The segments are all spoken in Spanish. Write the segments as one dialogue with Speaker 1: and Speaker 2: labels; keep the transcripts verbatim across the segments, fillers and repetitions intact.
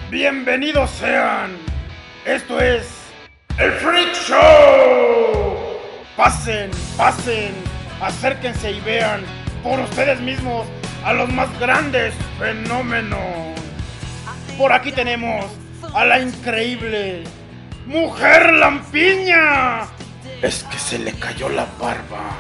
Speaker 1: Bienvenidos sean. Esto es el Freak Show. Pasen, pasen, acérquense y vean por ustedes mismos a los más grandes fenómenos. Por aquí tenemos a la increíble Mujer Lampiña. Es que se le cayó la barba.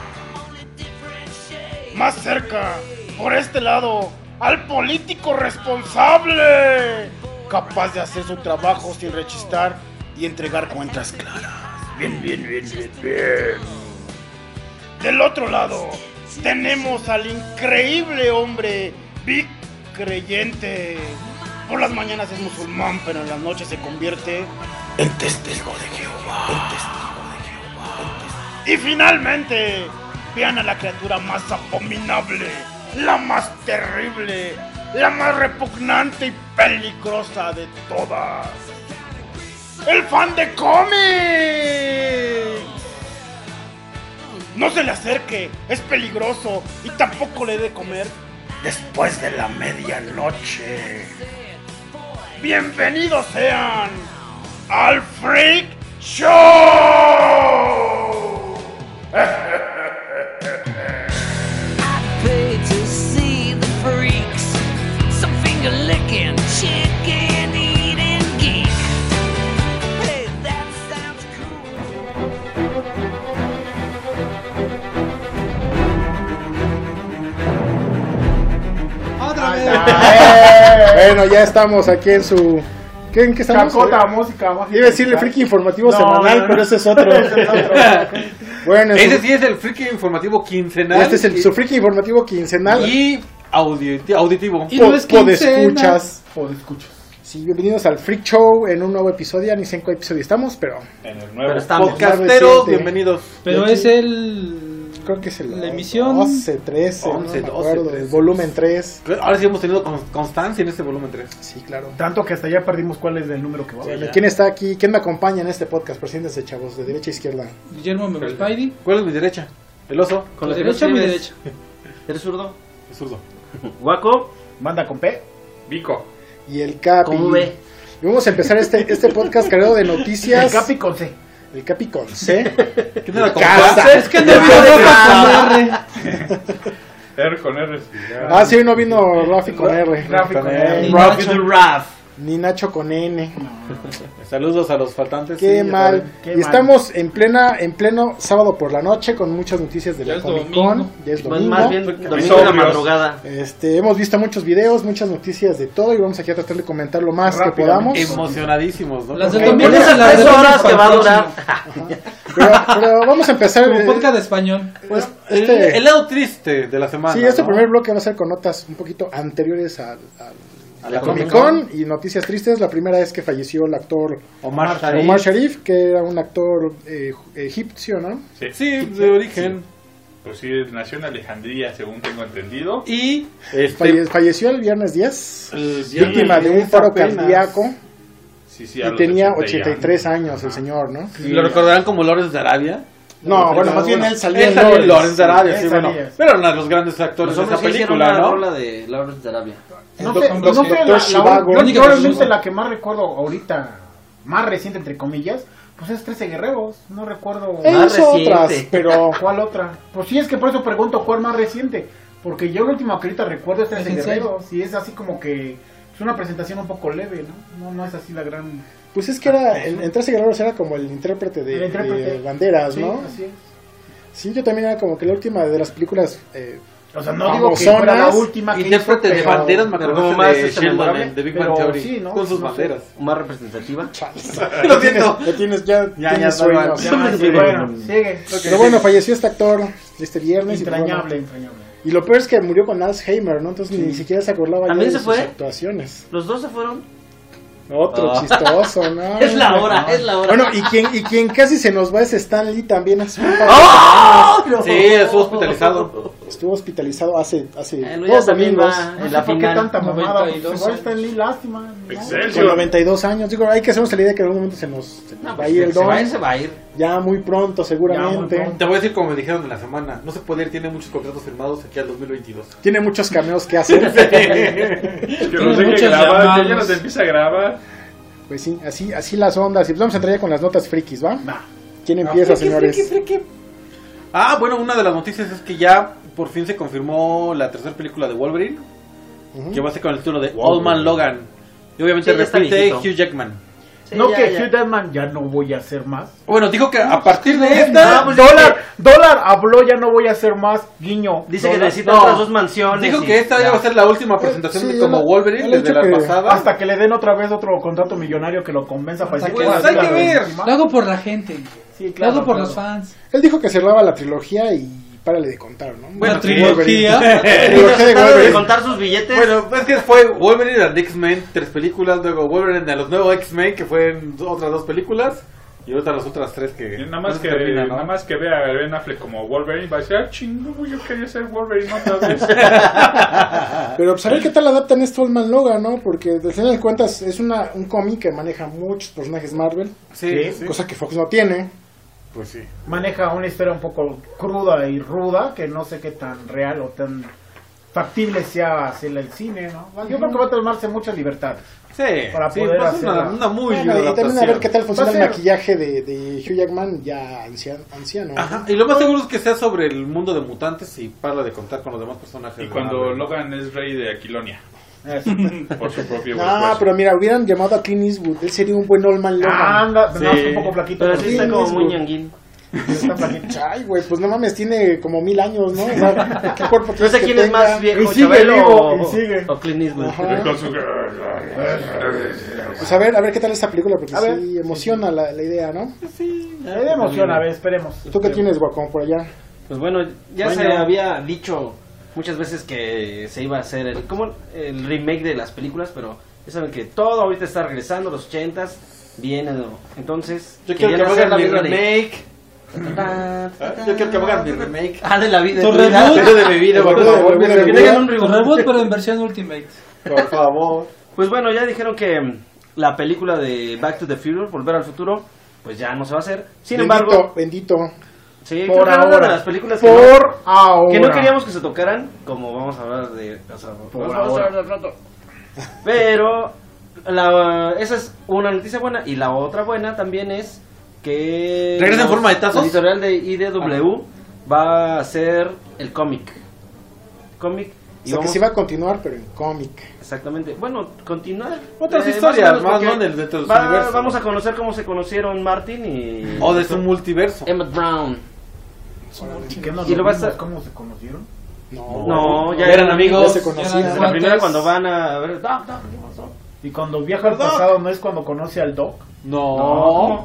Speaker 1: Más cerca, por este lado, al político responsable, capaz de hacer su trabajo sin rechistar y entregar cuentas claras. Bien, bien, bien, bien, bien. Del otro lado, tenemos al increíble hombre Big Creyente. Por las mañanas es musulmán, pero en las noches se convierte en testigo de Jehová. En testigo de Jehová. En testigo. Y finalmente, vean a la criatura más abominable, la más terrible, la más repugnante y peligrosa de todas. ¡El fan de cómics! No se le acerque, es peligroso y tampoco le dé comer después de la medianoche. Bienvenidos sean al Freak Show.
Speaker 2: Licking, chicken eating geek. Hey, that sounds
Speaker 3: cool. Otra vez. Bueno, ya estamos aquí en su. ¿Qué, ¿En qué estamos?
Speaker 4: Cacota, música, música.
Speaker 3: Iba a decirle friki informativo
Speaker 4: no,
Speaker 3: semanal,
Speaker 4: no, no.
Speaker 3: pero ese es otro.
Speaker 4: Ese es otro.
Speaker 3: Bueno,
Speaker 5: ese
Speaker 3: su,
Speaker 5: sí es el friki informativo quincenal.
Speaker 3: este es el, su friki informativo quincenal.
Speaker 5: Y audi- auditivo.
Speaker 3: Y no es escuchas.
Speaker 4: Podescuchas.
Speaker 3: Sí, bienvenidos al Freak Show en un nuevo episodio. Ni sé en cuál episodio estamos, pero.
Speaker 4: En el nuevo.
Speaker 6: Pero estamos.
Speaker 5: Podcasteros, bienvenidos.
Speaker 6: Pero es el.
Speaker 3: Creo que es el.
Speaker 6: La emisión.
Speaker 3: doce, trece,
Speaker 5: once,
Speaker 3: no me
Speaker 5: doce,
Speaker 3: acuerdo,
Speaker 5: trece.
Speaker 3: el volumen tres.
Speaker 5: Ahora sí hemos tenido con- constancia en este volumen tres.
Speaker 3: Sí, claro.
Speaker 4: Tanto que hasta ya perdimos cuál es el número que va.
Speaker 3: Bueno, ¿quién está aquí? ¿Quién me acompaña en este podcast? Preséntense, chavos, de derecha a izquierda.
Speaker 6: Guillermo Megaspidey.
Speaker 5: ¿Cuál es mi derecha? ¿El oso?
Speaker 6: ¿Con la
Speaker 7: que
Speaker 6: derecha o
Speaker 7: no
Speaker 6: mi
Speaker 7: escribes.
Speaker 6: derecha?
Speaker 7: ¿Eres zurdo?
Speaker 5: El zurdo.
Speaker 7: Guaco,
Speaker 4: Manda con P.
Speaker 1: Vico.
Speaker 3: Y el Capi.
Speaker 7: ¿cómo ve?
Speaker 3: Y vamos a empezar este, este podcast cargado de noticias.
Speaker 4: El Capi con C.
Speaker 3: El Capi con C.
Speaker 5: ¿Quién era con
Speaker 3: Casa.
Speaker 5: Juan?
Speaker 6: Es que no vino Rafa con R.
Speaker 1: R con R.
Speaker 3: Ah, sí, hoy no vino Rafi con R.
Speaker 4: Rafi con R.
Speaker 6: Ni
Speaker 7: Rafi
Speaker 6: Nacho.
Speaker 7: the Raf.
Speaker 3: Ni Nacho con N.
Speaker 5: Saludos a los faltantes.
Speaker 3: Qué
Speaker 5: Sí,
Speaker 3: mal.
Speaker 4: qué
Speaker 3: y
Speaker 4: mal.
Speaker 3: estamos en plena, en pleno sábado por la noche con muchas noticias de
Speaker 6: Ya
Speaker 3: la
Speaker 6: es
Speaker 3: Comic
Speaker 6: domingo.
Speaker 3: Con. Ya es
Speaker 7: Pues
Speaker 3: domingo.
Speaker 7: más bien domingo de la
Speaker 1: Sobrios.
Speaker 7: madrugada.
Speaker 3: Este, hemos visto muchos videos, muchas noticias de todo y vamos aquí a tratar de comentar lo más que
Speaker 4: Rápidamente.
Speaker 3: podamos.
Speaker 5: Emocionadísimos, ¿no?
Speaker 6: Las del
Speaker 3: Ok.
Speaker 6: domingo
Speaker 7: En
Speaker 6: y
Speaker 7: esas
Speaker 6: las
Speaker 7: tres
Speaker 6: del
Speaker 7: horas
Speaker 6: lunes
Speaker 7: que va a
Speaker 6: para el
Speaker 7: durar.
Speaker 6: próximo.
Speaker 3: Pero, pero vamos a empezar.
Speaker 6: Como
Speaker 3: eh,
Speaker 6: podcast de español.
Speaker 3: pues,
Speaker 5: El,
Speaker 3: este,
Speaker 5: el lado triste de la semana.
Speaker 3: sí, este
Speaker 5: ¿no?
Speaker 3: primer bloque va a ser con notas un poquito anteriores al, al- a la Comic
Speaker 5: Comic-Con.
Speaker 3: Con y noticias tristes. La primera es que falleció el actor
Speaker 5: Omar Sharif.
Speaker 3: Omar Sharif, que era un actor eh, egipcio, ¿no?
Speaker 5: Sí, de origen.
Speaker 1: Pues sí, nació en Alejandría, según tengo entendido.
Speaker 5: Y este,
Speaker 3: Falle- falleció el viernes diez,
Speaker 5: el viernes
Speaker 3: víctima de un
Speaker 5: diez
Speaker 3: paro
Speaker 5: apenas.
Speaker 3: cardíaco
Speaker 1: Sí, sí, a
Speaker 3: y
Speaker 1: los
Speaker 3: tenía
Speaker 1: ochenta
Speaker 3: ochenta y tres años el señor, ¿no?
Speaker 5: Y lo recordarán como Lawrence de Arabia.
Speaker 3: No, bueno, más bien él salió
Speaker 5: Él
Speaker 3: en
Speaker 5: salió en
Speaker 3: Lawrence.
Speaker 5: Lawrence de Arabia,
Speaker 4: Él
Speaker 5: sí, bueno.
Speaker 4: salía.
Speaker 5: Pero uno de los grandes actores de
Speaker 7: Nosotros
Speaker 5: esa
Speaker 7: hicieron
Speaker 5: película,
Speaker 7: una
Speaker 5: ¿no?
Speaker 7: rola de Lawrence de Arabia.
Speaker 4: No
Speaker 6: Do-
Speaker 4: sé,
Speaker 6: do-
Speaker 4: no sé
Speaker 3: Doctor
Speaker 4: la, la,
Speaker 3: Shivago.
Speaker 4: la,
Speaker 6: Única
Speaker 4: probablemente
Speaker 6: Jesús.
Speaker 4: la que más recuerdo ahorita, más reciente entre comillas, pues es trece Guerreros. No recuerdo
Speaker 3: Él
Speaker 7: Más
Speaker 3: hizo
Speaker 7: reciente.
Speaker 3: otras, pero
Speaker 4: cuál otra. Pues sí, es que por eso pregunto cuál más reciente. Porque yo la última que ahorita recuerdo es trece
Speaker 6: ¿Es en serio?
Speaker 4: Guerreros. Y es así como que es una presentación un poco leve, ¿no? No, no es así la gran...
Speaker 3: pues es que era, en, en trece Guerreros era como el intérprete de,
Speaker 4: El intérprete.
Speaker 3: de Banderas,
Speaker 4: Sí,
Speaker 3: ¿no?
Speaker 4: así es.
Speaker 3: Sí, yo también era como que la última de las películas. Eh,
Speaker 4: O sea, no digo que fuera la
Speaker 3: Famosonas.
Speaker 4: última que hizo,
Speaker 5: Intérprete de
Speaker 4: pero-
Speaker 5: banderas, me
Speaker 7: pero
Speaker 5: acuerdo
Speaker 7: como más,
Speaker 5: de
Speaker 7: este,
Speaker 5: Sheldon
Speaker 7: memorable.
Speaker 5: en The Big
Speaker 4: Pero
Speaker 5: Bang Theory.
Speaker 4: sí, ¿no?
Speaker 5: Con sus
Speaker 4: No sé.
Speaker 5: banderas.
Speaker 7: Más representativa.
Speaker 5: Lo siento.
Speaker 3: ya tienes, ya,
Speaker 5: Ya,
Speaker 3: tienes
Speaker 5: ya,
Speaker 3: sueño.
Speaker 5: ya,
Speaker 4: Ya, sí, bueno, sigue.
Speaker 3: Pero bueno, falleció este actor este viernes. y pues,
Speaker 4: Entrañable,
Speaker 3: bueno,
Speaker 4: entrañable.
Speaker 3: y lo peor es que murió con Alzheimer, ¿no? Entonces ni siquiera se acordaba ya
Speaker 7: ¿También
Speaker 3: de
Speaker 7: se
Speaker 3: sus
Speaker 7: fue?
Speaker 3: actuaciones.
Speaker 7: Los dos se fueron.
Speaker 3: Otro
Speaker 7: Ah.
Speaker 3: chistoso, ¿no?
Speaker 7: Es la hora, es la hora.
Speaker 3: Bueno, y quien, y quien casi se nos va es Stan Lee también. Hace un par de
Speaker 7: ¡Oh!
Speaker 3: semanas.
Speaker 5: Sí, estuvo hospitalizado.
Speaker 3: Estuvo hospitalizado hace, hace
Speaker 7: Eh, lo
Speaker 3: dos
Speaker 7: ya también
Speaker 3: domingos.
Speaker 7: va
Speaker 4: No
Speaker 7: en
Speaker 4: sé
Speaker 7: la
Speaker 4: por qué
Speaker 7: final.
Speaker 4: tanta mamada.
Speaker 6: noventa y dos
Speaker 4: Pues igual
Speaker 6: años.
Speaker 4: está en Lee, lástima. ¿no?
Speaker 3: Con noventa y dos años. Digo, hay que hacernos la idea que en algún momento se nos, se nos
Speaker 7: No,
Speaker 3: va a
Speaker 7: pues,
Speaker 3: ir el
Speaker 7: se
Speaker 3: don.
Speaker 7: va a ir, se va a ir.
Speaker 3: Ya muy pronto, seguramente.
Speaker 4: Ya muy pronto.
Speaker 5: Te voy a decir como me dijeron en la semana. No se puede ir, tiene muchos contratos firmados aquí al dos mil veintidós.
Speaker 3: Tiene muchos cameos que hacer.
Speaker 8: Que no sé qué
Speaker 6: muchos
Speaker 8: grabar, que ya
Speaker 6: llamados.
Speaker 8: no te empieza a grabar.
Speaker 3: Pues sí, así, así las ondas. Y pues vamos a entrar ya con las notas frikis, ¿va?
Speaker 4: Nah.
Speaker 3: ¿Quién empieza, señores?
Speaker 5: Ah, bueno, una de las noticias es que ya por fin se confirmó la tercera película de Wolverine,
Speaker 3: Ujú.
Speaker 5: que va a ser con el título de Old Man Logan. Y obviamente
Speaker 7: Sí, ya está
Speaker 5: repite
Speaker 7: viejito.
Speaker 5: Hugh Jackman.
Speaker 7: Sí,
Speaker 4: no
Speaker 7: ya,
Speaker 4: que
Speaker 7: ya.
Speaker 4: Hugh Jackman ya no voy a hacer más.
Speaker 5: Bueno, dijo que a partir de
Speaker 4: Ah,
Speaker 5: esta...
Speaker 7: pues
Speaker 4: dólar, dólar habló ya no voy a hacer más, guiño.
Speaker 7: Dice que
Speaker 4: Dólar.
Speaker 7: necesita
Speaker 5: No.
Speaker 7: otras dos mansiones.
Speaker 5: Dijo
Speaker 7: y-
Speaker 5: que esta ya va a ser la última presentación
Speaker 3: sí,
Speaker 5: de como
Speaker 3: él-
Speaker 5: Wolverine
Speaker 3: él ha
Speaker 5: desde
Speaker 3: dicho
Speaker 5: la
Speaker 3: que
Speaker 5: pasada.
Speaker 4: Hasta que le den otra vez otro contrato millonario que lo convenza para decir
Speaker 6: Pues
Speaker 4: va a
Speaker 5: hay
Speaker 4: ser
Speaker 5: que
Speaker 4: la
Speaker 5: ver.
Speaker 4: última.
Speaker 6: Lo hago por la gente.
Speaker 4: Sí,
Speaker 6: Lo
Speaker 4: claro,
Speaker 6: hago por
Speaker 4: claro.
Speaker 6: los fans.
Speaker 3: Él dijo que cerraba la trilogía y párale de contar, ¿no?
Speaker 5: Bueno,
Speaker 6: Una
Speaker 5: sí,
Speaker 6: trilogía.
Speaker 3: Trilogía de
Speaker 7: Tratando de
Speaker 3: Wolverine.
Speaker 7: contar sus billetes.
Speaker 5: Bueno, es que fue Wolverine and X-Men, tres películas, luego Wolverine and los nuevos X-Men, que fueron otras dos películas, y ahorita las otras tres que...
Speaker 8: Y nada más
Speaker 5: no
Speaker 8: que
Speaker 5: se terminan, ¿no?
Speaker 8: nada más que vea a Ben Affleck como Wolverine va a decir, ah, chingo, yo quería ser Wolverine otra vez.
Speaker 3: Pero pues a ver qué tal adaptan esto Old Man Logan, ¿no? Porque al final de cuentas es una, un cómic que maneja muchos personajes Marvel,
Speaker 5: Sí,
Speaker 4: Sí.
Speaker 5: sí.
Speaker 3: cosa que Fox no tiene.
Speaker 5: Pues sí.
Speaker 4: Maneja una historia un poco cruda y ruda, que no sé qué tan real o tan factible sea hacerla el cine, ¿no? Yo creo que va a tomarse muchas libertades.
Speaker 5: Sí,
Speaker 4: Para
Speaker 5: sí,
Speaker 4: poder
Speaker 5: pues es una,
Speaker 4: hacerla.
Speaker 5: una muy
Speaker 3: Bueno,
Speaker 5: buena
Speaker 3: y también a ver
Speaker 5: adaptación.
Speaker 3: qué tal funciona
Speaker 4: Va a
Speaker 3: el
Speaker 4: ser-
Speaker 3: maquillaje de, de Hugh Jackman ya anciano. anciano ¿no?
Speaker 5: Ajá, y lo más seguro es que sea sobre el mundo de mutantes y para de contar con los demás personajes.
Speaker 8: Y
Speaker 5: de
Speaker 8: cuando
Speaker 5: Marvel.
Speaker 8: Logan es rey de Aquilonia,
Speaker 4: Eso.
Speaker 8: por su propio
Speaker 3: No,
Speaker 8: esfuerzo.
Speaker 3: pero mira, hubieran llamado a Clint Eastwood. Él sería un buen Old Man Logan.
Speaker 4: Ah, anda,
Speaker 5: Sí.
Speaker 4: no, es un poco flaquito.
Speaker 7: Pero
Speaker 4: pero
Speaker 7: sí
Speaker 4: sí,
Speaker 7: está como
Speaker 3: es
Speaker 7: muy
Speaker 3: good.
Speaker 7: ñanguín.
Speaker 4: está flaquito.
Speaker 3: Ay, güey, pues no mames, tiene como mil años, ¿no? O sea, ¿qué cuerpo
Speaker 7: No
Speaker 3: quieres
Speaker 7: sé
Speaker 3: que
Speaker 7: quién es
Speaker 3: tenga?
Speaker 7: más viejo,
Speaker 4: Y sigue
Speaker 7: Chabelo
Speaker 4: vivo,
Speaker 7: o,
Speaker 4: y sigue.
Speaker 7: o Clint Eastwood.
Speaker 3: Ajá.
Speaker 8: Con su-
Speaker 3: Pues a ver, a ver qué tal esta película, porque
Speaker 4: A ver.
Speaker 3: sí emociona la, la idea, ¿no?
Speaker 4: Me da emoción, a ver, esperemos.
Speaker 3: ¿Tú qué tienes, Guacón, por allá?
Speaker 7: Pues bueno, ya
Speaker 3: Bueno.
Speaker 7: se había dicho muchas veces que se iba a hacer el, como el remake de las películas, pero ya saben que todo ahorita está regresando, los ochentas, viene, ¿no? Entonces,
Speaker 5: Yo quiero que
Speaker 7: querían
Speaker 5: me
Speaker 7: hacer
Speaker 5: hagan mi
Speaker 7: vida de-
Speaker 5: remake.
Speaker 7: Ta, ta, ta,
Speaker 5: Yo quiero que me hagan mi remake.
Speaker 7: Ah, de la vida.
Speaker 6: Tu
Speaker 7: de mi vida.
Speaker 6: reboot.
Speaker 5: de mi vida, por
Speaker 3: Reboot,
Speaker 5: favor, mi
Speaker 3: reboot,
Speaker 7: Que
Speaker 5: remake.
Speaker 7: tengan un
Speaker 6: Tu
Speaker 7: reboot.
Speaker 6: reboot, pero en versión Ultimate.
Speaker 5: Por favor.
Speaker 7: Pues bueno, ya dijeron que mm, la película de Back to the Future, Volver al Futuro, pues ya no se va a hacer. Sin
Speaker 3: bendito,
Speaker 7: embargo,
Speaker 3: bendito.
Speaker 7: sí,
Speaker 4: Por
Speaker 7: creo que era una
Speaker 4: ahora.
Speaker 7: de las películas que
Speaker 4: Por
Speaker 7: no,
Speaker 4: ahora.
Speaker 7: que no queríamos que se tocaran, como vamos a hablar de... o sea,
Speaker 4: Por
Speaker 7: vamos a
Speaker 4: ahora.
Speaker 7: hablar de rato. Pero la, esa es una noticia buena, y la otra buena también es que...
Speaker 5: ¿Regresa en
Speaker 7: los-
Speaker 5: forma de tazos?
Speaker 7: La editorial de I D W va a hacer el cómic. Cómic.
Speaker 3: O
Speaker 7: Y
Speaker 3: sea, que
Speaker 7: vamos-
Speaker 3: sí va a continuar, pero en cómic.
Speaker 7: Exactamente. Bueno, continuar.
Speaker 5: Otras
Speaker 7: Eh,
Speaker 5: historias,
Speaker 7: más o menos,
Speaker 5: más,
Speaker 7: porque
Speaker 5: ¿no? Del- dentro de su
Speaker 7: va-
Speaker 5: universo.
Speaker 7: Vamos a conocer cómo se conocieron Martin y...
Speaker 5: O de su multiverso.
Speaker 7: Emmett Brown.
Speaker 4: ¿Y qué nos
Speaker 7: Y lo va a
Speaker 4: vimos?
Speaker 7: estar-
Speaker 4: ¿Cómo se conocieron?
Speaker 3: No,
Speaker 7: No, ya
Speaker 5: Ya eran amigos.
Speaker 3: ya se conocían.
Speaker 6: Ya eran
Speaker 7: La primera
Speaker 6: Antes-
Speaker 7: cuando van a ver... Doc, Doc, ¿qué pasó?
Speaker 4: Y cuando viaja al pasado, ¿no es cuando conoce al Doc?
Speaker 5: No.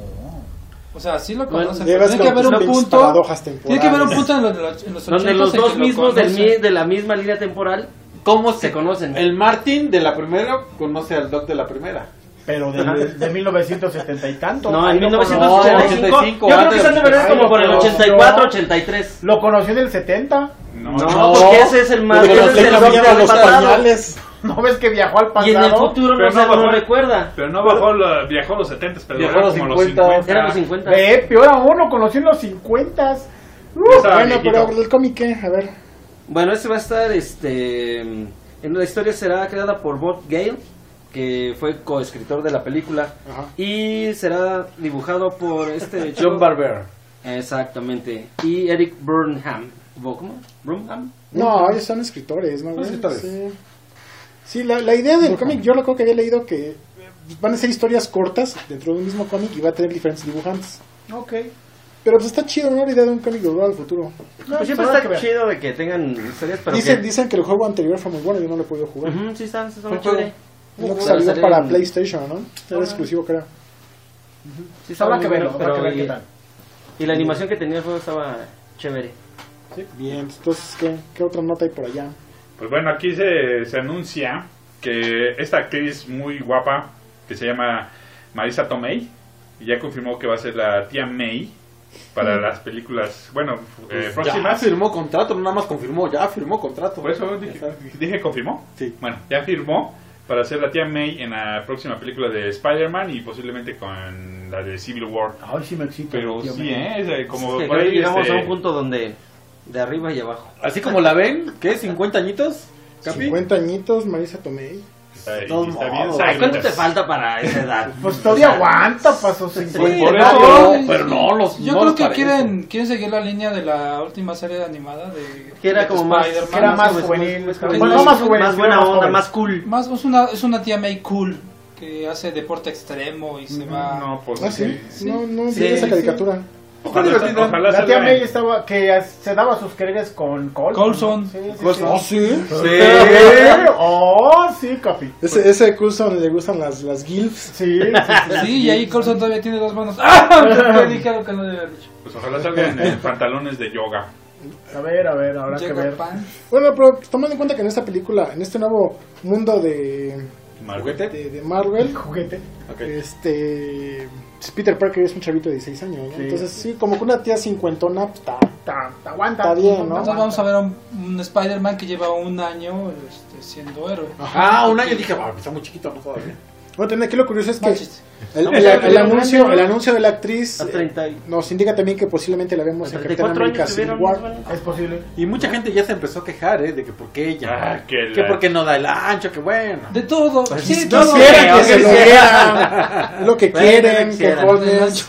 Speaker 6: O sea, sí lo
Speaker 7: Bueno,
Speaker 6: conocen.
Speaker 3: Llevas
Speaker 6: pero tiene que haber
Speaker 3: con
Speaker 6: un
Speaker 3: tus pinches
Speaker 6: punto.
Speaker 3: paradojas
Speaker 6: Tiene que haber un
Speaker 3: temporales.
Speaker 6: punto en los, de los- en los
Speaker 7: Donde
Speaker 6: ochentas
Speaker 7: los
Speaker 6: en
Speaker 7: dos
Speaker 6: que lo
Speaker 7: mismos del
Speaker 6: conocen.
Speaker 7: mi- de la misma línea temporal
Speaker 5: ¿Cómo
Speaker 7: se conocen.
Speaker 5: El Martin de la primera conoce al Doc de la primera.
Speaker 4: Pero de, de mil novecientos setenta y tanto.
Speaker 7: No,
Speaker 4: Ahí
Speaker 7: en
Speaker 4: lo
Speaker 7: mil novecientos ochenta y cinco.
Speaker 5: ochenta y cinco,
Speaker 7: Yo creo
Speaker 5: antes
Speaker 7: que se han de
Speaker 5: de-
Speaker 7: ver como
Speaker 4: Ay,
Speaker 7: por el
Speaker 4: lo
Speaker 7: ochenta y
Speaker 4: conoció.
Speaker 7: cuatro, ochenta y tres.
Speaker 4: ¿Lo conoció en el setenta?
Speaker 8: No,
Speaker 7: No,
Speaker 8: no.
Speaker 7: porque ese es el más...
Speaker 3: Pero
Speaker 7: ese
Speaker 3: los
Speaker 7: es el
Speaker 3: que
Speaker 7: Doc
Speaker 3: cambiaban
Speaker 7: del
Speaker 3: los
Speaker 7: pasado.
Speaker 3: pañales.
Speaker 4: ¿No ves que viajó al pasado?
Speaker 7: Y en el futuro
Speaker 8: Pero
Speaker 7: no,
Speaker 8: no
Speaker 7: se no
Speaker 8: bajó-
Speaker 7: recuerda.
Speaker 8: Pero no bajó, la- viajó a los setenta, pero
Speaker 5: Viajó
Speaker 8: era
Speaker 5: a los
Speaker 8: como los
Speaker 5: cincuenta.
Speaker 8: cincuenta.
Speaker 7: Eran los cincuenta.
Speaker 4: Ve, peor aún, lo conoció en los cincuenta.
Speaker 8: Ya estaba
Speaker 3: Bueno,
Speaker 8: viejito.
Speaker 3: pero el cómic, ¿qué? A ver.
Speaker 7: Bueno, este va a estar, este... En la historia será creada por Bob Gale, que fue coescritor de la película.
Speaker 3: Ajá.
Speaker 7: Y será dibujado por este...
Speaker 5: John Barber.
Speaker 7: Exactamente. Y Eric Burnham. ¿Cómo? ¿Burnham?
Speaker 3: No, ellos son escritores, ¿no?
Speaker 5: Son
Speaker 3: güey?
Speaker 5: escritores.
Speaker 3: Sí, sí la, la idea del cómic, yo lo creo que había leído que van a ser historias cortas dentro de un mismo cómic y va a tener diferentes dibujantes.
Speaker 4: Ok.
Speaker 3: Pero pues está chido, ¿no? La idea de un cómic de volver al futuro.
Speaker 7: Pues siempre
Speaker 4: habrá
Speaker 7: está
Speaker 4: que ver.
Speaker 7: chido de que tengan historias, pero
Speaker 3: Dicen,
Speaker 7: que...
Speaker 3: dicen que el juego anterior fue muy bueno, yo no lo he podido jugar.
Speaker 7: Ujú, sí está, está muy
Speaker 5: Fue
Speaker 7: chévere.
Speaker 3: Uno que
Speaker 7: Pero
Speaker 3: salió
Speaker 7: salió
Speaker 3: para
Speaker 7: en-
Speaker 3: PlayStation, ¿no? Era exclusivo, creo.
Speaker 7: Sí está
Speaker 4: Habrá
Speaker 7: muy
Speaker 4: que verlo,
Speaker 7: bueno,
Speaker 4: habrá que
Speaker 7: pero
Speaker 4: ver qué
Speaker 7: y-
Speaker 4: tal.
Speaker 7: Y la animación que tenía el juego estaba chévere.
Speaker 3: Bien, entonces, ¿qué, qué otra nota hay por allá?
Speaker 8: Pues bueno, aquí se, se anuncia que esta actriz muy guapa, que se llama Marisa Tomei, ya confirmó que va a ser la tía May para las películas, bueno, eh,
Speaker 5: Ya
Speaker 8: próximas.
Speaker 5: firmó contrato, no nada más confirmó, ya firmó contrato.
Speaker 8: Por eso dije, dije confirmó.
Speaker 5: Sí.
Speaker 8: Bueno, ya firmó para hacer la tía May en la próxima película de Spider-Man y posiblemente con la de Civil War.
Speaker 4: Ay, sí me excita.
Speaker 8: Pero
Speaker 4: tío,
Speaker 8: sí,
Speaker 4: me-
Speaker 8: ¿eh? Es, eh, como
Speaker 7: Es que
Speaker 8: por
Speaker 7: creo que
Speaker 8: ahí,
Speaker 7: llegamos
Speaker 8: este,
Speaker 7: a un punto donde de arriba y abajo.
Speaker 5: Así como la ven, ¿qué? ¿cincuenta añitos? ¿Capi?
Speaker 3: cincuenta añitos, Marisa Tomei.
Speaker 8: Está, ahí,
Speaker 5: No,
Speaker 8: está
Speaker 5: no,
Speaker 8: bien
Speaker 5: no.
Speaker 8: sagrita.
Speaker 7: ¿Cuánto te falta para esa edad?
Speaker 4: Pues todavía aguanta para sus cincuenta.
Speaker 8: por
Speaker 6: no,
Speaker 8: eso,
Speaker 6: yo-
Speaker 5: pero no, los
Speaker 6: Yo
Speaker 5: no
Speaker 6: creo
Speaker 5: los
Speaker 6: que
Speaker 5: parece.
Speaker 6: quieren, quieren seguir la línea de la última serie animada de
Speaker 7: Que era
Speaker 6: de
Speaker 7: como más-
Speaker 6: Spider-Man.
Speaker 4: Que era más
Speaker 7: más
Speaker 4: juvenil.
Speaker 7: más-
Speaker 4: Bueno,
Speaker 6: más-
Speaker 4: no más juvenil.
Speaker 7: Más
Speaker 4: sino
Speaker 7: buena onda,
Speaker 4: joven.
Speaker 7: más cool.
Speaker 6: Más es una es una tía May cool que hace deporte extremo y se va.
Speaker 8: No, pues
Speaker 3: Ah, sí.
Speaker 8: sí.
Speaker 3: No, no
Speaker 7: Sí,
Speaker 3: vi esa
Speaker 7: sí.
Speaker 3: caricatura.
Speaker 8: Ojalá, ojalá
Speaker 4: La
Speaker 8: salga
Speaker 4: tía
Speaker 8: en-
Speaker 4: May estaba que as- se daba sus quereres con Colson.
Speaker 6: Coulson.
Speaker 4: Sí, sí,
Speaker 5: Coulson.
Speaker 4: sí.
Speaker 3: sí.
Speaker 5: Sí.
Speaker 4: Oh, sí, Capi.
Speaker 3: Ese, ese Coulson le gustan las, las gilfs.
Speaker 4: Sí, sí, sí.
Speaker 6: Sí, y ahí Coulson todavía tiene dos manos. ¡Ah! ¿Qué dije algo que no debía haber dicho?
Speaker 8: Pues ojalá salgan en pantalones de yoga.
Speaker 4: A ver, a ver, habrá que
Speaker 6: Llega
Speaker 4: ver.
Speaker 6: Pan.
Speaker 3: Bueno, pero tomando en cuenta que en esta película, en este nuevo mundo de,
Speaker 8: ¿Juguete?
Speaker 3: de, de Marvel,
Speaker 4: Juguete.
Speaker 5: Ok.
Speaker 3: este Peter Parker es un chavito de dieciséis años, ¿no?
Speaker 4: Sí.
Speaker 3: Entonces sí, como que una tía cincuentona, pues, está.
Speaker 4: Ta- ta- Aguanta.
Speaker 3: Está bien, ¿no?
Speaker 6: Entonces vamos a ver a un, un Spider-Man que lleva un año este, siendo héroe.
Speaker 5: Ah, un año dije, "Ah, está muy chiquito, no todavía".
Speaker 3: Bueno, también aquí lo curioso es que
Speaker 6: Mal chiste.
Speaker 3: el, el-
Speaker 4: No,
Speaker 3: el
Speaker 4: pero un
Speaker 3: anuncio,
Speaker 4: año,
Speaker 3: el
Speaker 4: ¿no?
Speaker 3: anuncio de la actriz
Speaker 7: A
Speaker 3: eh,
Speaker 7: treinta y-
Speaker 3: nos indica también que posiblemente la vemos
Speaker 7: a
Speaker 3: en
Speaker 7: treinta y
Speaker 3: Capitán
Speaker 7: cuatro
Speaker 3: América
Speaker 7: años
Speaker 3: Civil
Speaker 7: tuvieron,
Speaker 3: War.
Speaker 7: más o menos.
Speaker 4: Es posible.
Speaker 5: Y mucha gente ya se empezó a quejar, ¿eh? De que por qué ella.
Speaker 8: Ah, que
Speaker 5: que
Speaker 8: la-
Speaker 5: por qué no da el ancho, que bueno.
Speaker 6: De todo. Sí,
Speaker 3: No
Speaker 6: todo.
Speaker 3: quieren que
Speaker 7: ok,
Speaker 3: se lo
Speaker 7: sí.
Speaker 3: dieran, es lo que
Speaker 7: Bueno,
Speaker 3: quieren, que
Speaker 7: quisieran.
Speaker 3: Holmes.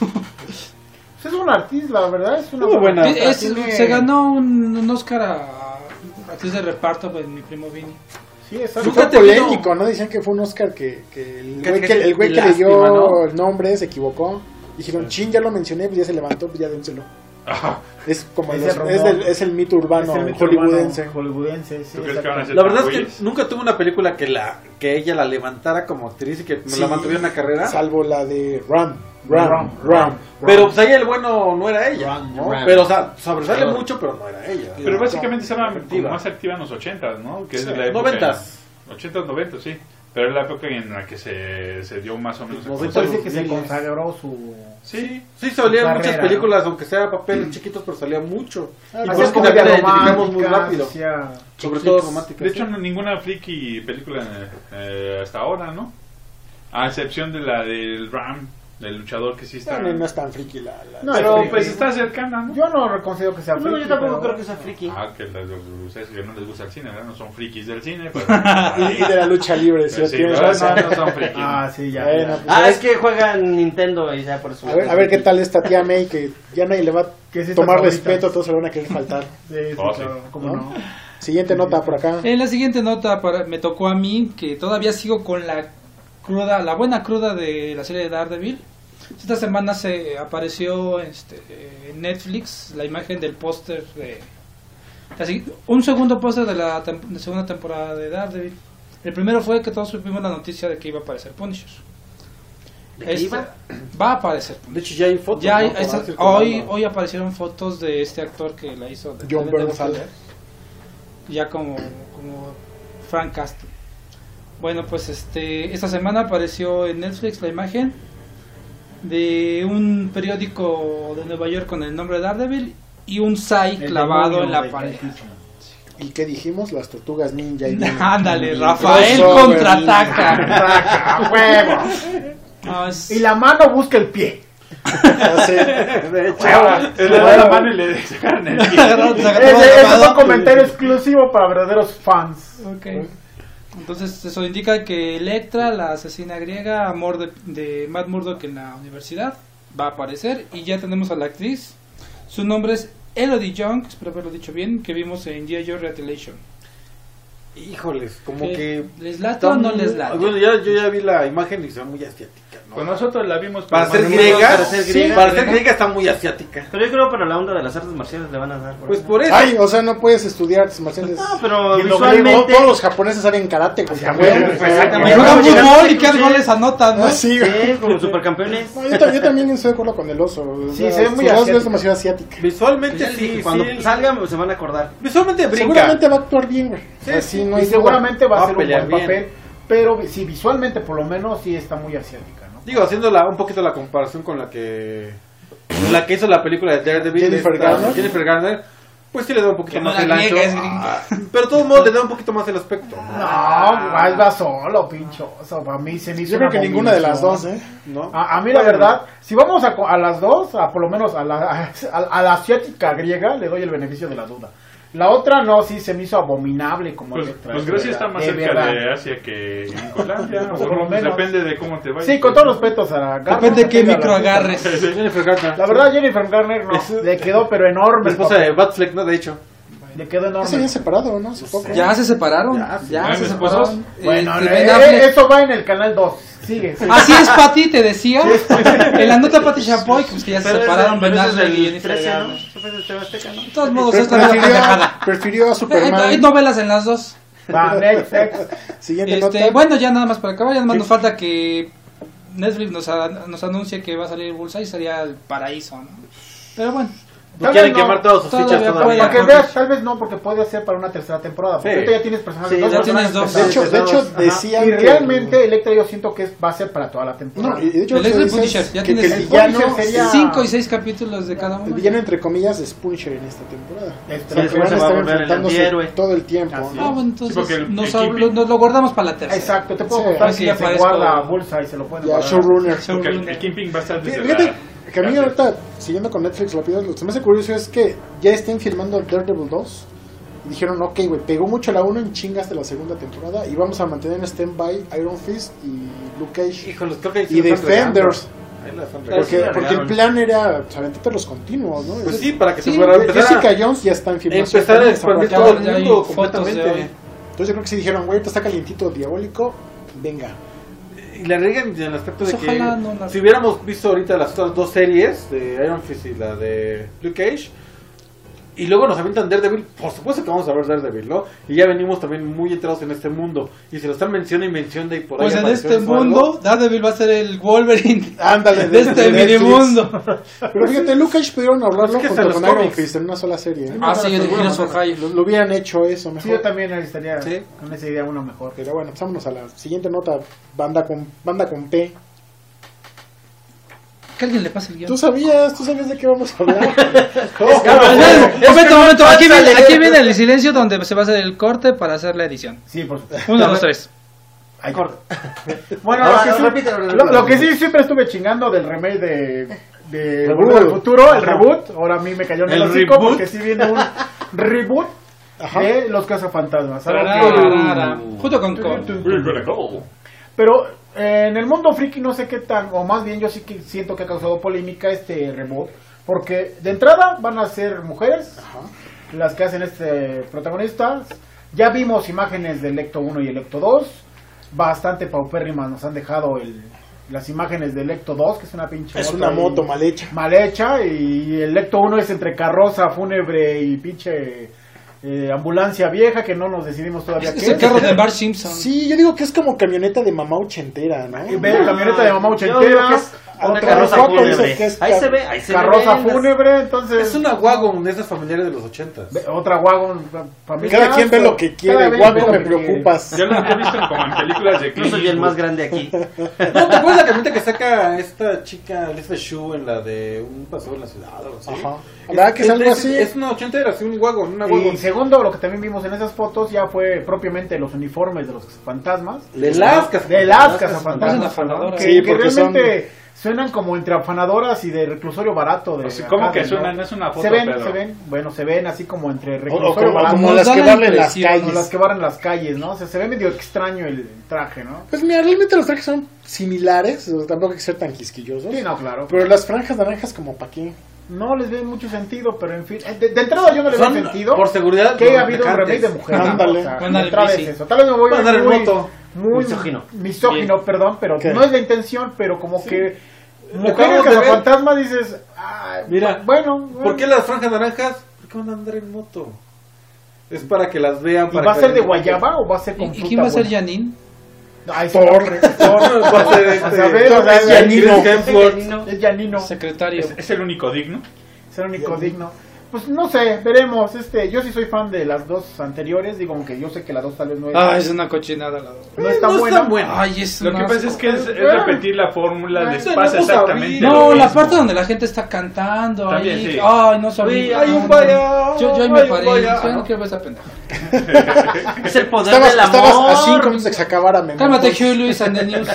Speaker 4: Es un artista, la verdad. Es una
Speaker 5: Muy buena.
Speaker 6: Es- es-
Speaker 4: Tiene-
Speaker 6: Se ganó un, un Oscar a actriz de reparto, pues, mi primo Vini.
Speaker 4: Sí, exacto.
Speaker 3: Fue
Speaker 5: Nunca te vino-
Speaker 3: polémico, ¿no? Decían que fue un Oscar que, que el
Speaker 5: Que-
Speaker 3: güey
Speaker 5: que-
Speaker 3: que, el güey que le
Speaker 5: lástima,
Speaker 3: dio
Speaker 5: ¿no?
Speaker 3: el nombre se equivocó. Dijeron, chin, ya lo mencioné, pues ya se levantó, pues ya dénselo.
Speaker 8: Ah,
Speaker 3: Es como
Speaker 4: Es
Speaker 3: los-
Speaker 4: el rumor.
Speaker 3: es, del- es el mito urbano
Speaker 4: Es el mito
Speaker 3: hollywoodense.
Speaker 4: urbano hollywoodense, sí,
Speaker 8: ¿tú crees que van a
Speaker 4: exacto.
Speaker 8: ser
Speaker 5: La
Speaker 8: tan
Speaker 5: verdad es
Speaker 8: güeyes?
Speaker 5: que nunca tuvo una película que la que ella la levantara como actriz y que
Speaker 3: Sí,
Speaker 5: la mantuviera en la carrera.
Speaker 3: Salvo la de Ram, Ram,
Speaker 4: Ram,
Speaker 3: Ram.
Speaker 5: Pero pues ahí el bueno no era ella,
Speaker 7: Ram,
Speaker 5: ¿no?
Speaker 7: Ram.
Speaker 5: Pero o sea, sobresale
Speaker 7: Ram.
Speaker 5: mucho, pero no era ella.
Speaker 8: Pero básicamente estaba
Speaker 5: Activa.
Speaker 8: como más activa en los ochentas, ¿no? Que es
Speaker 5: Sí,
Speaker 8: la época
Speaker 5: noventas.
Speaker 8: en- ochentas, noventas, sí. Pero es la época en la que se, se dio más o menos.
Speaker 5: Los
Speaker 8: a
Speaker 5: noventas.
Speaker 8: conocer.
Speaker 4: Parece que se consagró su...
Speaker 8: Sí,
Speaker 5: Sí, salían
Speaker 4: Carrera,
Speaker 5: muchas
Speaker 4: ¿no?
Speaker 5: películas, aunque sea papeles chiquitos, pero salía mucho. Y por
Speaker 4: Hacía
Speaker 5: eso como
Speaker 4: comedia
Speaker 5: que la identificamos muy
Speaker 4: romántica,
Speaker 5: rápido.
Speaker 4: hacía
Speaker 5: Sobre
Speaker 4: chick
Speaker 5: todo
Speaker 4: flicks.
Speaker 5: romántica.
Speaker 8: de hecho no- ninguna friki película eh, hasta ahora, ¿no? A excepción de la del Ram, del luchador que sí está...
Speaker 3: No, no, no es tan friki la... la-
Speaker 4: No,
Speaker 8: pero
Speaker 4: es
Speaker 8: pues
Speaker 4: friki.
Speaker 8: está cercana, ¿no?
Speaker 4: Yo no considero que sea
Speaker 7: No,
Speaker 4: friki,
Speaker 7: yo tampoco
Speaker 4: pero-
Speaker 7: creo que sea friki.
Speaker 8: Ah, que las- ustedes que no les gusta el cine, ¿verdad? No son frikis del cine, pero...
Speaker 3: y, y de la lucha libre, si
Speaker 8: Sí,
Speaker 3: tienes
Speaker 8: no,
Speaker 3: razón.
Speaker 8: no, no son frikis.
Speaker 4: Ah, sí, ya.
Speaker 3: Bueno,
Speaker 4: ya.
Speaker 3: pues,
Speaker 7: Ah,
Speaker 3: a
Speaker 7: es que juegan Nintendo y ya por eso.
Speaker 3: A ver, a ver qué tal esta tía May, que ya nadie le va
Speaker 4: ¿Qué es
Speaker 3: a
Speaker 4: esta
Speaker 3: tomar
Speaker 4: favorita?
Speaker 3: respeto, todos se le van a querer faltar.
Speaker 4: Sí, sí,
Speaker 8: Oh, sí.
Speaker 4: claro, cómo
Speaker 3: ¿No?
Speaker 4: no.
Speaker 3: Siguiente nota por acá.
Speaker 6: En la siguiente nota para, me tocó a mí que todavía sigo con la cruda, la buena cruda de la serie de Daredevil. Esta semana se apareció este, en Netflix la imagen del póster de así, un segundo póster de la tem- de segunda temporada de Daredevil. El primero fue que todos supimos la noticia de que iba a aparecer Punisher.
Speaker 7: ¿De qué
Speaker 6: Este-
Speaker 7: iba?
Speaker 6: Va a aparecer.
Speaker 5: De hecho ya hay fotos.
Speaker 6: Ya hay-
Speaker 5: ¿no? Para
Speaker 6: esta-
Speaker 5: circulando.
Speaker 6: hoy hoy aparecieron fotos de este actor que la hizo de
Speaker 3: John
Speaker 6: Daredevil,
Speaker 3: Bernthal.
Speaker 6: ya como como Frank Castle. Bueno, pues este esta semana apareció en Netflix la imagen de un periódico de Nueva York con el nombre de Daredevil y un sai
Speaker 4: El
Speaker 6: clavado
Speaker 4: demonio
Speaker 6: en la
Speaker 4: de
Speaker 6: pared.
Speaker 4: Kaikichi.
Speaker 3: ¿Y qué dijimos? Las tortugas ninja. Y
Speaker 6: Ándale,
Speaker 3: y-
Speaker 6: Rafael
Speaker 3: crossover
Speaker 6: contraataca.
Speaker 4: Saca, ¡a huevo!
Speaker 6: No, es-
Speaker 4: Y la mano busca el pie.
Speaker 3: ninja. Sí.
Speaker 5: De hecho,
Speaker 8: Ah, le da la mano y le sacan el pie.
Speaker 6: Agarró- se agarró
Speaker 4: Ese,
Speaker 6: la
Speaker 4: ese
Speaker 6: mano.
Speaker 4: fue un comentario exclusivo para verdaderos fans.
Speaker 6: Ok. Entonces eso indica que Electra, la asesina griega, amor de, de Matt Murdock en la universidad, va a aparecer y ya tenemos a la actriz. Su nombre es Elodie Young, espero haberlo dicho bien, que vimos en G I. Joe Retaliation.
Speaker 5: híjoles, como
Speaker 6: ¿Qué?
Speaker 5: que...
Speaker 6: ¿Les late
Speaker 5: está
Speaker 6: o no
Speaker 5: muy-
Speaker 6: les late?
Speaker 5: Bueno, ya, yo ya vi la imagen y se ve muy asiática, ¿no?
Speaker 8: Pues nosotros la vimos
Speaker 5: Para
Speaker 8: pero
Speaker 5: ser
Speaker 8: más-
Speaker 5: griega,
Speaker 7: para ser
Speaker 5: sí,
Speaker 7: griega.
Speaker 5: para ser griega está muy asiática.
Speaker 7: Pero yo creo para la onda de las artes marciales le van a dar.
Speaker 5: Pues por eso.
Speaker 3: Ay, o sea, no puedes estudiar artes marciales.
Speaker 7: No, pero
Speaker 3: Y lo
Speaker 7: visualmente.
Speaker 3: griego, todos los japoneses saben karate, güey.
Speaker 4: Ya,
Speaker 3: Güey,
Speaker 4: güey,
Speaker 3: güey,
Speaker 7: exactamente.
Speaker 6: Y
Speaker 3: güey.
Speaker 6: juegan
Speaker 7: Sí,
Speaker 6: fútbol y qué
Speaker 7: sí.
Speaker 6: goles anotan, ¿no?
Speaker 3: Ah, sí, güey.
Speaker 7: Sí, como supercampeones.
Speaker 3: No, yo, ta- yo también estoy de acuerdo con el oso. O
Speaker 4: Sí,
Speaker 3: sea,
Speaker 4: se ve muy
Speaker 3: su voz
Speaker 4: asiática.
Speaker 3: es demasiado asiática.
Speaker 5: Visualmente sí,
Speaker 7: Cuando
Speaker 5: sí.
Speaker 7: salgan se van a acordar.
Speaker 5: Visualmente brinca.
Speaker 3: Seguramente va a actuar bien, güey.
Speaker 5: Sí,
Speaker 3: Así
Speaker 5: sí.
Speaker 3: no
Speaker 4: Y
Speaker 3: hay
Speaker 4: seguramente va
Speaker 5: Va
Speaker 4: a
Speaker 5: a
Speaker 4: ser un
Speaker 5: pelear
Speaker 4: buen
Speaker 5: bien.
Speaker 4: papel. Pero sí, visualmente por lo menos sí está muy asiática, ¿no?
Speaker 5: Digo, haciendo la, un poquito la comparación con la que la que hizo la película de Daredevil,
Speaker 3: Jennifer
Speaker 5: esta-
Speaker 3: Garner.
Speaker 5: Jennifer Garner, Pues sí le da un poquito
Speaker 6: Que no
Speaker 5: más
Speaker 6: la
Speaker 5: el ancho.
Speaker 6: niega, es gringa.
Speaker 5: Ah, pero de todos modos le da un poquito más el aspecto.
Speaker 4: No, más va solo, pinchoso. Para mí se me hizo
Speaker 3: Yo creo
Speaker 4: una
Speaker 3: que ninguna de las dos,
Speaker 4: abominación.
Speaker 3: ¿eh?
Speaker 5: ¿No?
Speaker 4: A, a mí la verdad, si vamos a, co- a las dos, a por lo menos a la, a, a la asiática griega, le doy el beneficio de la duda. La otra no, sí se me hizo abominable como
Speaker 8: Pues,
Speaker 4: Electra,
Speaker 8: pues
Speaker 4: de
Speaker 8: Grecia
Speaker 4: verdad,
Speaker 8: está más
Speaker 4: de
Speaker 8: cerca
Speaker 4: verdad.
Speaker 8: de Asia que Gringolandia.
Speaker 4: Pues
Speaker 8: o
Speaker 4: por lo
Speaker 8: no,
Speaker 4: menos.
Speaker 8: Depende de cómo te vaya.
Speaker 4: Sí, con todos los respetos a la
Speaker 6: Depende de qué
Speaker 4: tenga
Speaker 6: micro
Speaker 4: la-
Speaker 6: agarres.
Speaker 5: Jennifer Garner.
Speaker 4: La verdad, Jennifer Garner no, le quedó pero enorme.
Speaker 5: La
Speaker 4: el
Speaker 5: esposa
Speaker 4: papel.
Speaker 5: de Batfleck, ¿no? De hecho.
Speaker 4: Le quedó
Speaker 3: Se
Speaker 4: enorme.
Speaker 3: habían separado, ¿no? Hace poco.
Speaker 6: Ya se separaron.
Speaker 5: Ya, sí.
Speaker 6: Ya,
Speaker 8: ¿Ah,
Speaker 6: se
Speaker 8: mis
Speaker 6: separaron.
Speaker 8: esposos?
Speaker 4: Bueno,
Speaker 6: Este,
Speaker 4: eh,
Speaker 6: Ben Affleck.
Speaker 4: eso va en el canal dos. Sigue. sigue.
Speaker 6: Así es, Pati, te decía. En la nota Pati Chapoy, que, pues, que ya se separaron Ben Affleck y Jennifer Garner. De todos modos,
Speaker 3: Pre-
Speaker 6: es la misma
Speaker 3: prefirió,
Speaker 6: pendejada.
Speaker 3: prefirió a
Speaker 6: Hay, hay
Speaker 3: Superman.
Speaker 6: novelas en las dos.
Speaker 4: Va, next, next.
Speaker 3: Siguiente
Speaker 6: Este,
Speaker 3: nota.
Speaker 6: bueno, ya nada más para acabar, ya nada más nos falta que Netflix nos, a- nos anuncie que va a salir Bullseye, sería el paraíso, ¿no? Pero bueno,
Speaker 5: No
Speaker 4: Tal
Speaker 5: quieren
Speaker 4: vez no.
Speaker 5: quemar todas sus
Speaker 6: Todavía
Speaker 5: fichas
Speaker 6: puede.
Speaker 5: todavía.
Speaker 4: Para que veas, tal vez no, porque puede ser para una tercera temporada. Porque
Speaker 5: Sí.
Speaker 4: ahorita ya tienes personajes.
Speaker 5: Sí,
Speaker 4: dos
Speaker 5: ya
Speaker 4: personajes
Speaker 6: tienes dos.
Speaker 3: De hecho, de hecho
Speaker 5: Ajá.
Speaker 3: decían
Speaker 4: Y
Speaker 3: que-
Speaker 4: realmente Electra yo siento que es- va a ser para toda la temporada.
Speaker 3: No, y de hecho
Speaker 6: El
Speaker 3: lo que
Speaker 6: Leslie
Speaker 3: dice
Speaker 6: Punisher,
Speaker 3: es
Speaker 6: ya
Speaker 3: que, que
Speaker 6: tienes
Speaker 3: el
Speaker 6: el
Speaker 3: villano,
Speaker 4: Punisher sería-
Speaker 6: cinco y seis capítulos de cada
Speaker 3: el
Speaker 6: uno.
Speaker 3: villano entre comillas es Punisher en esta temporada.
Speaker 4: Este,
Speaker 3: O sea, que
Speaker 7: después
Speaker 3: van
Speaker 7: se
Speaker 3: a
Speaker 7: va a
Speaker 3: estar
Speaker 7: volver el
Speaker 3: enfrentándose
Speaker 7: antihéroe.
Speaker 3: todo el tiempo.
Speaker 4: Así
Speaker 3: ¿no?
Speaker 6: Ah, bueno, entonces
Speaker 8: Sí, porque el-
Speaker 6: nos,
Speaker 8: el
Speaker 6: hablo-
Speaker 8: Kingpin-
Speaker 6: nos lo guardamos para la tercera.
Speaker 4: Exacto, te puedo
Speaker 3: Sí,
Speaker 4: contar
Speaker 6: así
Speaker 4: que
Speaker 6: ya
Speaker 4: se
Speaker 6: parezco-
Speaker 4: guarda Bullseye, se lo pueden
Speaker 3: Ya,
Speaker 4: guardar.
Speaker 3: showrunner.
Speaker 8: Porque el, el Kingpin va a estar desde
Speaker 3: Fíjate
Speaker 8: la...
Speaker 3: que a mí ahorita, siguiendo con Netflix rápido, lo que se me hace curioso es que ya estén filmando Daredevil dos. Y dijeron, ok, güey, pegó mucho la uno en chingas de la segunda temporada. Y vamos a mantener en stand-by Iron Fist y Luke Cage.
Speaker 5: Híjole, creo que ahí sí
Speaker 3: Y
Speaker 5: lo están
Speaker 3: Defenders.
Speaker 5: regando. Ahí la están regando.
Speaker 3: Porque,
Speaker 7: sí la
Speaker 3: porque el
Speaker 7: regaron.
Speaker 3: plan era pues, aventarte los continuos, ¿no?
Speaker 5: Pues sí, para que
Speaker 6: Sí,
Speaker 5: se fuera a empezar
Speaker 3: Jessica
Speaker 5: a,
Speaker 3: Jones ya está en filmación.
Speaker 5: empezar a
Speaker 3: también,
Speaker 5: expandir
Speaker 6: Ya-
Speaker 5: todo el
Speaker 6: ya hay
Speaker 5: mundo
Speaker 6: fotos de
Speaker 5: completamente.
Speaker 6: hoy.
Speaker 3: Entonces yo creo que sí dijeron, güey, te está calientito diabólico, venga.
Speaker 5: Y la riegan en el aspecto de
Speaker 6: Pues
Speaker 5: que
Speaker 6: ojalá no la-
Speaker 5: si hubiéramos visto ahorita las otras dos series de Iron Fist y la de Luke Cage, y luego nos avientan Daredevil, por supuesto que vamos a ver Daredevil, ¿no? Y ya venimos también muy entrados en este mundo. Y se lo están mencionando y mencionando y por
Speaker 6: Pues
Speaker 5: ahí
Speaker 6: en
Speaker 5: apareció
Speaker 6: este
Speaker 5: eso algo.
Speaker 6: mundo, Daredevil va a ser el Wolverine
Speaker 3: Ándale,
Speaker 6: de este
Speaker 3: Netflix.
Speaker 6: minimundo.
Speaker 3: Pero fíjate, Luke Cage pudieron hablarlo
Speaker 5: Es que
Speaker 3: junto
Speaker 5: hasta
Speaker 3: con
Speaker 5: los
Speaker 3: Iron
Speaker 5: cómics.
Speaker 3: Fist en una sola serie. ¿eh?
Speaker 6: Ah, sí, el Heroes for Hire.
Speaker 3: Lo, lo hubieran hecho eso
Speaker 4: Sí,
Speaker 3: mejor.
Speaker 4: yo también estaría
Speaker 5: Sí.
Speaker 4: con esa idea uno mejor.
Speaker 3: Pero bueno, vámonos a la siguiente nota, banda con banda con P.
Speaker 6: Que alguien le pase el guión.
Speaker 3: ¿Tú sabías? ¿Tú sabías de qué vamos a hablar?
Speaker 6: Momento, momento, aquí viene, aquí viene el silencio donde se va a hacer el corte para hacer la edición.
Speaker 4: Sí, por supuesto.
Speaker 6: Uno, dos, tres.
Speaker 4: Ahí. Bueno,
Speaker 7: Ahora,
Speaker 4: lo, que sí,
Speaker 7: repítelo,
Speaker 4: lo,
Speaker 7: repítelo.
Speaker 4: lo que sí siempre estuve chingando del remake de, de
Speaker 3: Reboot.
Speaker 4: Volver al Futuro, el
Speaker 3: Ajá.
Speaker 4: reboot. Ahora a mí me cayó en el,
Speaker 5: ¿El
Speaker 4: hocico
Speaker 5: reboot?
Speaker 4: porque sí viene un reboot
Speaker 3: Ajá.
Speaker 4: de Los Cazafantasmas. Algo que-
Speaker 6: Tararara. Junto con Cole.
Speaker 8: We're gonna go.
Speaker 4: Pero eh, en el mundo friki no sé qué tan, o más bien yo sí que siento que ha causado polémica este reboot, porque de entrada van a ser mujeres las que hacen este protagonista. Ya vimos imágenes del Ecto uno y el Ecto dos, bastante paupérrimas nos han dejado el, las imágenes del Ecto dos, que es una pinche
Speaker 3: Es una
Speaker 4: ahí
Speaker 3: moto mal hecha.
Speaker 4: mal hecha, y el Ecto uno es entre carroza fúnebre y pinche eh, ambulancia vieja que no nos decidimos todavía
Speaker 6: Es
Speaker 4: qué
Speaker 6: el carro de Bart Simpson.
Speaker 3: Sí, yo digo que es como camioneta de mamá ochentera, ¿no?
Speaker 4: Y ve camioneta de mamá
Speaker 7: Yo digo
Speaker 4: ochentera,
Speaker 7: que es una
Speaker 4: otra
Speaker 7: carroza
Speaker 3: Rocco dice
Speaker 7: fúnebre.
Speaker 3: que es
Speaker 7: Ahí
Speaker 3: car-
Speaker 7: se ve, ahí se
Speaker 4: carroza
Speaker 7: ve. las-
Speaker 4: fúnebre, entonces
Speaker 5: Es una wagon de esas familiares de los ochentas.
Speaker 4: ve- otra wagon familiar.
Speaker 3: Cada quien ve lo que quiere,
Speaker 4: Cada vez
Speaker 3: guapo,
Speaker 4: ve lo
Speaker 3: me
Speaker 4: que
Speaker 3: preocupas.
Speaker 8: Yo lo he visto como en películas de
Speaker 7: Yo
Speaker 8: Clint
Speaker 7: soy el
Speaker 8: Eastwood.
Speaker 7: más grande aquí.
Speaker 5: ¿No te acuerdas la camioneta que saca esta chica, Lisa Shu, en la de un paseo en la ciudad o algo así?
Speaker 3: Ajá. ¿Verdad que es algo así?
Speaker 5: Es una ochentera, sí, un wagon, una
Speaker 4: Y
Speaker 5: wagon.
Speaker 4: segundo, lo que también vimos en esas fotos ya fue propiamente los uniformes de los fantasmas.
Speaker 5: De las casas.
Speaker 4: De las
Speaker 6: Parecen
Speaker 4: cazafantasmas,
Speaker 6: afanadoras.
Speaker 4: ¿no? Que,
Speaker 3: Sí,
Speaker 4: que
Speaker 3: porque son-
Speaker 4: realmente suenan como entre afanadoras y de reclusorio barato. De
Speaker 8: O sea, ¿cómo
Speaker 4: acá,
Speaker 8: que
Speaker 4: ¿no?
Speaker 8: suenan? Es una foto,
Speaker 4: Se ven,
Speaker 8: pero-
Speaker 4: se ven, bueno, se ven así como entre
Speaker 3: O, o
Speaker 4: reclusorio
Speaker 3: como,
Speaker 4: barato.
Speaker 3: como
Speaker 6: Nos
Speaker 3: las
Speaker 6: da
Speaker 3: que
Speaker 6: la
Speaker 3: van en las
Speaker 6: impresión,
Speaker 4: como las
Speaker 3: calles.
Speaker 4: que barren las calles, ¿no? O sea, se ve medio extraño el traje, ¿no?
Speaker 3: Pues mira, realmente los trajes son similares, o sea, tampoco hay que ser tan quisquillosos.
Speaker 4: Sí, no, claro.
Speaker 3: Pero las franjas naranjas como pa' qué.
Speaker 4: No les ve mucho sentido, pero en fin. eh, De, de entrada yo no le veo
Speaker 5: Son,
Speaker 4: sentido
Speaker 5: por seguridad,
Speaker 4: que
Speaker 5: los
Speaker 4: haya habido un
Speaker 5: reflejantes.
Speaker 4: remake de mujer. ¿no?
Speaker 3: Ándale.
Speaker 4: O sea,
Speaker 6: Van
Speaker 4: de
Speaker 6: al
Speaker 4: entrada
Speaker 6: bici.
Speaker 4: es eso. Tal vez me voy
Speaker 5: Van a dar en
Speaker 4: muy,
Speaker 5: moto.
Speaker 4: muy
Speaker 7: Misógino.
Speaker 4: misógino, perdón, pero
Speaker 3: ¿Qué?
Speaker 4: no es la intención, pero como que mujeres
Speaker 5: acabamos de ver.
Speaker 4: cazafantasmas dices, ay,
Speaker 5: Mira,
Speaker 4: bueno, bueno.
Speaker 5: ¿Por qué las franjas naranjas? Porque van a andar en moto. Es para que las vean.
Speaker 4: ¿Y
Speaker 5: para
Speaker 4: va a
Speaker 5: que
Speaker 4: ser de
Speaker 5: vean-
Speaker 4: guayaba o va a ser
Speaker 6: ¿Y,
Speaker 4: con
Speaker 6: y
Speaker 4: fruta
Speaker 6: quién va a ser
Speaker 4: buena?
Speaker 6: Janine?
Speaker 4: Ay, sí,
Speaker 3: Thor.
Speaker 4: hombre, Thor.
Speaker 5: Va a ser
Speaker 4: O
Speaker 5: este-
Speaker 4: sea, ve, o sea,
Speaker 3: es Janino.
Speaker 5: Chris Hemsworth.
Speaker 4: Es Janino.
Speaker 6: Secretario.
Speaker 8: Es, es el único digno.
Speaker 4: Es el único digno. Pues no sé, veremos. Este, yo sí soy fan de las dos anteriores. Digo, aunque yo sé que la dos tal vez no es,
Speaker 6: Ah, es una cochinada la dos.
Speaker 4: no está
Speaker 5: no
Speaker 4: buena.
Speaker 5: está buena.
Speaker 6: Ay, es
Speaker 8: Lo
Speaker 6: un
Speaker 8: que pasa
Speaker 6: asco.
Speaker 8: es que es, es
Speaker 4: Bueno.
Speaker 8: repetir la fórmula, les
Speaker 5: Eso
Speaker 8: pasa
Speaker 5: no
Speaker 8: exactamente
Speaker 5: sabía.
Speaker 8: lo
Speaker 6: No, la
Speaker 8: mismo.
Speaker 6: parte donde la gente está cantando
Speaker 8: También,
Speaker 6: ahí.
Speaker 8: sí.
Speaker 6: Ay, no sabía.
Speaker 5: Hay un vaya.
Speaker 6: Yo, yo ahí
Speaker 5: hay
Speaker 6: me
Speaker 5: un
Speaker 6: paré.
Speaker 5: vaya.
Speaker 6: Yo no quiero ver esa pendeja.
Speaker 7: Es el poder
Speaker 3: Estabas,
Speaker 7: del
Speaker 3: estabas
Speaker 7: amor.
Speaker 3: a cinco minutos de que se acabara Memento.
Speaker 6: Cálmate, Hugh Lewis and the News.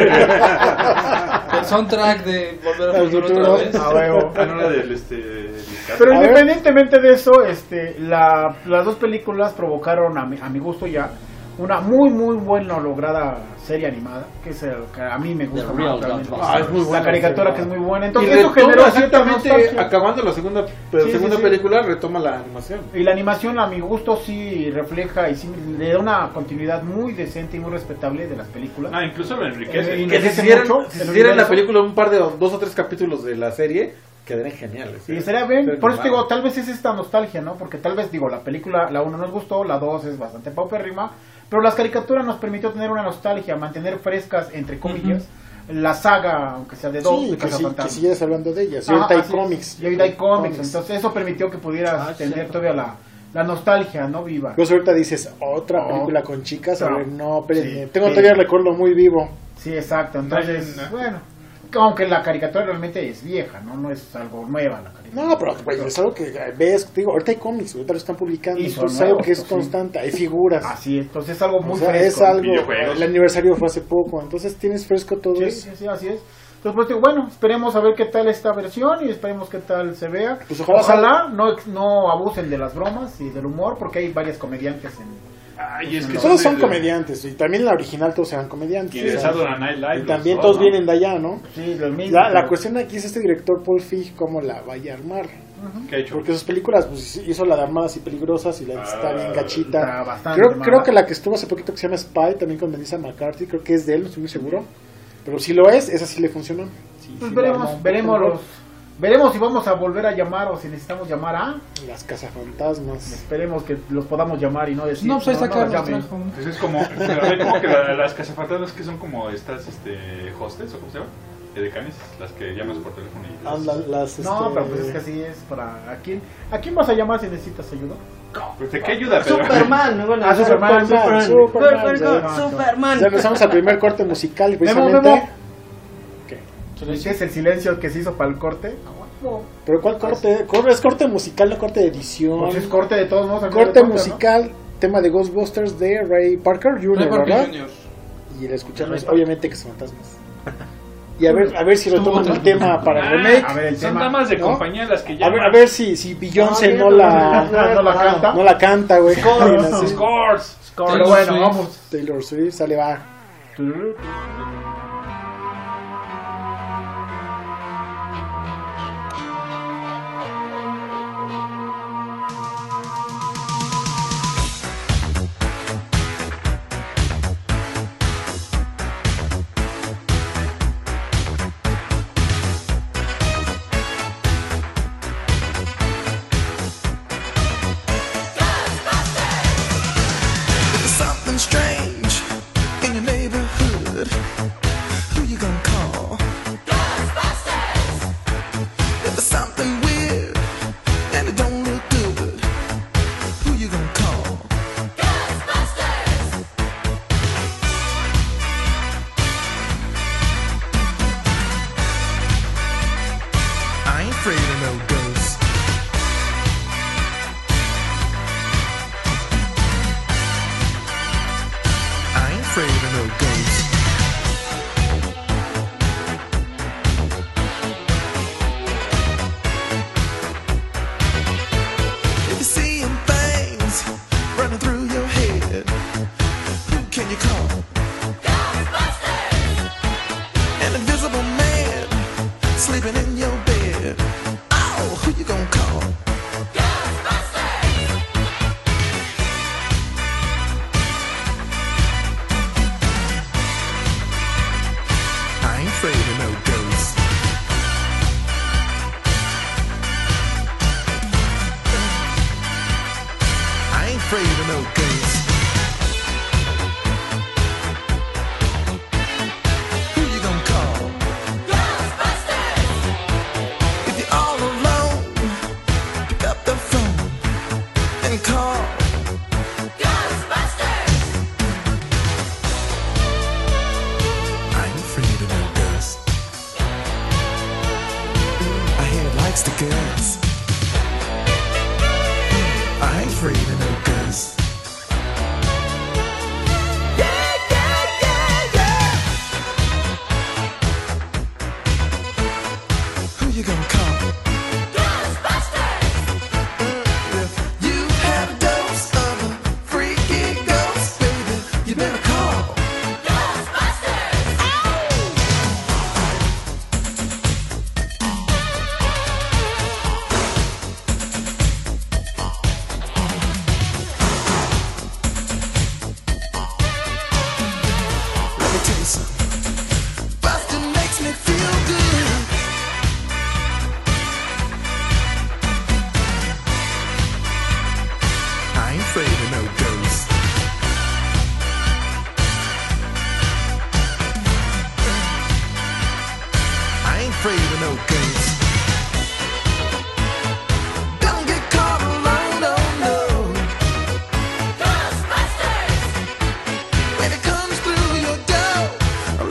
Speaker 6: El soundtrack de Volver al
Speaker 3: Al
Speaker 6: Futuro
Speaker 3: futuro.
Speaker 6: otra vez.
Speaker 4: A huevo.
Speaker 8: Ah, no, la del, este, del caso.
Speaker 4: Pero
Speaker 3: A ver.
Speaker 4: independientemente de eso, este, la, las dos películas provocaron a mi, a mi gusto ya una muy muy buena lograda serie animada, que es el que a mí me gusta
Speaker 7: The
Speaker 4: más,
Speaker 7: Real
Speaker 4: realmente.
Speaker 7: Ghostbusters.
Speaker 5: Ah, es muy
Speaker 4: La
Speaker 5: buena
Speaker 4: caricatura
Speaker 5: serie.
Speaker 4: que es muy buena.
Speaker 5: Y
Speaker 4: Entonces eso
Speaker 5: retoma
Speaker 4: generó cierta
Speaker 5: exactamente,
Speaker 4: nostalgia.
Speaker 5: acabando la segunda, pero
Speaker 4: Sí,
Speaker 5: segunda
Speaker 4: sí, sí.
Speaker 5: película, retoma la animación.
Speaker 4: Y la animación a mi gusto sí refleja y sí le da una continuidad muy decente y muy respetable de las películas.
Speaker 8: Ah, incluso lo enriquece.
Speaker 4: Eh,
Speaker 5: Que si
Speaker 4: enriquece
Speaker 5: hicieran,
Speaker 4: mucho
Speaker 5: si
Speaker 4: el
Speaker 5: hicieran la
Speaker 4: universo.
Speaker 5: película un par de dos o tres capítulos de la serie, quedarían geniales.
Speaker 4: Sí,
Speaker 5: ¿eh?
Speaker 4: sería bien.
Speaker 5: Sería
Speaker 4: Por eso
Speaker 5: normal.
Speaker 4: digo, tal vez es esta nostalgia, ¿no? Porque tal vez, digo, la película, la uno nos gustó, la dos es bastante paupérrima, pero las caricaturas nos permitió tener una nostalgia, mantener frescas, entre comillas, la saga, aunque sea de dos,
Speaker 3: Sí,
Speaker 4: de
Speaker 3: que, sí, que
Speaker 4: Cazafantasmas.
Speaker 3: sigues hablando de ellas. Y
Speaker 4: Ajá,
Speaker 3: ahorita hay
Speaker 4: así es.
Speaker 3: cómics.
Speaker 4: Y ahorita hay cómics,
Speaker 3: Cómics.
Speaker 4: entonces eso permitió que pudieras
Speaker 7: Ah,
Speaker 4: tener
Speaker 7: cierto.
Speaker 4: todavía la, la nostalgia, ¿no? Viva.
Speaker 3: Pues ahorita dices, otra
Speaker 4: Oh,
Speaker 3: película con chicas. A
Speaker 4: otra.
Speaker 3: ver, no, espérenme.
Speaker 4: Sí,
Speaker 3: Tengo
Speaker 4: sí.
Speaker 3: todavía el recuerdo muy vivo.
Speaker 4: Sí, exacto. Entonces,
Speaker 8: No hay una.
Speaker 4: bueno, aunque la caricatura realmente es vieja, ¿no? No es algo nueva la caricatura.
Speaker 3: No, pero güey, es algo que ves. Digo, ahorita hay cómics, ahorita lo están publicando.
Speaker 4: Y son
Speaker 3: Entonces es algo
Speaker 4: nuevos,
Speaker 3: que es
Speaker 4: pues, sí.
Speaker 3: constante. Hay figuras.
Speaker 4: Así es, entonces es algo
Speaker 3: O
Speaker 4: muy
Speaker 3: sea,
Speaker 4: fresco.
Speaker 3: es algo.
Speaker 8: Videojuegos.
Speaker 3: El aniversario fue hace poco. Entonces tienes fresco todo
Speaker 4: Sí,
Speaker 3: eso.
Speaker 4: sí, sí, así es. Entonces, pues digo, bueno, esperemos a ver qué tal esta versión y esperemos qué tal se vea.
Speaker 3: Pues ojalá
Speaker 4: ojalá no, no abusen de las bromas y del humor, porque hay varias comediantes en...
Speaker 8: Ay, es que
Speaker 3: Que todos son
Speaker 8: de-
Speaker 3: comediantes. Y también en la original todos eran comediantes.
Speaker 8: Y de
Speaker 3: o sea,
Speaker 8: Saturday Night Live.
Speaker 3: y
Speaker 8: los
Speaker 3: también
Speaker 8: dos,
Speaker 3: todos
Speaker 8: ¿no?
Speaker 3: vienen de allá, ¿no?
Speaker 4: Sí, los mismos.
Speaker 3: La, la
Speaker 4: pero-
Speaker 3: cuestión aquí es este director Paul Feig, cómo la vaya a armar.
Speaker 8: ¿Qué ha hecho?
Speaker 3: Porque sus películas, pues hizo la de Armadas y Peligrosas y la está bien
Speaker 4: está
Speaker 3: gachita.
Speaker 4: bastante
Speaker 3: Creo,
Speaker 4: mala.
Speaker 3: creo que la que estuvo hace poquito que se llama Spy, también con Melissa McCarthy, creo que es de él, no estoy muy seguro. Pero si lo es, esa sí le funcionó. Sí,
Speaker 4: Pues
Speaker 3: sí la armó
Speaker 4: veremos,
Speaker 3: un
Speaker 4: veremos
Speaker 3: poco
Speaker 4: los... Veremos si vamos a volver a llamar o si necesitamos llamar a...
Speaker 3: mejor. Las cazafantasmas.
Speaker 4: Esperemos que los podamos llamar y no decir...
Speaker 6: No, pues ahí está
Speaker 4: no
Speaker 6: Carlos
Speaker 4: las llamen.
Speaker 6: trajo.
Speaker 8: Pues es como, pero hay como que la- las cazafantasmas que son como estas, este, hostes, o cómo se llama, edecanes, las que llamas por teléfono y
Speaker 3: Ah, la- las,
Speaker 4: No,
Speaker 3: este,
Speaker 4: pero pues es que así es para... ¿A quién, ¿A quién vas a llamar si necesitas ayuda?
Speaker 8: pues, ¿de qué ayuda? Pero,
Speaker 7: Superman, bueno,
Speaker 4: Ah, Superman,
Speaker 3: Superman,
Speaker 7: Superman,
Speaker 3: Superman,
Speaker 7: Superman,
Speaker 3: ya.
Speaker 7: Superman.
Speaker 3: Ya empezamos al primer corte musical,
Speaker 4: Memo,
Speaker 3: precisamente.
Speaker 4: Memo.
Speaker 3: ¿Qué?
Speaker 4: ¿Qué es el silencio que se hizo para el corte?
Speaker 3: ¿Pero cuál corte? Cor- Es corte musical, no corte de edición.
Speaker 4: Pues es corte de todos modos. al
Speaker 3: Corte
Speaker 4: final de cuentas, ¿no?
Speaker 3: musical, tema de Ghostbusters de Ray Parker junior,
Speaker 6: Ray Parker
Speaker 3: ¿verdad?
Speaker 6: junior
Speaker 3: Y le escuchamos, obviamente, que son fantasmas. Y a ver, a ver si retoman el tema para el
Speaker 8: Ah,
Speaker 3: remake.
Speaker 4: A ver, el
Speaker 8: son
Speaker 4: tema,
Speaker 8: damas de
Speaker 3: ¿no?
Speaker 8: compañía las que
Speaker 3: A
Speaker 8: llaman.
Speaker 3: ver, a ver si, si Beyoncé
Speaker 4: Ah,
Speaker 3: no,
Speaker 4: bien,
Speaker 3: la,
Speaker 4: no, no la canta.
Speaker 3: no la canta, güey. Bien, así.
Speaker 8: Scores.
Speaker 4: Pero
Speaker 6: Taylor
Speaker 4: bueno,
Speaker 6: Swift.
Speaker 4: vamos.
Speaker 3: Taylor Swift, sale, va.
Speaker 2: There's something strange in your neighborhood. Who you gonna call? Ghostbusters! If there's something weird and it don't look good, who you gonna call? Ghostbusters! I ain't afraid of no ghosts. I ain't afraid of no ghosts. If you're seeing things running through your head, who can you call? Ghostbusters! An invisible man sleeping in your bed. Oh, who you gonna call? Ghostbusters! I ain't afraid of no ghosts. I ain't afraid of no ghosts. Who you gonna call? Ghostbusters! If you're all alone, pick up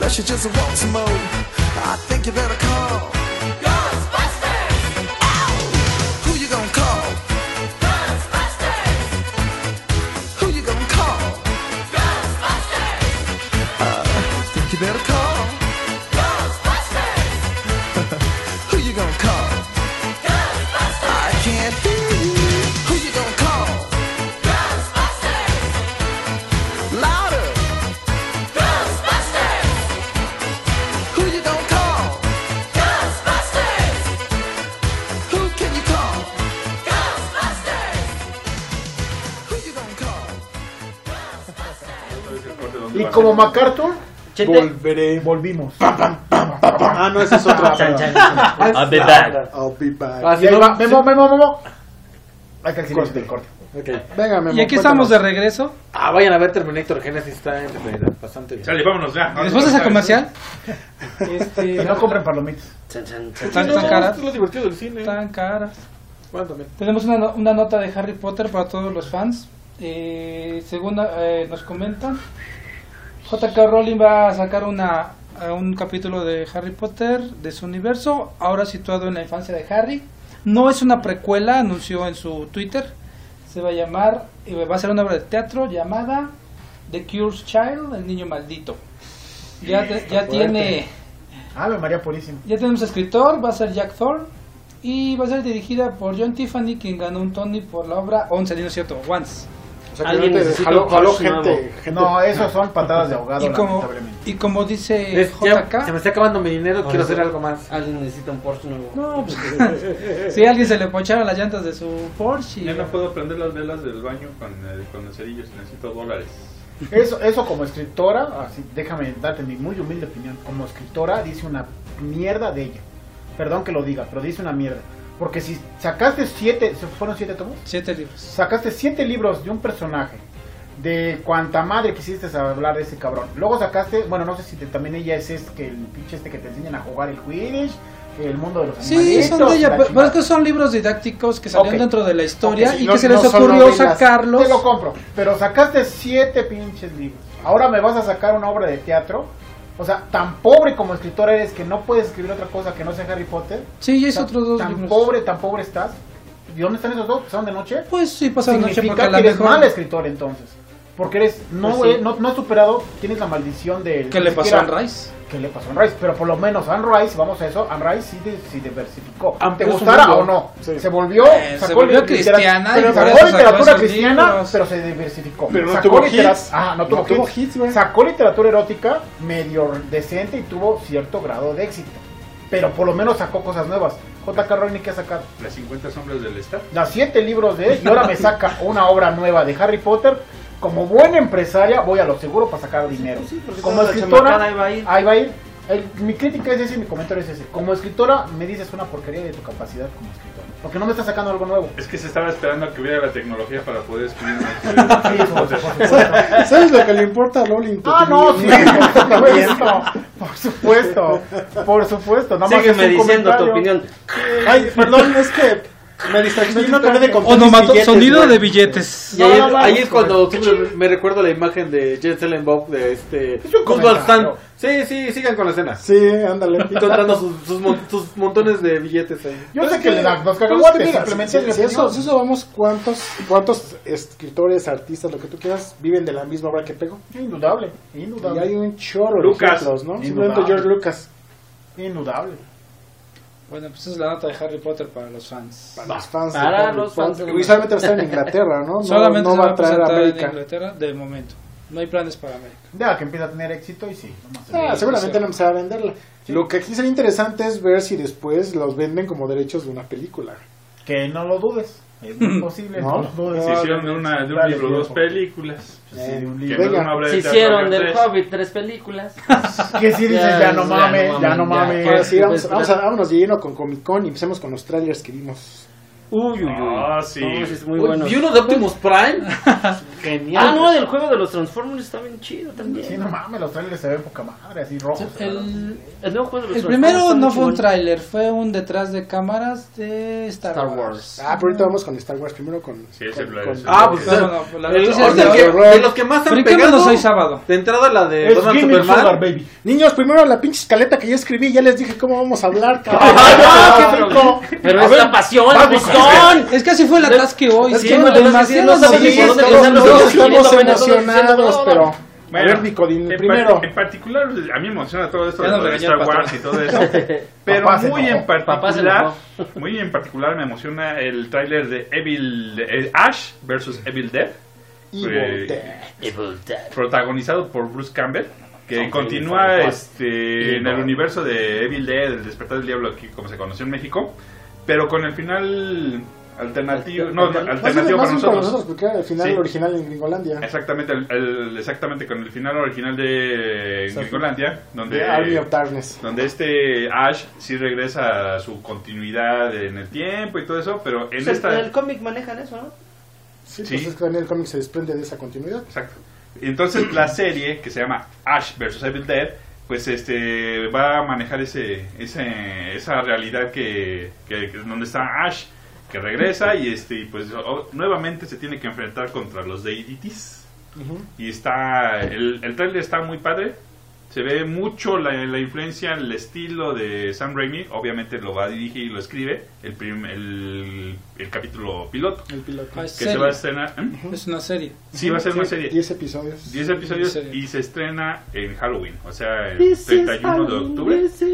Speaker 2: unless you just want some more, I think you better call Ghostbusters. Ow! Who you gonna call? Ghostbusters. Who you gonna call? Ghostbusters. I think you better call Ghostbusters. Who you gonna call? Ghostbusters. I can't hear you. Who you gonna call? Ghostbusters. Louder. Ghostbusters. Who you gonna call? Ghostbusters. Who can you call? Ghostbusters. Who you gonna call?
Speaker 4: Y como MacArthur,
Speaker 7: Chente.
Speaker 3: Volveré.
Speaker 4: volvimos.
Speaker 5: Ah, no, ese es otro.
Speaker 7: Chan, chan, chan. I'll be back.
Speaker 3: I'll be back.
Speaker 5: Ah,
Speaker 4: Y
Speaker 5: si
Speaker 4: ahí
Speaker 5: no,
Speaker 4: va,
Speaker 5: si-
Speaker 4: Memo, Memo, Memo. Ahí está el silencio del corte.
Speaker 5: Ok.
Speaker 3: Venga, Memo,
Speaker 6: Y aquí estamos de
Speaker 3: cuéntanos.
Speaker 6: regreso.
Speaker 5: Ah, vayan a ver Terminator Genesis, está entretenida, bastante bien.
Speaker 8: Sale, vámonos ya.
Speaker 6: Después de ese comercial, este,
Speaker 4: Y no compren palomitas.
Speaker 7: Chan, chan, chan.
Speaker 6: Tan-
Speaker 5: No,
Speaker 6: tan caras.
Speaker 5: es lo divertido del cine.
Speaker 6: tan caras.
Speaker 5: Bueno, también.
Speaker 6: Tenemos una, no- una nota de Harry Potter para todos los fans. Eh, según eh, nos comentan, J K Rowling va a sacar una, a un capítulo de Harry Potter de su universo, ahora situado en la infancia de Harry. No es una precuela, anunció en su Twitter. Se va a llamar, eh, va a ser una obra de teatro llamada The Cursed Child, el niño maldito. Ya, te- ya tiene,
Speaker 4: Ave María Purísima.
Speaker 6: ya tenemos escritor, va a ser Jack Thorne. Y va a ser dirigida por John Tiffany, quien ganó un Tony por la obra once, no es cierto, Once.
Speaker 3: O sea, que
Speaker 7: Alguien
Speaker 3: realmente
Speaker 7: necesita
Speaker 3: jaló,
Speaker 7: un
Speaker 3: jaló
Speaker 7: coach nuevo.
Speaker 3: gente, gente.
Speaker 4: No, esos son patadas de ahogado,
Speaker 6: Y como,
Speaker 4: lamentablemente.
Speaker 6: y como dice
Speaker 5: Es- ya,
Speaker 6: J K,
Speaker 5: se me está acabando mi dinero,
Speaker 7: Por
Speaker 5: quiero
Speaker 7: eso.
Speaker 5: hacer algo más.
Speaker 7: Alguien necesita un Porsche nuevo.
Speaker 6: no, pues, si a alguien se le poncharon las llantas de su Porsche. y-
Speaker 8: Ya no puedo prender las velas del baño con, eh, con el cerillo, necesito dólares.
Speaker 4: Eso, eso como escritora, así, déjame darte mi muy humilde opinión. Como escritora dice una mierda de ella. Perdón que lo diga, pero dice una mierda. Porque si sacaste siete, ¿fueron siete tomos?
Speaker 6: Siete libros.
Speaker 4: Sacaste siete libros de un personaje, de cuanta madre quisiste hablar de ese cabrón. Luego sacaste, bueno, no sé si te- también ella es, es que el pinche este que te enseñan a jugar el Quidditch, el mundo de los
Speaker 6: Sí,
Speaker 4: animalitos.
Speaker 6: son de ella,
Speaker 4: la
Speaker 6: pero, pero
Speaker 4: chingada.
Speaker 6: es que son libros didácticos que salieron
Speaker 4: Ok.
Speaker 6: dentro de la historia
Speaker 4: Ok, sí,
Speaker 6: y
Speaker 4: no-
Speaker 6: que se
Speaker 4: no
Speaker 6: les
Speaker 4: son
Speaker 6: ocurrió
Speaker 4: novelas.
Speaker 6: sacarlos.
Speaker 4: Te lo compro, pero sacaste siete pinches libros. Ahora me vas a sacar una obra de teatro. O sea, tan pobre como escritora eres que no puedes escribir otra cosa que no sea Harry Potter.
Speaker 6: Sí, ya es
Speaker 4: Tan-
Speaker 6: otros dos
Speaker 4: Tan
Speaker 6: libros.
Speaker 4: pobre, tan pobre estás. ¿Y dónde están esos dos? ¿Son de noche?
Speaker 6: Pues sí, pasaron noche
Speaker 4: Significa
Speaker 6: porque a la
Speaker 4: que eres
Speaker 6: mejor.
Speaker 4: mal escritor entonces. Porque eres, no,
Speaker 6: Pues sí.
Speaker 4: eh, no, no has superado, tienes la maldición de...
Speaker 6: ¿Qué
Speaker 4: ni
Speaker 6: le pasó
Speaker 4: siquiera-
Speaker 6: a Rice?
Speaker 4: ¿Qué le pasó a Rice? Pero por lo menos Anne Rice, vamos a eso, Anne Rice sí, de- sí diversificó.
Speaker 5: Amplió
Speaker 4: ¿Te
Speaker 5: su
Speaker 4: gustara
Speaker 5: mundo.
Speaker 4: o no?
Speaker 3: Sí.
Speaker 4: Se volvió...
Speaker 6: Eh, se volvió cristiana
Speaker 4: pero
Speaker 6: y por
Speaker 4: sacó
Speaker 6: eso sacó
Speaker 4: literatura
Speaker 6: esos
Speaker 4: cristiana,
Speaker 6: libros.
Speaker 4: pero se diversificó.
Speaker 3: Pero no
Speaker 4: Sacó
Speaker 3: tuvo
Speaker 4: litera-
Speaker 3: hits.
Speaker 4: Ajá, no tuvo
Speaker 3: No tuvo
Speaker 4: hits.
Speaker 3: hits, güey.
Speaker 4: Sacó literatura erótica medio decente y tuvo cierto grado de éxito. Pero por lo menos sacó cosas nuevas. J K Rowling, ¿qué ha sacado?
Speaker 8: Las cincuenta sombras del Estado.
Speaker 4: Las siete libros de él y ahora me saca una obra nueva de Harry Potter. Como buena empresaria voy a lo seguro para sacar dinero.
Speaker 7: Sí, porque
Speaker 4: Como
Speaker 7: toda la
Speaker 4: escritora,
Speaker 7: chamacada ahí va a ir.
Speaker 4: ahí va a ir. El- mi crítica es ese y mi comentario es ese. Como escritora me dices una porquería de tu capacidad como escritora. Porque no me estás sacando algo nuevo.
Speaker 8: Es que se estaba esperando a que hubiera la tecnología para poder escribir una
Speaker 4: Sí,
Speaker 8: historia de
Speaker 4: eso,
Speaker 8: Harry
Speaker 4: por
Speaker 8: Potter.
Speaker 4: supuesto.
Speaker 3: ¿Sabes lo que le importa a Rowling?
Speaker 4: Ah, no, sí, por supuesto. Por supuesto. Por supuesto. Nada más
Speaker 7: Sígueme
Speaker 4: es un
Speaker 7: diciendo tu
Speaker 4: comentario.
Speaker 7: opinión.
Speaker 3: Ay, perdón, es que me distraje. Estoy tratando de contar mis
Speaker 6: Onomato,
Speaker 3: billetes,
Speaker 6: sonido
Speaker 3: güey.
Speaker 6: de billetes.
Speaker 5: Y ahí,
Speaker 4: No, no,
Speaker 5: ahí
Speaker 4: no,
Speaker 5: es cuando siempre me recuerdo la imagen de Jen Silent Bob de este
Speaker 4: Es un
Speaker 5: Goosebumps
Speaker 4: comentario.
Speaker 5: Stan. Sí, sí, sigan con la escena.
Speaker 3: Sí, ándale.
Speaker 5: Y contando sus, sus, mon- sus montones de billetes ahí.
Speaker 4: Yo
Speaker 3: Pero
Speaker 4: sé
Speaker 3: es
Speaker 4: que le dan los
Speaker 3: pero es
Speaker 4: cacahuates,
Speaker 3: que mira,
Speaker 4: simplemente
Speaker 3: si,
Speaker 4: es mi
Speaker 3: si eso,
Speaker 4: opinión.
Speaker 3: si eso vamos, ¿cuántos, ¿cuántos escritores, artistas, lo que tú quieras, viven de la misma obra que pegó?
Speaker 4: Indudable,
Speaker 3: Y
Speaker 4: indudable.
Speaker 3: hay un chorro
Speaker 8: Lucas.
Speaker 3: de ejemplos, ¿no? Simplemente
Speaker 4: Indudable.
Speaker 3: George Lucas.
Speaker 4: Indudable.
Speaker 6: Bueno, pues esa es la nota de Harry Potter para los fans.
Speaker 3: Para los fans. de
Speaker 7: Para
Speaker 3: Harry
Speaker 7: los
Speaker 3: Potter.
Speaker 7: fans.
Speaker 3: Y solamente va a estar en Inglaterra, ¿no? No,
Speaker 6: Solamente
Speaker 3: no
Speaker 6: se
Speaker 3: va a traer a
Speaker 6: presentar en
Speaker 3: América.
Speaker 6: Inglaterra de momento. No hay planes para América.
Speaker 4: Ya que empieza a tener éxito y sí. nomás.
Speaker 3: Ah,
Speaker 6: Sí,
Speaker 3: seguramente
Speaker 6: sí.
Speaker 3: no empezará a venderla. Lo que aquí sería interesante es ver si después los venden como derechos de una película.
Speaker 4: Que no lo dudes. Es muy posible.
Speaker 3: ¿No?
Speaker 4: No lo dudes.
Speaker 8: Se hicieron de, una, de un
Speaker 4: Dale
Speaker 8: libro dos
Speaker 4: tiempo.
Speaker 8: películas.
Speaker 4: Sí, de un
Speaker 8: Que
Speaker 4: libro.
Speaker 8: no es
Speaker 3: Venga.
Speaker 8: una obra de
Speaker 7: Se
Speaker 8: teatro,
Speaker 7: hicieron
Speaker 8: había
Speaker 7: del
Speaker 8: tres.
Speaker 7: Hobbit tres películas.
Speaker 4: Que sí dices,
Speaker 7: Ya,
Speaker 4: ya, no
Speaker 7: ya,
Speaker 4: mames,
Speaker 7: no
Speaker 4: ya no
Speaker 7: mames,
Speaker 4: mames.
Speaker 7: ya.
Speaker 3: Ahora sí, vamos,
Speaker 7: pues,
Speaker 3: vamos a,
Speaker 7: pero-
Speaker 3: vámonos de lleno con Comic Con y empecemos con los trailers que vimos.
Speaker 7: Uy, uy, uy.
Speaker 8: Ah, sí.
Speaker 7: No, ese es muy
Speaker 5: Uy,
Speaker 7: bueno.
Speaker 5: Vi uno de Optimus Prime.
Speaker 3: genial.
Speaker 7: Ah, no, el juego de los Transformers está bien chido también.
Speaker 4: Sí, no mames, los trailers se ven poca madre, así rojos.
Speaker 6: El,
Speaker 7: El nuevo juego de los
Speaker 6: el
Speaker 7: Transformers
Speaker 6: primero
Speaker 7: está
Speaker 6: no
Speaker 7: muy
Speaker 6: fue un
Speaker 7: chingón.
Speaker 6: tráiler, fue un detrás de cámaras de Star,
Speaker 7: Star
Speaker 6: Wars.
Speaker 7: Wars.
Speaker 3: Ah, pero ahorita vamos con Star Wars. Primero con.
Speaker 8: Sí, ese
Speaker 3: con-
Speaker 8: Blair
Speaker 3: con-
Speaker 8: es el-
Speaker 5: Ah, pues
Speaker 6: No, no, no, la
Speaker 5: el-
Speaker 6: noticia
Speaker 5: ahorita
Speaker 6: es
Speaker 5: el
Speaker 6: de
Speaker 5: que-
Speaker 3: hoy.
Speaker 5: de los que más han
Speaker 6: Brinquémonos
Speaker 5: pegado.
Speaker 6: hoy sábado.
Speaker 5: De entrada la de
Speaker 4: Es
Speaker 5: Batman
Speaker 4: Gimme Sugar,
Speaker 5: Superman.
Speaker 4: baby.
Speaker 3: Niños, primero la pinche escaleta que yo escribí. Ya les dije cómo vamos a hablar, cabrón.
Speaker 4: ¡Ah, qué rico!
Speaker 7: Pero
Speaker 4: A
Speaker 7: es
Speaker 4: ver,
Speaker 7: la pasión,
Speaker 4: vas,
Speaker 7: el
Speaker 4: Vico.
Speaker 7: bustón.
Speaker 6: Es que así fue el atasque hoy.
Speaker 3: Es
Speaker 6: sí,
Speaker 3: que
Speaker 7: no,
Speaker 6: demasiado
Speaker 7: no sabes
Speaker 3: Sí,
Speaker 7: ni por dónde
Speaker 3: todos,
Speaker 7: empezar,
Speaker 3: todos
Speaker 7: todos
Speaker 3: estamos
Speaker 7: queriendo apenas, todos
Speaker 3: emocionados,
Speaker 7: diciendo,
Speaker 3: pero. A
Speaker 8: Bueno,
Speaker 3: ver, Vicodín,
Speaker 8: en
Speaker 3: primero.
Speaker 8: par- en particular, a mí me emociona todo esto
Speaker 6: Ya
Speaker 8: de,
Speaker 6: nos
Speaker 8: lo de
Speaker 6: regañó
Speaker 8: Star
Speaker 6: el
Speaker 8: Wars
Speaker 6: patrón.
Speaker 8: y todo eso. Pero
Speaker 4: Papá se
Speaker 8: muy
Speaker 4: enojó.
Speaker 8: en
Speaker 7: Papá se
Speaker 8: particular,
Speaker 7: enojó.
Speaker 8: muy en particular me emociona el tráiler de Evil eh, Ash versus Evil Dead,
Speaker 3: Evil
Speaker 8: eh,
Speaker 3: Dead.
Speaker 8: protagonizado por Bruce Campbell, que
Speaker 7: Ok,
Speaker 8: continúa
Speaker 7: por favor.
Speaker 8: este, en el universo de Evil Dead, el despertar del diablo, aquí como se conoció en México, pero con el final alternativo, no,
Speaker 3: Más bien-
Speaker 8: alternativo
Speaker 3: más
Speaker 8: para
Speaker 3: bien
Speaker 8: nosotros.
Speaker 3: porque era el final
Speaker 8: Sí.
Speaker 3: original en Gringolandia.
Speaker 8: Exactamente, el, el- exactamente con el final original de
Speaker 3: Sí.
Speaker 8: Gringolandia, donde
Speaker 3: De Army of Darkness.
Speaker 8: donde este Ash sí regresa a su continuidad en el tiempo y todo eso, pero en
Speaker 7: Pues el-
Speaker 8: esta...
Speaker 7: el cómic manejan eso, ¿no?
Speaker 3: Sí,
Speaker 8: Sí.
Speaker 3: pues es que también el cómic se desprende de esa continuidad.
Speaker 8: Exacto. Entonces la serie, que se llama Ash versus Evil Dead, pues este va a manejar ese, ese esa realidad que, que, que donde está Ash, que regresa y este y pues o- nuevamente se tiene que enfrentar contra los Deities.
Speaker 3: Ujú.
Speaker 8: Y está el, el trailer está muy padre. Se ve mucho la, la influencia, el estilo de Sam Raimi. Obviamente lo va a dirigir y lo escribe el, prim- el, el capítulo piloto,
Speaker 3: El piloto.
Speaker 6: Ah,
Speaker 8: que
Speaker 6: es
Speaker 8: se
Speaker 6: serie.
Speaker 8: va a estrenar. ¿eh?
Speaker 6: Es una serie.
Speaker 8: Sí, va a ser una serie.
Speaker 3: diez episodios.
Speaker 8: diez episodios
Speaker 6: serie.
Speaker 8: y se estrena en Halloween, o sea, el treinta y uno de octubre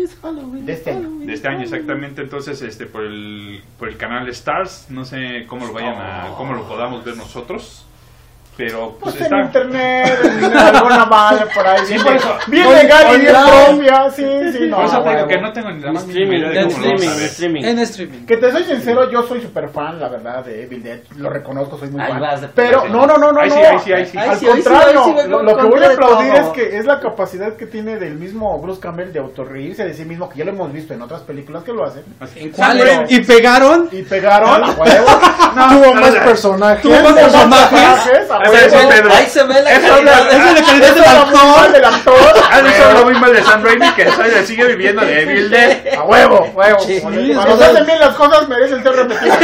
Speaker 4: De este año.
Speaker 8: de este año exactamente. Entonces, este por el por el canal Stars, no sé cómo lo vayan a cómo lo podamos ver nosotros, pero pues,
Speaker 4: Pues en
Speaker 8: está
Speaker 4: internet, en alguna madre por ahí.
Speaker 8: Sí,
Speaker 4: bien,
Speaker 8: por eso.
Speaker 4: bien
Speaker 3: On-
Speaker 4: legal y bien
Speaker 3: online.
Speaker 4: propia. Sí, sí, no.
Speaker 8: por eso te digo
Speaker 4: huevo.
Speaker 8: que no tengo ni la más mínima
Speaker 7: Streaming,
Speaker 8: idea de
Speaker 7: en
Speaker 8: cómo lo vamos
Speaker 7: streaming,
Speaker 8: a
Speaker 7: en
Speaker 8: ver.
Speaker 7: streaming.
Speaker 6: En streaming.
Speaker 4: Que te soy sincero, yo soy super fan, la verdad, de Evil Dead. Lo reconozco, soy muy
Speaker 7: Ahí
Speaker 4: fan.
Speaker 7: vas de-
Speaker 4: Pero,
Speaker 8: ahí sí.
Speaker 4: no, no, no, no.
Speaker 8: Ahí sí,
Speaker 4: no.
Speaker 8: ahí sí, ahí sí.
Speaker 4: Al
Speaker 7: Ahí sí, ahí sí,
Speaker 4: contrario,
Speaker 7: ahí sí me
Speaker 4: lo,
Speaker 7: voy
Speaker 4: lo que
Speaker 7: con
Speaker 4: voy a
Speaker 7: de
Speaker 4: aplaudir
Speaker 7: todo.
Speaker 4: es que es la capacidad que tiene del mismo Bruce Campbell de autorreírse de sí mismo, que ya lo hemos visto en otras películas que lo hacen.
Speaker 6: ¿En
Speaker 4: cuál?
Speaker 6: cuál?
Speaker 4: ¿Y
Speaker 6: pegaron?
Speaker 4: Y pegaron a huevo.
Speaker 3: Tuvo más personajes.
Speaker 6: Tuvo más personajes.
Speaker 4: a
Speaker 8: Ahí
Speaker 4: huevo.
Speaker 8: sí, Pedro.
Speaker 7: Ahí se ve la
Speaker 8: Eso
Speaker 7: calidad.
Speaker 8: habla- eso
Speaker 6: Es de calidad
Speaker 4: Eso
Speaker 6: del
Speaker 4: habla muy mal
Speaker 6: actor.
Speaker 4: del actor.
Speaker 8: Han dicho lo muy mal de Sam Raimi, que soy- sigue viviendo de Evil Dead.
Speaker 4: A huevo, huevo.
Speaker 7: Sí.
Speaker 4: Cuando se hacen bien las cosas merecen ser repetidas.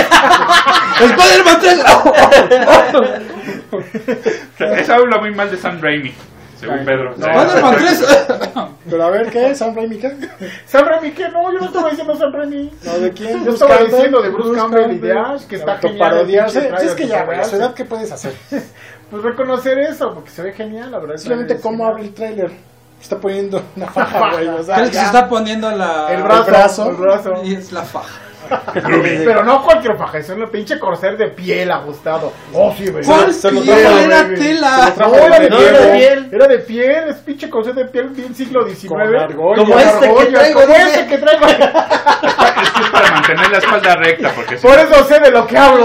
Speaker 6: Spider-Man tres.
Speaker 8: Eso habla muy mal de Sam Raimi, según Pedro.
Speaker 6: Spider-Man tres.
Speaker 3: Pero a ver, ¿qué? ¿Sam Raimi qué?
Speaker 4: Sam Raimi, ¿qué? No, yo no estaba diciendo Sam Raimi.
Speaker 3: No, ¿de quién?
Speaker 4: Yo
Speaker 3: Bruce
Speaker 4: estaba
Speaker 3: Campbell,
Speaker 4: diciendo de Bruce Campbell y de Ash, que está genial.
Speaker 3: Autoparodiarse.
Speaker 4: el pinche
Speaker 3: Es que ya,
Speaker 4: trailer
Speaker 3: güey, a
Speaker 4: se
Speaker 3: su
Speaker 4: ve.
Speaker 3: edad, ¿qué puedes hacer?
Speaker 4: Pues reconocer eso, porque se ve genial, la verdad.
Speaker 3: Simplemente
Speaker 4: el
Speaker 3: cómo
Speaker 4: trailer
Speaker 3: abre el tráiler. Está poniendo una faja, güey. O sea,
Speaker 6: ¿Crees que
Speaker 3: ya.
Speaker 6: se está poniendo la...
Speaker 4: El brazo,
Speaker 3: El brazo.
Speaker 4: el brazo.
Speaker 6: Y es la faja.
Speaker 4: Pero no cualquier faja, es un pinche corset de piel ajustado. Oh, sí, güey.
Speaker 6: ¿Cuál
Speaker 3: se lo
Speaker 6: piel?
Speaker 3: trajo,
Speaker 6: Era
Speaker 4: güey.
Speaker 6: tela.
Speaker 4: No, era de
Speaker 7: No,
Speaker 4: piel.
Speaker 7: era de piel.
Speaker 4: Era de piel, es pinche corset de piel bien siglo diecinueve.
Speaker 3: Con argollas.
Speaker 7: Como este que
Speaker 4: Argollas,
Speaker 7: traigo,
Speaker 4: como
Speaker 7: dice.
Speaker 4: este que traigo.
Speaker 8: Es que es para mantener la espalda recta, porque si
Speaker 4: Por
Speaker 8: no,
Speaker 4: eso sé de lo que hablo.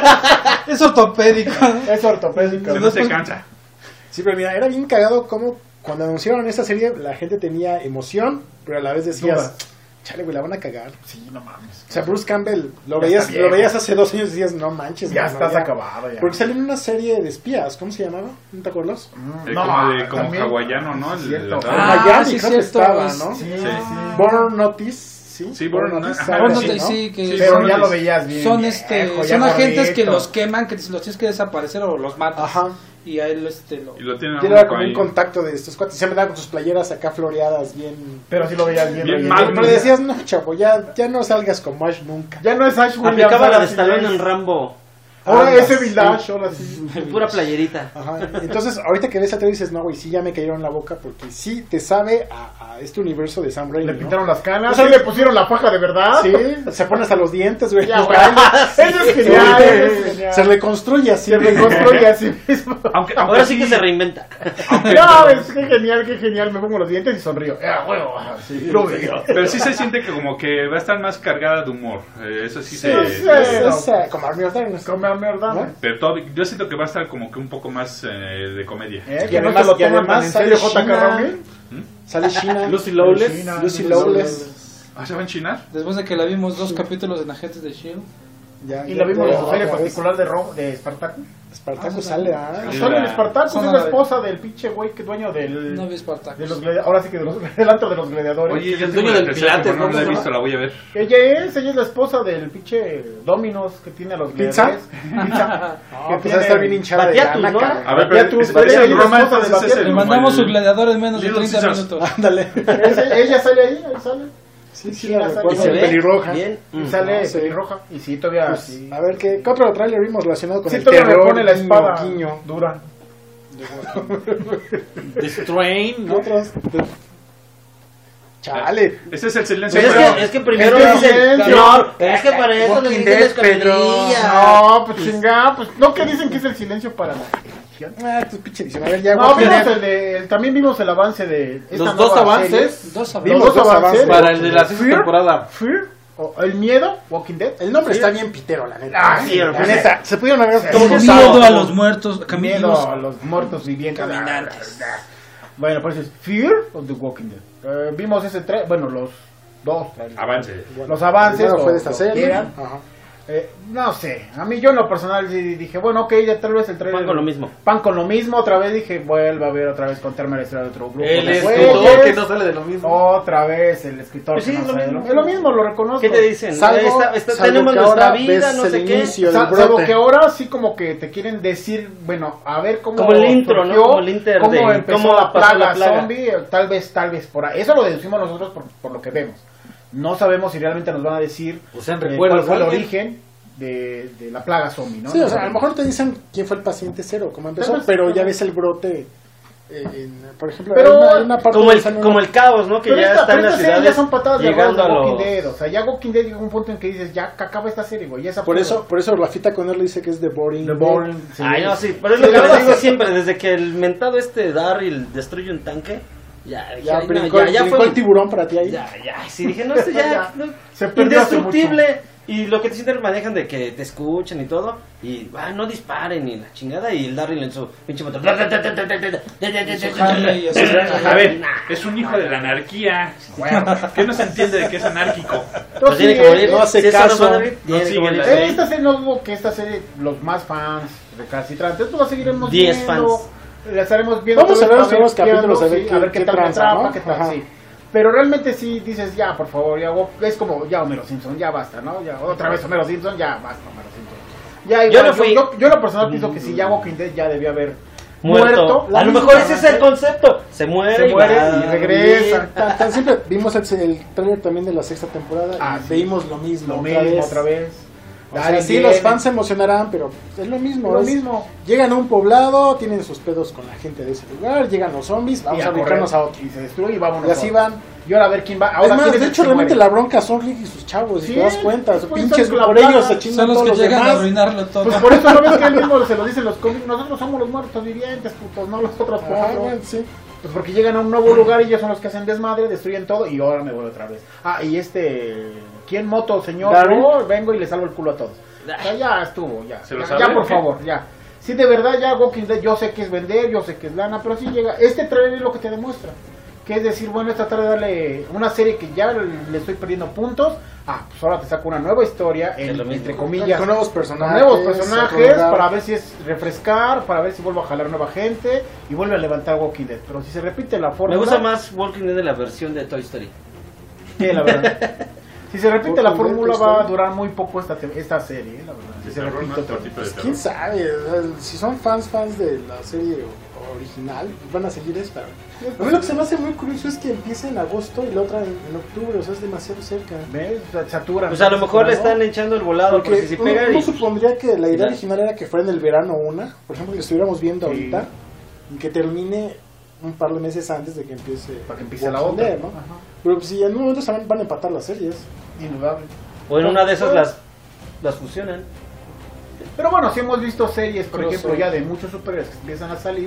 Speaker 6: Es ortopédico.
Speaker 4: Es ortopédico.
Speaker 8: si no se cansa.
Speaker 3: Sí, pero mira, era bien cagado como cuando anunciaron esta serie la gente tenía emoción, pero a la vez decías,
Speaker 4: Dudas.
Speaker 3: chale, güey, la van a cagar.
Speaker 4: Sí, no mames.
Speaker 3: O sea, Bruce Campbell, lo
Speaker 4: Ya
Speaker 3: veías,
Speaker 4: está viejo.
Speaker 3: lo veías hace dos años y decías, no manches.
Speaker 4: Ya
Speaker 3: mano,
Speaker 4: estás acabado, ya.
Speaker 3: Porque salió en una serie de espías, ¿cómo se llamaba? ¿No te acuerdas?
Speaker 8: Eh,
Speaker 4: No,
Speaker 8: como de, como
Speaker 4: también-
Speaker 8: hawaiano, ¿no? El-
Speaker 4: Cierto.
Speaker 8: la-
Speaker 6: Ah,
Speaker 3: Miami,
Speaker 6: sí,
Speaker 3: creo que
Speaker 6: cierto,
Speaker 3: estaba,
Speaker 6: es-
Speaker 3: ¿no?
Speaker 4: Sí,
Speaker 8: Sí.
Speaker 4: sí.
Speaker 3: Born Notice, ¿sí?
Speaker 8: Sí, Born Notice, ajá,
Speaker 3: algo
Speaker 6: Bueno,
Speaker 3: así,
Speaker 6: sí,
Speaker 3: ¿no?
Speaker 6: sí, que
Speaker 8: Sí,
Speaker 4: Pero
Speaker 6: son,
Speaker 4: ya lo veías bien.
Speaker 6: son,
Speaker 4: viejo,
Speaker 6: este,
Speaker 4: ya
Speaker 6: son agentes que
Speaker 4: gordito.
Speaker 6: los queman, que los tienes que desaparecer o los matas.
Speaker 3: Ajá.
Speaker 6: Y a él este, lo...
Speaker 8: Y lo tienen
Speaker 3: Y
Speaker 8: a
Speaker 3: era
Speaker 8: uno
Speaker 3: como un
Speaker 8: ahí.
Speaker 3: contacto de estos cuates. Se me daban con sus playeras acá floreadas, bien.
Speaker 4: Pero sí lo veías bien.
Speaker 8: Bien
Speaker 4: relleno.
Speaker 8: mal,
Speaker 3: Pero decías, no, chavo, ya, ya no salgas como Ash nunca.
Speaker 4: Ya no es Ash Williams.
Speaker 7: Aplicaba la
Speaker 4: ahora
Speaker 7: de
Speaker 4: sí
Speaker 7: Stallone
Speaker 4: es-
Speaker 7: en Rambo.
Speaker 4: Ahora
Speaker 3: Andas,
Speaker 4: ese Village,
Speaker 3: sí.
Speaker 4: ahora sí.
Speaker 7: Pura playerita.
Speaker 3: Ajá. Entonces, ahorita que ves a te dices, no, güey, sí ya me cayeron la boca porque sí te sabe a, a este universo de Sam Raimi.
Speaker 4: Le
Speaker 3: ¿no?
Speaker 4: pintaron las canas,
Speaker 3: O sea,
Speaker 4: sí le pusieron la faja de verdad.
Speaker 3: Sí, se pone hasta los dientes, güey.
Speaker 4: Ya, güey. Eso es genial, eso es genial.
Speaker 3: Se reconstruye así.
Speaker 4: Se reconstruye a sí mismo.
Speaker 8: Aunque, aunque
Speaker 7: Ahora sí
Speaker 8: sí
Speaker 7: que se reinventa.
Speaker 4: Ya, ves, qué genial, qué genial. Me pongo los dientes y sonrío. Ya, huevo. Sí, lo veo.
Speaker 8: Pero sí se siente que como que va a estar más cargada de humor. Eh, eso sí se...
Speaker 4: Sí, sí.
Speaker 3: Es, es, eh, como Army of Darkness.
Speaker 4: Come a mierda.
Speaker 3: ¿No?
Speaker 8: Pero todo- yo siento que va a estar como que un poco más eh, de comedia.
Speaker 4: ¿Eh?
Speaker 3: Y
Speaker 4: Que no
Speaker 3: además-
Speaker 4: se lo
Speaker 3: y
Speaker 4: toman tan
Speaker 3: además
Speaker 4: en serio
Speaker 3: sale
Speaker 4: J K.
Speaker 3: Sheena.
Speaker 4: Rowling.
Speaker 3: Sale Sheena.
Speaker 7: Lucy Lawless.
Speaker 4: Sheena,
Speaker 3: Lucy Lawless.
Speaker 8: ¿Ah, se va a enchinar?
Speaker 6: Después de que la vimos dos capítulos en Agentes de S H I E L D.
Speaker 3: Ya,
Speaker 4: Y
Speaker 3: ya-
Speaker 4: la vimos
Speaker 3: ya-
Speaker 4: en su serie
Speaker 3: otra vez.
Speaker 4: particular de, Ro- de Spartacus.
Speaker 3: Spartacus sale, ah.
Speaker 8: Sí,
Speaker 4: Sale
Speaker 8: la-
Speaker 4: el Spartacus,
Speaker 6: Son
Speaker 4: es
Speaker 6: la
Speaker 4: la
Speaker 6: de-
Speaker 4: esposa del pinche güey que dueño del...
Speaker 6: No vi Spartacus.
Speaker 4: de los gladi- ahora sí que de los, del antro de los gladiadores.
Speaker 5: Oye,
Speaker 8: Yo
Speaker 5: el
Speaker 8: tengo
Speaker 5: dueño
Speaker 8: la
Speaker 5: del
Speaker 8: tercera
Speaker 5: Pilates,
Speaker 8: temporada,
Speaker 5: ¿no?
Speaker 8: no la he
Speaker 5: ¿Cómo se
Speaker 8: visto,
Speaker 5: llama?
Speaker 8: la voy a ver.
Speaker 4: Ella es, ella es la esposa del pinche Dominos que tiene a los
Speaker 3: ¿Pizza?
Speaker 4: gladiadores. Pizza.
Speaker 3: No, pues va a estar bien hinchada de
Speaker 7: Patiatus,
Speaker 3: lana,
Speaker 7: ¿no?
Speaker 3: cabrón.
Speaker 8: A ver,
Speaker 4: Ya
Speaker 8: pero
Speaker 4: tú,
Speaker 8: es,
Speaker 4: pero
Speaker 8: es
Speaker 4: ella
Speaker 8: el
Speaker 4: es
Speaker 8: Roma,
Speaker 4: esposa de
Speaker 8: entonces es
Speaker 4: Batia.
Speaker 8: el...
Speaker 6: Le mandamos
Speaker 8: como
Speaker 6: su
Speaker 8: el-
Speaker 6: gladiador en menos de
Speaker 8: Little
Speaker 6: treinta
Speaker 8: Caesars.
Speaker 6: minutos.
Speaker 3: Ándale.
Speaker 4: Ese- ella sale ahí, ahí sale.
Speaker 3: Sí, sí,
Speaker 4: Sí,
Speaker 3: la
Speaker 4: la
Speaker 3: recuerdo.
Speaker 7: ¿Y se ve?
Speaker 3: Pelirroja.
Speaker 7: Bien.
Speaker 4: Y
Speaker 7: Mm.
Speaker 4: sale
Speaker 3: no, sí.
Speaker 4: pelirroja. Y sí, todavía.
Speaker 3: Pues,
Speaker 4: sí.
Speaker 3: a ver, ¿qué, ¿qué otro trailer vimos relacionado con
Speaker 4: Sí,
Speaker 3: el
Speaker 4: todavía
Speaker 3: terror?
Speaker 4: me pone la
Speaker 3: guiño,
Speaker 4: espada
Speaker 3: guiño?
Speaker 4: dura.
Speaker 5: The Strain,
Speaker 3: ¿Qué
Speaker 5: ¿no?
Speaker 3: otros? Chale.
Speaker 8: Ese es el silencio.
Speaker 7: Pero es,
Speaker 8: pero-
Speaker 7: que, es que primero
Speaker 4: Es que
Speaker 7: dicen,
Speaker 4: silencio.
Speaker 7: no, es que para eso
Speaker 3: Walking
Speaker 7: necesitan
Speaker 3: Dead,
Speaker 7: las
Speaker 3: Pedro.
Speaker 7: capillas.
Speaker 4: No, pues chingada, pues no que dicen que es el silencio para la religión.
Speaker 3: Ah, tu pinche edición. A ver, ya.
Speaker 4: No,
Speaker 3: Walking
Speaker 4: vimos
Speaker 3: Dead.
Speaker 4: el de, el- también vimos el avance de esta
Speaker 5: Los dos
Speaker 4: nueva
Speaker 5: avances
Speaker 4: serie.
Speaker 6: Dos
Speaker 3: Vimos
Speaker 4: Los
Speaker 3: dos
Speaker 4: dos
Speaker 3: avances.
Speaker 4: avances.
Speaker 5: para el de la sexta
Speaker 4: Fear.
Speaker 5: temporada.
Speaker 4: Fear, o el miedo, Walking Dead.
Speaker 3: El nombre está bien pitero, la neta.
Speaker 4: Ah, sí,
Speaker 3: la
Speaker 4: pues,
Speaker 3: neta. Se pudieron haber
Speaker 4: Sí.
Speaker 3: tomado
Speaker 4: Sí.
Speaker 6: Miedo
Speaker 4: Estado-
Speaker 6: a los muertos,
Speaker 4: Miedo
Speaker 6: caminos.
Speaker 4: a los muertos vivientes.
Speaker 6: Caminantes.
Speaker 4: Bueno, pues es Fear of the Walking Dead. Eh, vimos ese tres, bueno, los dos trailers.
Speaker 8: Avance.
Speaker 4: Los avances.
Speaker 3: Primero fue
Speaker 4: o
Speaker 3: de esta
Speaker 4: lo
Speaker 3: serie.
Speaker 4: quieran.
Speaker 3: Ajá.
Speaker 4: Eh, no sé, a mí yo en lo personal sí dije, bueno, ok, ya tal vez el trailer.
Speaker 7: Pan con lo mismo.
Speaker 4: Pan con lo mismo, otra vez dije, vuelve a ver otra vez contarme la historia de otro grupo.
Speaker 5: El
Speaker 4: de
Speaker 5: escritor
Speaker 4: güeyes.
Speaker 5: que no sale de lo mismo.
Speaker 4: Otra vez el escritor.
Speaker 7: Pues sí,
Speaker 4: que no
Speaker 7: es lo
Speaker 4: sabe
Speaker 7: mismo.
Speaker 4: de Es lo mismo, lo reconozco.
Speaker 7: ¿Qué te dicen?
Speaker 3: Salvo-
Speaker 7: Está- está-
Speaker 3: salvo
Speaker 7: tenemos
Speaker 3: que
Speaker 7: nuestra
Speaker 3: ahora
Speaker 7: vida,
Speaker 3: ves
Speaker 7: no
Speaker 3: el
Speaker 7: sé qué.
Speaker 3: inicio.
Speaker 4: Sa-
Speaker 3: del
Speaker 4: salvo
Speaker 3: brote.
Speaker 4: que ahora sí como que te quieren decir, bueno, a ver cómo
Speaker 7: Como el intro, ¿no?
Speaker 4: surgió,
Speaker 7: Como el inter
Speaker 4: cómo
Speaker 7: de
Speaker 4: empezó
Speaker 7: cómo
Speaker 4: la
Speaker 7: pasó
Speaker 4: plaga,
Speaker 7: la plaga.
Speaker 4: zombie, eh, tal vez, tal vez por ahí. Eso lo deducimos nosotros por, por lo que vemos. No sabemos si realmente nos van a decir
Speaker 5: O sea,
Speaker 4: eh,
Speaker 5: recuerdos
Speaker 4: cuál fue el
Speaker 5: de alguien.
Speaker 4: origen de, de la plaga zombie, ¿no?
Speaker 3: Sí,
Speaker 4: No
Speaker 3: o sea, a lo
Speaker 4: sabemos.
Speaker 3: mejor te dicen quién fue el paciente cero, cómo empezó,
Speaker 4: Tal vez,
Speaker 3: pero ya
Speaker 4: ajá.
Speaker 3: ves el brote. eh, en, por ejemplo,
Speaker 4: Pero-
Speaker 3: hay una, hay una parte
Speaker 7: Como
Speaker 3: donde
Speaker 7: el,
Speaker 3: sale
Speaker 7: como
Speaker 3: una-
Speaker 7: el caos, ¿no? Que
Speaker 4: Pero
Speaker 7: ya
Speaker 4: esta,
Speaker 7: está en
Speaker 4: pero
Speaker 7: las
Speaker 4: esta serie
Speaker 7: ciudades
Speaker 4: ya son patadas de
Speaker 7: llegando
Speaker 4: huevos de
Speaker 7: a
Speaker 4: Walking
Speaker 7: los...
Speaker 4: Dead. O sea, ya Walking Dead llega a un punto en que dices, ya que acaba esta serie, güey. Ya es
Speaker 3: Por
Speaker 4: absurdo.
Speaker 3: eso, por eso Rafita Conner le dice que es The Boring.
Speaker 4: The
Speaker 3: Dead.
Speaker 4: Boring. sí.
Speaker 7: Ay, no, sí, pero es lo
Speaker 4: Sí,
Speaker 7: que
Speaker 4: la
Speaker 7: les
Speaker 4: verdad
Speaker 7: digo
Speaker 4: sí.
Speaker 7: siempre, desde que el mentado este Daryl destruye un tanque, ya,
Speaker 3: Ya,
Speaker 7: ya,
Speaker 3: brincó,
Speaker 7: ya, ya
Speaker 3: brincó
Speaker 7: fue...
Speaker 3: el tiburón para ti ahí.
Speaker 7: Ya, ya, sí, dije, no, esto ya,
Speaker 4: Ya.
Speaker 7: no,
Speaker 4: Se perdió hace
Speaker 7: indestructible. Y lo que te sienten manejan de que te escuchan y todo, y ah, no disparen y la chingada, y el Daryl en su pinche motor.
Speaker 6: Harley y así.
Speaker 8: A ver, es un hijo de la anarquía. ¿Qué no se entiende de que es anarquíco?
Speaker 7: Pues tiene que
Speaker 4: sí,
Speaker 7: morir,
Speaker 3: no hace
Speaker 7: si eso
Speaker 3: caso,
Speaker 7: va a morir,
Speaker 8: no
Speaker 7: tiene que
Speaker 8: sigue
Speaker 7: morir.
Speaker 8: la
Speaker 4: Eh,
Speaker 8: ley.
Speaker 4: Esta serie no dudo que esta serie, los más fans recalcitrantes, pues la seguiremos
Speaker 7: Diez
Speaker 4: viendo.
Speaker 7: fans.
Speaker 4: La estaremos viendo.
Speaker 3: Vamos
Speaker 4: tal
Speaker 3: a ver
Speaker 4: vez
Speaker 3: los primeros
Speaker 4: para
Speaker 3: capítulos, a ver
Speaker 4: sí,
Speaker 3: qué-
Speaker 4: a ver qué,
Speaker 3: qué
Speaker 4: tal me
Speaker 3: tranza,
Speaker 4: atrapa,
Speaker 3: ¿no?
Speaker 4: qué tal,
Speaker 3: Ajá.
Speaker 4: sí. Pero realmente sí dices, ya, por favor, ya, es como, ya Homero Simpson, ya basta, ¿no? Ya, otra vez Homero Simpson, ya basta Homero Simpson. Ya,
Speaker 7: Yo
Speaker 4: igual,
Speaker 7: no fui.
Speaker 4: yo, yo, en lo personal pienso que si ya Walking Dead ya debió haber
Speaker 7: Muerto.
Speaker 4: muerto. la
Speaker 7: A lo
Speaker 4: misma
Speaker 7: mejor ese es el
Speaker 4: avance,
Speaker 7: concepto. Se muere,
Speaker 4: Se muere
Speaker 7: va
Speaker 4: y regresa.
Speaker 3: Tan- tan siempre vimos el, el trailer también de la sexta temporada
Speaker 4: Ah,
Speaker 3: y
Speaker 4: sí.
Speaker 3: veímos lo mismo.
Speaker 4: Lo
Speaker 3: otra
Speaker 4: mismo
Speaker 3: vez.
Speaker 4: otra vez.
Speaker 3: O sea,
Speaker 4: Daryl
Speaker 3: sí,
Speaker 4: viene.
Speaker 3: los fans se emocionarán, pero es lo mismo.
Speaker 4: Lo
Speaker 3: es-
Speaker 4: mismo.
Speaker 3: Llegan a un poblado, tienen sus pedos con la gente de ese lugar, llegan los zombies, vamos
Speaker 4: Y
Speaker 3: a
Speaker 4: correr,
Speaker 3: brincarnos a otro.
Speaker 4: y se destruye y vámonos.
Speaker 3: Y así
Speaker 4: a otro.
Speaker 3: van.
Speaker 4: Y ahora a ver quién va. Ahora
Speaker 3: Es más,
Speaker 4: quién
Speaker 3: de
Speaker 4: el
Speaker 3: hecho,
Speaker 4: que
Speaker 3: realmente
Speaker 4: muere.
Speaker 3: la bronca son Rick y sus chavos, si
Speaker 4: Sí,
Speaker 3: te das cuenta.
Speaker 4: pues,
Speaker 3: pinches
Speaker 4: son la
Speaker 3: por ellos
Speaker 4: plaga.
Speaker 3: se chingan
Speaker 6: Son los
Speaker 3: todos
Speaker 6: que
Speaker 3: los
Speaker 6: llegan a
Speaker 3: demás.
Speaker 6: arruinarlo todo.
Speaker 4: Pues por eso no ves que él mismo se lo dicen los cómics. Nosotros somos los muertos vivientes, putos, no los otros
Speaker 3: Ajá,
Speaker 4: cuatro.
Speaker 3: bueno, sí.
Speaker 4: Pues porque llegan a un nuevo lugar y ellos son los que hacen desmadre, destruyen todo y ahora me voy otra vez. Ah, y este. ¿Quién moto, señor?
Speaker 3: Daryl.
Speaker 4: Yo vengo y le salvo el culo a todos. O sea, ya estuvo, ya.
Speaker 8: ¿Se lo
Speaker 4: Ya,
Speaker 8: sabe
Speaker 4: ya,
Speaker 8: o
Speaker 4: por
Speaker 8: qué?
Speaker 4: favor, ya. Sí, de verdad, ya Walking Dead, yo sé que es vender, yo sé que es lana, pero sí llega. Este trailer es lo que te demuestra. Que es decir, bueno, es tratar de darle una serie que ya le estoy perdiendo puntos. Ah, pues ahora te saco una nueva historia, en-
Speaker 7: Es lo mismo.
Speaker 4: entre comillas.
Speaker 3: Con nuevos
Speaker 4: Con
Speaker 3: personajes.
Speaker 4: nuevos personajes
Speaker 3: acordar.
Speaker 4: para ver si es refrescar, para ver si vuelvo a jalar nueva gente y vuelve a levantar Walking Dead. Pero si se repite la
Speaker 7: Me
Speaker 4: fórmula,
Speaker 7: gusta más Walking Dead de la versión de Toy Story.
Speaker 4: sí, la verdad. Si se repite
Speaker 3: Walking
Speaker 4: la
Speaker 3: Dead,
Speaker 4: fórmula
Speaker 3: Toy
Speaker 4: va a
Speaker 3: Story.
Speaker 4: durar muy poco esta, te- esta serie, eh, la verdad. Si se
Speaker 8: Terror,
Speaker 4: repite
Speaker 8: más
Speaker 4: otra
Speaker 8: cortito
Speaker 4: vez.
Speaker 8: de terror.
Speaker 3: ¿Quién sabe? O sea, si son fans fans de la serie original, van a seguir esta. A mí lo que se me hace muy curioso es que empiece en agosto y la otra en, en octubre, o sea, es demasiado cerca.
Speaker 4: ¿Ves? Se saturan.
Speaker 7: Pues a lo mejor le
Speaker 4: ¿no?
Speaker 7: están echando el volado,
Speaker 3: Porque
Speaker 7: porque si
Speaker 3: uno,
Speaker 7: pega
Speaker 3: uno
Speaker 7: y...
Speaker 3: supondría que la idea
Speaker 7: Ya.
Speaker 3: original era que fuera en el verano una, por ejemplo, que estuviéramos viendo
Speaker 4: Sí.
Speaker 3: ahorita, y que termine un par de meses antes de que empiece,
Speaker 4: Para que empiece la
Speaker 3: Walking
Speaker 4: otra.
Speaker 3: Dead, ¿no?
Speaker 4: Ajá.
Speaker 3: Pero pues, si en un momento se van, van a empatar las series.
Speaker 4: Indudable.
Speaker 7: O en una de esas las, las fusionan.
Speaker 4: Pero bueno, si hemos visto series, por
Speaker 3: Crossover.
Speaker 4: ejemplo, ya de muchos superhéroes que empiezan a salir,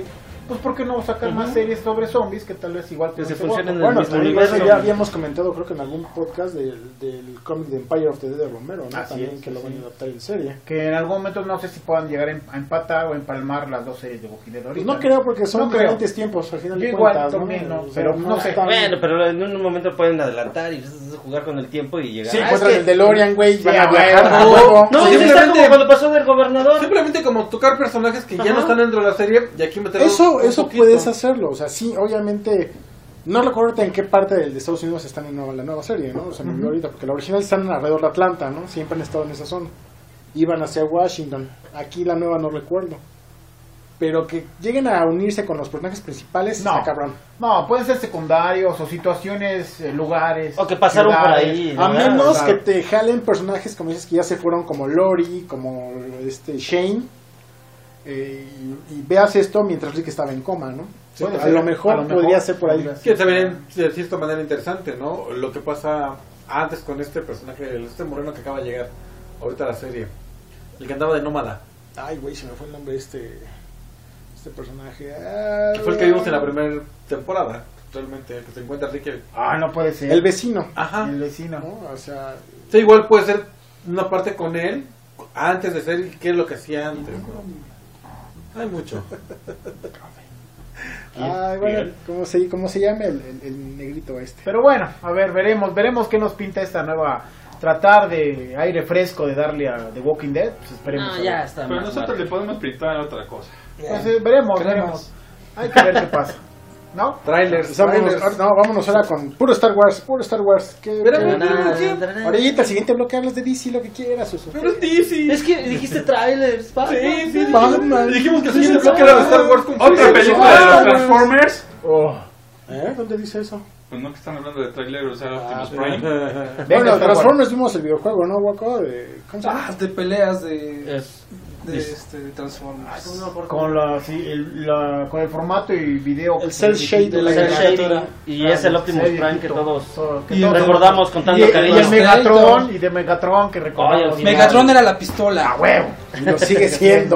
Speaker 4: pues ¿por qué no sacar más series sobre zombies que tal vez igual
Speaker 7: Que se
Speaker 4: ese
Speaker 7: funcionen en
Speaker 4: Walking?
Speaker 7: el
Speaker 3: Bueno,
Speaker 7: mismo
Speaker 3: también
Speaker 7: universo.
Speaker 3: eso ya habíamos comentado, creo que en algún podcast del, del cómic de Empire of the Dead de Romero, ¿no?
Speaker 4: Así
Speaker 3: También
Speaker 4: es,
Speaker 3: que lo
Speaker 4: sí.
Speaker 3: van a adaptar en serie.
Speaker 4: Que en algún momento no sé si puedan llegar a empatar o empalmar las dos series de Walking Dead
Speaker 3: Pues
Speaker 4: ahorita.
Speaker 3: no creo, porque son
Speaker 4: No creo.
Speaker 3: diferentes tiempos, al final
Speaker 4: Yo
Speaker 3: de
Speaker 4: igual
Speaker 3: cuentas,
Speaker 4: también, ¿no?
Speaker 3: O sea,
Speaker 4: Pero no sé.
Speaker 3: están-
Speaker 7: Bueno, pero en un momento pueden adelantar y jugar con el tiempo y llegar.
Speaker 3: Sí,
Speaker 7: Ah, es
Speaker 3: encuentran
Speaker 7: que-
Speaker 3: el DeLorean, güey,
Speaker 4: Sí,
Speaker 3: van
Speaker 4: a
Speaker 3: a viajar
Speaker 4: huevo.
Speaker 3: a huevo.
Speaker 7: No,
Speaker 5: Sí,
Speaker 7: sí, está
Speaker 5: simplemente-
Speaker 7: como cuando pasó del gobernador.
Speaker 5: Simplemente como tocar personajes que ya
Speaker 7: Ajá.
Speaker 5: no están dentro de la serie y aquí meterlos
Speaker 3: Eso,
Speaker 5: un
Speaker 3: eso
Speaker 5: poquito.
Speaker 3: puedes hacerlo, o sea, sí, obviamente, no recuerdo en qué parte de Estados Unidos están en nueva- la nueva serie, ¿no? O sea, me olvidó ahorita, porque la original están alrededor de Atlanta, ¿no? Siempre han estado en esa zona. Iban hacia Washington, aquí la nueva no recuerdo. Pero que lleguen a unirse con los personajes principales,
Speaker 4: No.
Speaker 3: está cabrón.
Speaker 4: No, pueden ser secundarios o situaciones, eh, lugares.
Speaker 7: O que pasaron por
Speaker 4: ciudades.
Speaker 7: ahí.
Speaker 3: A
Speaker 7: ¿no?
Speaker 3: menos
Speaker 4: claro.
Speaker 3: que te jalen personajes, como dices, que ya se fueron, como Lori, como este Shane, eh, y, y veas esto mientras Rick estaba en coma, ¿no?
Speaker 4: Sí,
Speaker 3: a,
Speaker 4: sí,
Speaker 3: lo mejor
Speaker 4: a lo mejor
Speaker 3: podría ser por ahí.
Speaker 4: podría ser.
Speaker 5: Que también de cierta manera interesante, ¿no? Lo que pasa antes con este personaje, este moreno que acaba de llegar ahorita a la serie. El que andaba de nómada.
Speaker 3: Ay, güey, se me fue el nombre de este, este personaje. Ah,
Speaker 5: Que fue el que vimos en la primera temporada. Realmente, que se encuentra Rick.
Speaker 4: Ah, no puede ser.
Speaker 3: El vecino.
Speaker 5: Ajá.
Speaker 4: El vecino.
Speaker 3: ¿No? O sea,
Speaker 5: Sí, igual puede ser una parte con él antes de ser qué es lo que hacía antes, ¿no? Hay mucho.
Speaker 3: ay, bueno, ¿cómo se, cómo se llama el, el, el negrito este?
Speaker 4: Pero bueno, a ver, veremos, veremos qué nos pinta esta nueva. Tratar de aire fresco de darle a The Walking Dead. Pues esperemos.
Speaker 7: No,
Speaker 4: a ver.
Speaker 7: ya está.
Speaker 8: Pero
Speaker 7: más
Speaker 8: nosotros
Speaker 7: barato.
Speaker 8: le podemos pintar otra cosa.
Speaker 4: Pues, eh, veremos,
Speaker 6: Creemos.
Speaker 4: veremos. Hay que ver qué pasa. ¿No?
Speaker 5: Trailers.
Speaker 3: Pues vámonos,
Speaker 5: trailers.
Speaker 3: no, vámonos ahora con puro Star Wars, puro Star Wars. ¿Qué,
Speaker 5: Pero,
Speaker 3: qué-
Speaker 5: pero,
Speaker 7: Tararán,
Speaker 5: pero,
Speaker 7: tararán.
Speaker 3: Ahorita, el siguiente bloque hablas de D C, lo que quieras, Suso.
Speaker 5: pero es D C.
Speaker 7: Es que dijiste trailers, pa.
Speaker 5: Sí, sí.
Speaker 3: Batman.
Speaker 5: Dijimos que el siguiente bloque era de Star Wars con
Speaker 8: Otra película de los Transformers.
Speaker 4: Oh.
Speaker 3: ¿Eh? ¿Dónde dice eso?
Speaker 8: Pues no que están hablando de trailer, o sea,
Speaker 3: Ah,
Speaker 8: Optimus Prime.
Speaker 4: Venga,
Speaker 3: Bueno,
Speaker 4: Star
Speaker 3: Transformers vimos el videojuego, ¿no, Waco? De, ¿Cómo se llama?
Speaker 6: Ah, de peleas de,
Speaker 7: Es-
Speaker 6: de, este, de Transformers.
Speaker 4: Con, la, sí, el, la, con el formato y video.
Speaker 3: El cel shade
Speaker 6: de la
Speaker 7: Cel
Speaker 6: caricatura.
Speaker 7: shading, y es el Optimus
Speaker 4: Serie,
Speaker 7: Prime que
Speaker 4: quito.
Speaker 7: todos
Speaker 4: Todo- que
Speaker 6: Y
Speaker 4: todos-
Speaker 7: recordamos con
Speaker 4: Y,
Speaker 7: tanto
Speaker 4: y
Speaker 7: cariño.
Speaker 4: el Megatron, y de Megatron que recordamos.
Speaker 7: Ay, al final.
Speaker 6: Megatron era la pistola.
Speaker 4: A huevo.
Speaker 3: Y lo sigue siendo.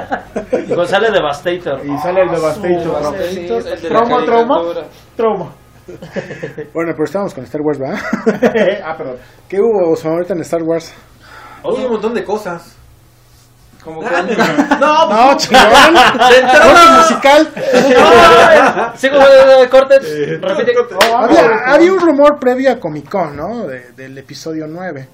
Speaker 7: Y González Devastator.
Speaker 4: Y sale el Devastator.
Speaker 6: Devastator,
Speaker 4: ¿no?
Speaker 6: el de la
Speaker 4: Trauma, trauma.
Speaker 6: caricatura.
Speaker 4: Trauma.
Speaker 3: Bueno, pero estábamos con Star Wars, ¿verdad?
Speaker 4: ah, perdón.
Speaker 3: ¿Qué hubo, Osma, ahorita en Star Wars?
Speaker 5: Oye, un montón de cosas.
Speaker 6: Como
Speaker 5: No,
Speaker 6: cuando-
Speaker 3: No, chingón. Corte musical.
Speaker 7: Sigo, eh, corte. Repite.
Speaker 3: Había, había un rumor previo a Comic Con, ¿no? De- del episodio nueve.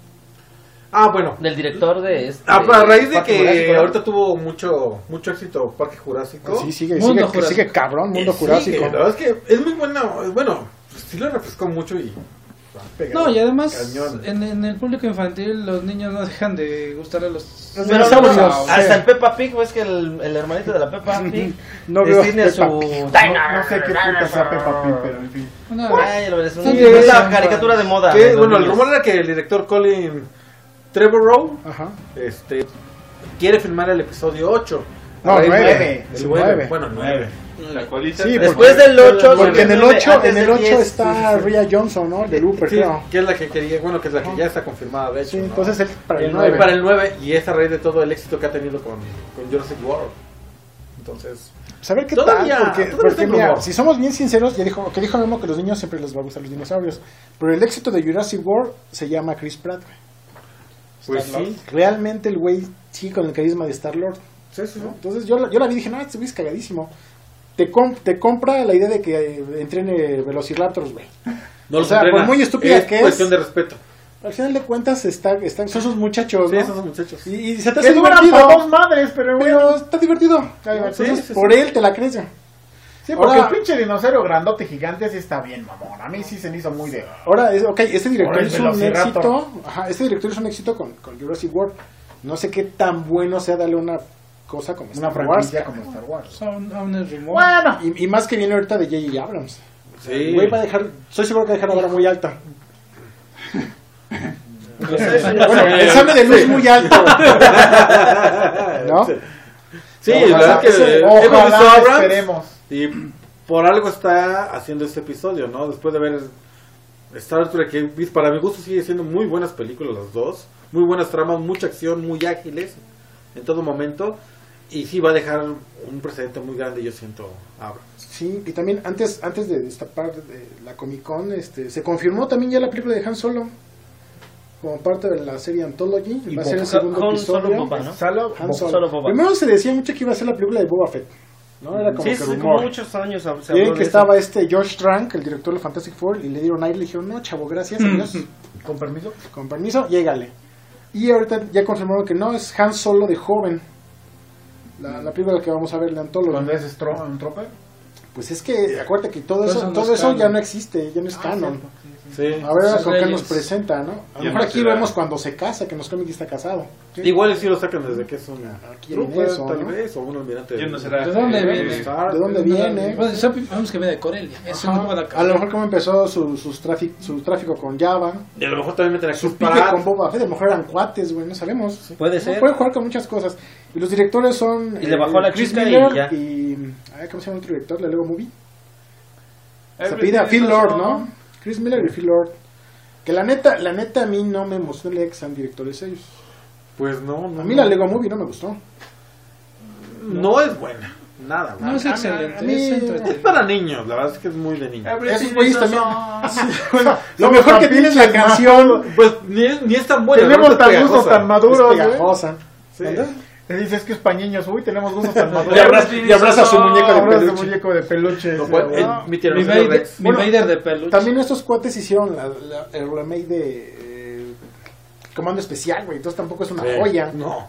Speaker 5: Ah, bueno.
Speaker 7: Del director de este.
Speaker 5: A, a raíz de
Speaker 4: Parque
Speaker 5: que
Speaker 4: Jurásico, ¿no?
Speaker 5: ahorita tuvo mucho mucho éxito Parque Jurásico.
Speaker 3: Sí, sigue,
Speaker 6: Mundo
Speaker 3: sigue,
Speaker 6: Jurásico.
Speaker 3: sigue cabrón, Mundo
Speaker 5: Eh,
Speaker 3: Jurásico.
Speaker 5: sigue, la verdad es que es muy buena. Bueno, sí lo refrescó mucho y.
Speaker 6: No, y además
Speaker 5: Cañón.
Speaker 6: en, en el público infantil los niños no dejan de gustarle los...
Speaker 3: Los
Speaker 7: Pero
Speaker 3: dinosaurios.
Speaker 7: no,
Speaker 3: sí.
Speaker 7: hasta el Peppa Pig, ves que el, el hermanito de la Peppa Pig
Speaker 3: No
Speaker 7: eh,
Speaker 3: veo
Speaker 7: tiene
Speaker 3: Peppa
Speaker 7: su.
Speaker 3: Pig.
Speaker 4: No, no sé qué puta sea Peppa Pig, pero en fin.
Speaker 6: Una-
Speaker 7: Ay, lo verás.
Speaker 6: Sí,
Speaker 7: es la
Speaker 6: sí,
Speaker 7: caricatura de moda.
Speaker 5: Que,
Speaker 7: de los
Speaker 5: bueno, el
Speaker 7: niños.
Speaker 5: rumor era que el director Colin Trevorrow
Speaker 3: Ajá.
Speaker 5: este, quiere filmar el episodio ocho.
Speaker 3: No,
Speaker 5: A raíz
Speaker 3: nueve.
Speaker 5: de-
Speaker 3: El
Speaker 5: El nueve.
Speaker 3: nueve.
Speaker 5: Bueno, nueve.
Speaker 8: La colita.
Speaker 3: Sí,
Speaker 7: Después del ocho.
Speaker 3: Porque en el
Speaker 7: nueve,
Speaker 3: ocho,
Speaker 7: antes
Speaker 3: en el
Speaker 7: del
Speaker 3: ocho
Speaker 7: diez.
Speaker 3: está Rhea Johnson, ¿no? El de Looper,
Speaker 5: Sí,
Speaker 3: creo.
Speaker 5: que es la que quería, bueno, que es la que ya está confirmada, de hecho.
Speaker 3: Sí,
Speaker 5: ¿no?
Speaker 3: entonces él para el
Speaker 5: Y
Speaker 3: nueve.
Speaker 5: para el nueve, y es a raíz de todo el éxito que ha tenido con, con Jurassic World. Entonces,
Speaker 3: Pues a ver qué
Speaker 5: Todavía-
Speaker 3: tal, porque,
Speaker 5: todavía
Speaker 3: porque
Speaker 5: está en
Speaker 3: mira,
Speaker 5: rumor.
Speaker 3: si somos bien sinceros, ya dijo, que dijo Memo que a los niños siempre les va a gustar los dinosaurios, pero el éxito de Jurassic World se llama Chris Pratt, güey.
Speaker 5: pues sí.
Speaker 3: Realmente el güey sí con el carisma de Star-Lord.
Speaker 5: Sí, sí, sí.
Speaker 3: Entonces yo, la- yo la vi y dije, no, este güey es cagadísimo. Te, com- te compra la idea de que eh, entrene Velociraptors, güey.
Speaker 5: No
Speaker 3: O
Speaker 5: los
Speaker 3: sea, por
Speaker 5: entrena.
Speaker 3: muy estúpida
Speaker 5: es
Speaker 3: que es-
Speaker 5: cuestión de respeto.
Speaker 3: Al final de cuentas está, están, son sus muchachos,
Speaker 5: Sí,
Speaker 3: ¿no?
Speaker 5: esos muchachos.
Speaker 3: Y, y se te
Speaker 4: Que
Speaker 3: hace
Speaker 4: duran para dos
Speaker 3: divertido,
Speaker 4: madres, pero bueno.
Speaker 3: pero está divertido.
Speaker 4: Está divertido.
Speaker 3: Entonces,
Speaker 5: Sí, sí, sí.
Speaker 3: por él te la crees ya.
Speaker 4: Sí, porque
Speaker 3: Ahora-
Speaker 4: el pinche dinosaurio grandote gigante sí está bien, mamón. A mí sí se me hizo muy de.
Speaker 3: Ahora, es, ok, este director
Speaker 4: Ahora el
Speaker 3: hizo un
Speaker 4: Velociraptor.
Speaker 3: éxito. Ajá, este director hizo un éxito con, con Jurassic World. No sé qué tan bueno sea darle una cosa como
Speaker 4: Una
Speaker 3: Star Wars.
Speaker 4: franquicia como Star Wars.
Speaker 6: Aún, aún es rumor.
Speaker 4: Bueno,
Speaker 3: Y, y más que viene ahorita de J J Abrams.
Speaker 5: Sí.
Speaker 3: El güey va a dejar, estoy seguro que va a dejar la vara muy alta. Bueno, el sable de luz muy alto. ¿No?
Speaker 5: Sí,
Speaker 3: Ojalá,
Speaker 5: la verdad que
Speaker 3: ese-
Speaker 5: hemos visto a
Speaker 4: ojalá
Speaker 5: Abrams
Speaker 4: esperemos.
Speaker 5: y por algo está haciendo este episodio, ¿no? Después de ver Star Trek, que para mi gusto sigue siendo muy buenas películas las dos, muy buenas tramas, mucha acción, muy ágiles en todo momento. y sí va a dejar un precedente muy grande, yo siento, ahora.
Speaker 3: Sí, y también antes antes de destapar de la Comic Con, este, se confirmó también ya la película de Han Solo como parte de la serie Anthology.
Speaker 4: Y
Speaker 3: Va a ser el
Speaker 4: Boba-
Speaker 3: segundo
Speaker 7: Han
Speaker 3: episodio.
Speaker 7: Solo Boba, ¿no?
Speaker 4: Salo-
Speaker 3: Han
Speaker 4: Bo-
Speaker 3: Solo.
Speaker 7: Solo Boba.
Speaker 3: Primero se decía mucho que iba a ser la película de Boba Fett, ¿no? Era como
Speaker 7: Sí,
Speaker 3: que
Speaker 7: sí, como
Speaker 3: rumor.
Speaker 7: muchos años se
Speaker 3: Y
Speaker 7: habló
Speaker 3: ven
Speaker 7: de
Speaker 3: que
Speaker 7: eso.
Speaker 3: estaba este George Trank, el director de Fantastic Four, y le dieron aire y le dijeron, no, chavo, gracias, adiós.
Speaker 4: Con permiso.
Speaker 3: Con permiso, llégale. Y ahorita ya confirmaron que no, es Han Solo de joven. La, la película que vamos a ver de Anthology.
Speaker 4: Cuando es Stro- un Trooper.
Speaker 3: Pues es que, acuérdate que todo
Speaker 6: Todo
Speaker 3: eso,
Speaker 6: eso no
Speaker 3: todo
Speaker 6: es
Speaker 3: eso ya
Speaker 6: canon.
Speaker 3: no existe, ya no es canon.
Speaker 5: Sí.
Speaker 3: A ver
Speaker 6: Sus
Speaker 3: con qué
Speaker 6: leyes.
Speaker 3: nos presenta, ¿no? A lo
Speaker 8: Ya
Speaker 3: mejor
Speaker 8: no
Speaker 3: aquí
Speaker 8: será.
Speaker 3: vemos cuando se casa, que en los cómics está casado.
Speaker 5: Igual sí lo sacan desde que es un
Speaker 3: Aquí
Speaker 5: trooper,
Speaker 3: en eso,
Speaker 5: tal
Speaker 3: ¿no?
Speaker 5: vez, o un almirante.
Speaker 8: ¿Quién no será?
Speaker 6: ¿De dónde
Speaker 8: Eh,
Speaker 6: viene?
Speaker 5: Star.
Speaker 3: ¿De dónde viene?
Speaker 6: Bueno, sabemos que viene de Corelia. Es
Speaker 3: Ajá.
Speaker 6: una buena
Speaker 3: A lo mejor como empezó su, sus tráfico, su tráfico con Java,
Speaker 5: Y a lo mejor también meten a
Speaker 3: su
Speaker 5: Chris
Speaker 3: pique
Speaker 5: Pratt.
Speaker 3: con Boba Fett, a lo mejor eran cuates, güey, no sabemos.
Speaker 7: Puede
Speaker 3: No,
Speaker 7: ser.
Speaker 3: puede jugar con muchas cosas. Y los directores son
Speaker 7: Y le bajó a la
Speaker 3: Chris
Speaker 7: chica y
Speaker 3: Miller
Speaker 7: ya.
Speaker 3: y, ay, ¿cómo se llama el otro director de Lego Movie? Se
Speaker 8: Everything
Speaker 3: pide a
Speaker 8: is
Speaker 3: Phil Lord,
Speaker 8: awesome.
Speaker 3: ¿no? Chris Miller y Phil Lord. Que la neta, la neta a mí no me emociona que sean directores ellos.
Speaker 5: Pues no, no.
Speaker 3: A mí la Lego Movie no me gustó.
Speaker 5: No es buena. Nada,
Speaker 6: No es
Speaker 5: a- a-
Speaker 6: excelente,
Speaker 3: a mí-
Speaker 6: es
Speaker 5: Es
Speaker 6: entretenido.
Speaker 5: para niños, la verdad es que es muy de niños.
Speaker 3: Esos güeyes también. Bueno, lo
Speaker 4: Somos
Speaker 3: mejor que
Speaker 4: tan
Speaker 3: tiene es la
Speaker 4: pinches
Speaker 3: canción.
Speaker 5: Pues ni es, ni es tan buena.
Speaker 4: Tenemos
Speaker 5: la verdad es
Speaker 4: tan gustos
Speaker 5: pegajosa.
Speaker 4: tan maduros,
Speaker 3: Es
Speaker 4: ¿eh?
Speaker 3: pegajosa.
Speaker 5: Sí.
Speaker 3: ¿Verdad?
Speaker 4: Te dices que es pa' niños, uy, tenemos gustos tan maduros.
Speaker 3: Y abraza, y abraza a su muñeco de
Speaker 4: Abraza
Speaker 3: peluche.
Speaker 4: su muñeco de peluche.
Speaker 5: Lo
Speaker 4: sí,
Speaker 5: cual-
Speaker 4: güey.
Speaker 5: el- mi
Speaker 6: Mi
Speaker 5: tiranosaurio
Speaker 6: Vader,
Speaker 5: Rex.
Speaker 6: mi
Speaker 3: Bueno,
Speaker 6: Vader de peluche.
Speaker 3: También estos cuates hicieron la, la- el remake de eh, Comando Especial, güey. Entonces tampoco es una
Speaker 5: Sí.
Speaker 3: joya.
Speaker 5: No.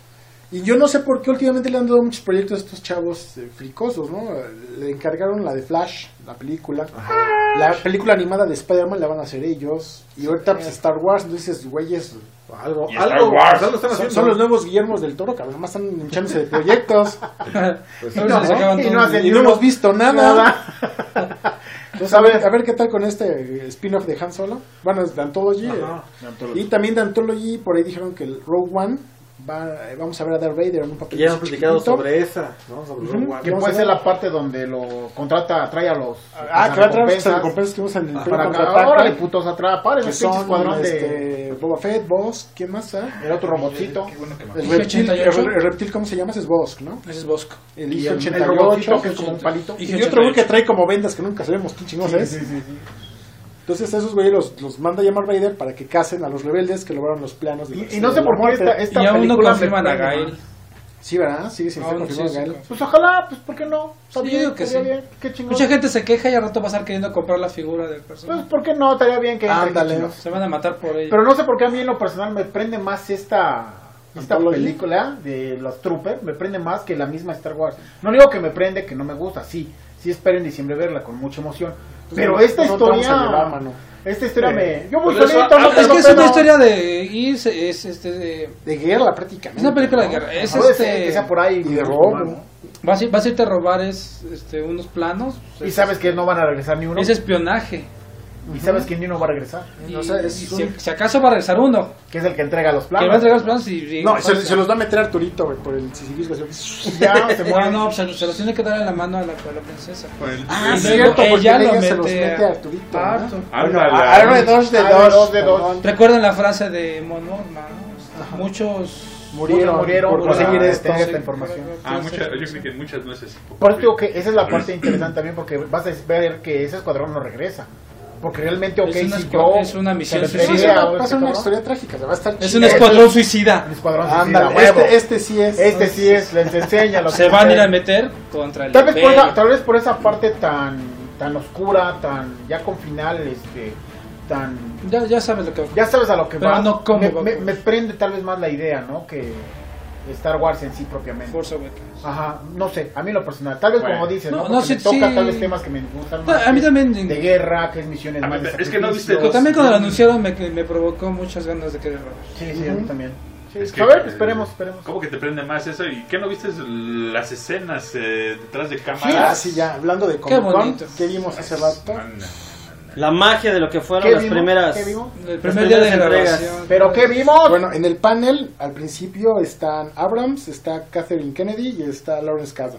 Speaker 3: Y yo no sé por qué últimamente le han dado muchos proyectos a estos chavos eh, fricosos, ¿no? Le encargaron la de Flash, la película. La película animada de Spider-Man la van a hacer ellos. Y ahorita pues Star Wars, entonces, güeyes,
Speaker 5: Algo,
Speaker 8: Y Star
Speaker 5: algo,
Speaker 8: Wars.
Speaker 5: algo están
Speaker 3: son,
Speaker 5: haciendo.
Speaker 3: son los nuevos Guillermos del Toro, cabrón. Nomás están hinchándose de proyectos.
Speaker 5: Pues,
Speaker 6: Y
Speaker 3: no,
Speaker 6: no, se acaban
Speaker 4: y
Speaker 6: todo
Speaker 4: no
Speaker 6: un-
Speaker 4: hacen
Speaker 3: Y no hemos visto nada.
Speaker 4: Nada.
Speaker 3: Entonces, a ver, a ver qué tal con este eh, spin-off de Han Solo. Bueno, es de Anthology.
Speaker 5: Ajá.
Speaker 3: eh, Y también de Anthology, por ahí dijeron que el Rogue One, va, eh, vamos a ver a Darth Vader en un papel.
Speaker 5: ya hemos platicado
Speaker 3: chiquitito.
Speaker 5: sobre esa, ¿no? Sobre
Speaker 3: Ujú.
Speaker 5: Rogue One.
Speaker 4: Que
Speaker 3: Vamos
Speaker 4: puede
Speaker 3: a
Speaker 4: ser
Speaker 3: ver.
Speaker 4: la parte donde lo contrata, trae a los.
Speaker 3: Ah, que va a traer
Speaker 4: recompensas.
Speaker 3: las recompensas que vimos en el
Speaker 4: Para
Speaker 3: primer
Speaker 4: acá,
Speaker 3: contraataque.
Speaker 4: órale, putos, atrapar
Speaker 3: Que
Speaker 4: el pinche
Speaker 3: son
Speaker 4: escuadrón de.
Speaker 3: este, Boba Fett, Bosk, ¿quién más? eh?
Speaker 4: El otro robotcito.
Speaker 8: Qué bueno que me
Speaker 3: El
Speaker 6: I G
Speaker 3: reptil,
Speaker 6: ochenta y ocho.
Speaker 3: el, el reptil, ¿cómo se llama? Ese es Bosk, ¿no?
Speaker 6: Ese es Bosco.
Speaker 3: El
Speaker 4: Y
Speaker 3: I G
Speaker 4: el, el
Speaker 3: ochenta y
Speaker 4: robotito
Speaker 3: ocho.
Speaker 4: que es como un palito.
Speaker 3: Y otro güey que trae como vendas que nunca sabemos quién chingón es.
Speaker 4: Sí, sí, sí.
Speaker 3: Entonces esos güeyes los, los manda a llamar Vader para que casen a los rebeldes que lograron los planos de
Speaker 4: Y, y no sé por qué esta, esta
Speaker 6: Y aún no
Speaker 4: película me
Speaker 6: confirman a
Speaker 4: prende
Speaker 6: Gael.
Speaker 4: más.
Speaker 3: Sí, ¿verdad? Sí, sí, está
Speaker 6: Aún
Speaker 3: confirmado
Speaker 6: sí, sí,
Speaker 3: Gael.
Speaker 4: Pues ojalá, pues ¿por qué no? Está
Speaker 6: Sí,
Speaker 4: bien,
Speaker 6: yo digo que
Speaker 4: estaría
Speaker 6: sí.
Speaker 4: bien. Qué chingón.
Speaker 6: Mucha gente se queja y al rato va a estar queriendo comprar la figura del
Speaker 4: Pues
Speaker 6: personaje.
Speaker 4: ¿por qué no? Estaría bien que entre, qué
Speaker 3: Ándale.
Speaker 4: chingón.
Speaker 6: Se van a matar por ello.
Speaker 4: Pero no sé por qué a mí en lo personal me prende más esta esta
Speaker 3: ¿Anthology?
Speaker 4: película de los Troopers, me prende más que la misma Star Wars. No digo que me prende, que no me gusta, sí, sí espero en diciembre verla con mucha emoción. Pero
Speaker 3: no,
Speaker 4: esta
Speaker 3: no te vamos
Speaker 4: historia,
Speaker 3: a llevar, mano.
Speaker 4: esta historia me, yo voy
Speaker 8: Pues eso,
Speaker 4: solito, no
Speaker 8: ah,
Speaker 6: es
Speaker 4: tengo
Speaker 6: que es una
Speaker 4: pedo.
Speaker 6: historia de irse, es este de-
Speaker 3: De guerra prácticamente.
Speaker 6: es una película de
Speaker 3: ¿no?
Speaker 6: guerra, es
Speaker 4: Puede
Speaker 6: este
Speaker 4: ser que sea por ahí
Speaker 3: Y de
Speaker 4: ¿no?
Speaker 3: robo.
Speaker 6: vas a, vas a irte a robar es este unos planos,
Speaker 4: Y sabes que no van a regresar ni uno.
Speaker 6: es espionaje.
Speaker 4: Y sabes que ni uno va a regresar.
Speaker 6: Y,
Speaker 3: O sea, es
Speaker 6: y
Speaker 3: un-
Speaker 6: si, si acaso va a regresar uno,
Speaker 4: Que es el que entrega los
Speaker 6: que
Speaker 4: planos.
Speaker 6: va a entregar los planos y, y-
Speaker 3: No, se, se los va a meter Arturito, güey, por el sisirismo.
Speaker 4: Y ya se
Speaker 6: Ah,
Speaker 4: muere.
Speaker 6: no, se, se los tiene que dar en la mano a la, a la princesa.
Speaker 3: Ah,
Speaker 6: Y
Speaker 3: sí,
Speaker 6: luego
Speaker 3: cierto, porque
Speaker 6: ella lo
Speaker 3: ella se los
Speaker 6: mete
Speaker 3: mete
Speaker 6: a-
Speaker 3: a Arturito.
Speaker 6: a
Speaker 3: ¿no?
Speaker 6: Arthur.
Speaker 3: Bueno,
Speaker 8: Ándale.
Speaker 3: a- a- dos de
Speaker 4: Ah,
Speaker 3: dos.
Speaker 4: dos de dos.
Speaker 3: perdón.
Speaker 6: Recuerden la frase de Monorma, ¿no? Muchos
Speaker 3: Murieron,
Speaker 4: murieron
Speaker 3: por
Speaker 4: por
Speaker 3: conseguir
Speaker 4: la-
Speaker 3: esto.
Speaker 4: tener esta información.
Speaker 8: Ah, mucha- yo creo que muchas nueces.
Speaker 4: Por eso digo que esa es la parte interesante también, porque vas a ver que ese escuadrón no regresa. Porque realmente, ok,
Speaker 6: Es una
Speaker 4: si
Speaker 6: escua-
Speaker 4: yo...
Speaker 6: es una misión
Speaker 4: se le
Speaker 3: Sí,
Speaker 6: suicida.
Speaker 4: entregué a
Speaker 3: va a
Speaker 4: este
Speaker 3: ser una
Speaker 4: cabrón,
Speaker 3: historia trágica, se va a estar
Speaker 6: Es
Speaker 3: chido.
Speaker 6: un escuadrón suicida.
Speaker 4: el escuadrón suicida,
Speaker 3: Ándale,
Speaker 4: huevo.
Speaker 3: este, este sí es.
Speaker 4: Este sí es, les enseña lo
Speaker 6: Se
Speaker 4: que
Speaker 6: van a ir a
Speaker 4: hacer.
Speaker 6: meter contra el
Speaker 4: Tal vez, por
Speaker 6: imperio.
Speaker 4: esa, tal vez por esa parte tan tan oscura, tan ya con final, este, tan...
Speaker 6: Ya, ya sabes lo que va a
Speaker 4: Ya sabes a lo que
Speaker 6: Pero
Speaker 4: va.
Speaker 6: no cómo
Speaker 4: me,
Speaker 6: va a
Speaker 4: me,
Speaker 6: ocurrir.
Speaker 4: me prende tal vez más la idea, ¿no? Que Star Wars en sí propiamente.
Speaker 6: Force Awakens.
Speaker 4: Ajá, no sé, a mí en lo personal. Tal vez
Speaker 8: Bueno.
Speaker 4: como dices,
Speaker 6: No,
Speaker 4: ¿no?
Speaker 6: no,
Speaker 4: Porque
Speaker 6: sí,
Speaker 4: me toca
Speaker 6: sí.
Speaker 4: tal vez temas que me gustan
Speaker 6: No,
Speaker 4: más.
Speaker 6: a mí
Speaker 4: que-
Speaker 6: también.
Speaker 4: De guerra, que es misiones
Speaker 8: A
Speaker 4: más
Speaker 8: mí-
Speaker 4: de
Speaker 8: es que no viste
Speaker 6: Pero
Speaker 8: dos-
Speaker 6: también cuando lo anunciaron me, me provocó muchas ganas de querer verlo.
Speaker 4: Sí, sí, a mí también. Sí,
Speaker 8: Es que-
Speaker 4: a ver, esperemos, esperemos.
Speaker 8: ¿Cómo que te prende más eso? ¿Y qué no viste las escenas eh, detrás de cámara?
Speaker 3: Ah, sí, ya, hablando de
Speaker 6: Qué
Speaker 3: Comic Con,
Speaker 6: bonito.
Speaker 3: ¿qué vimos hace rato?
Speaker 8: Anda.
Speaker 7: La magia de lo que fueron
Speaker 4: ¿Qué
Speaker 7: las
Speaker 4: vimos?
Speaker 7: primeras.
Speaker 4: ¿Qué vimos?
Speaker 6: El
Speaker 7: Las
Speaker 6: primer día de
Speaker 7: primeras entregas.
Speaker 6: grabación.
Speaker 4: ¿Pero qué vimos?
Speaker 3: Bueno, en el panel, al principio están Abrams, está Kathleen Kennedy y está Lawrence Kasdan.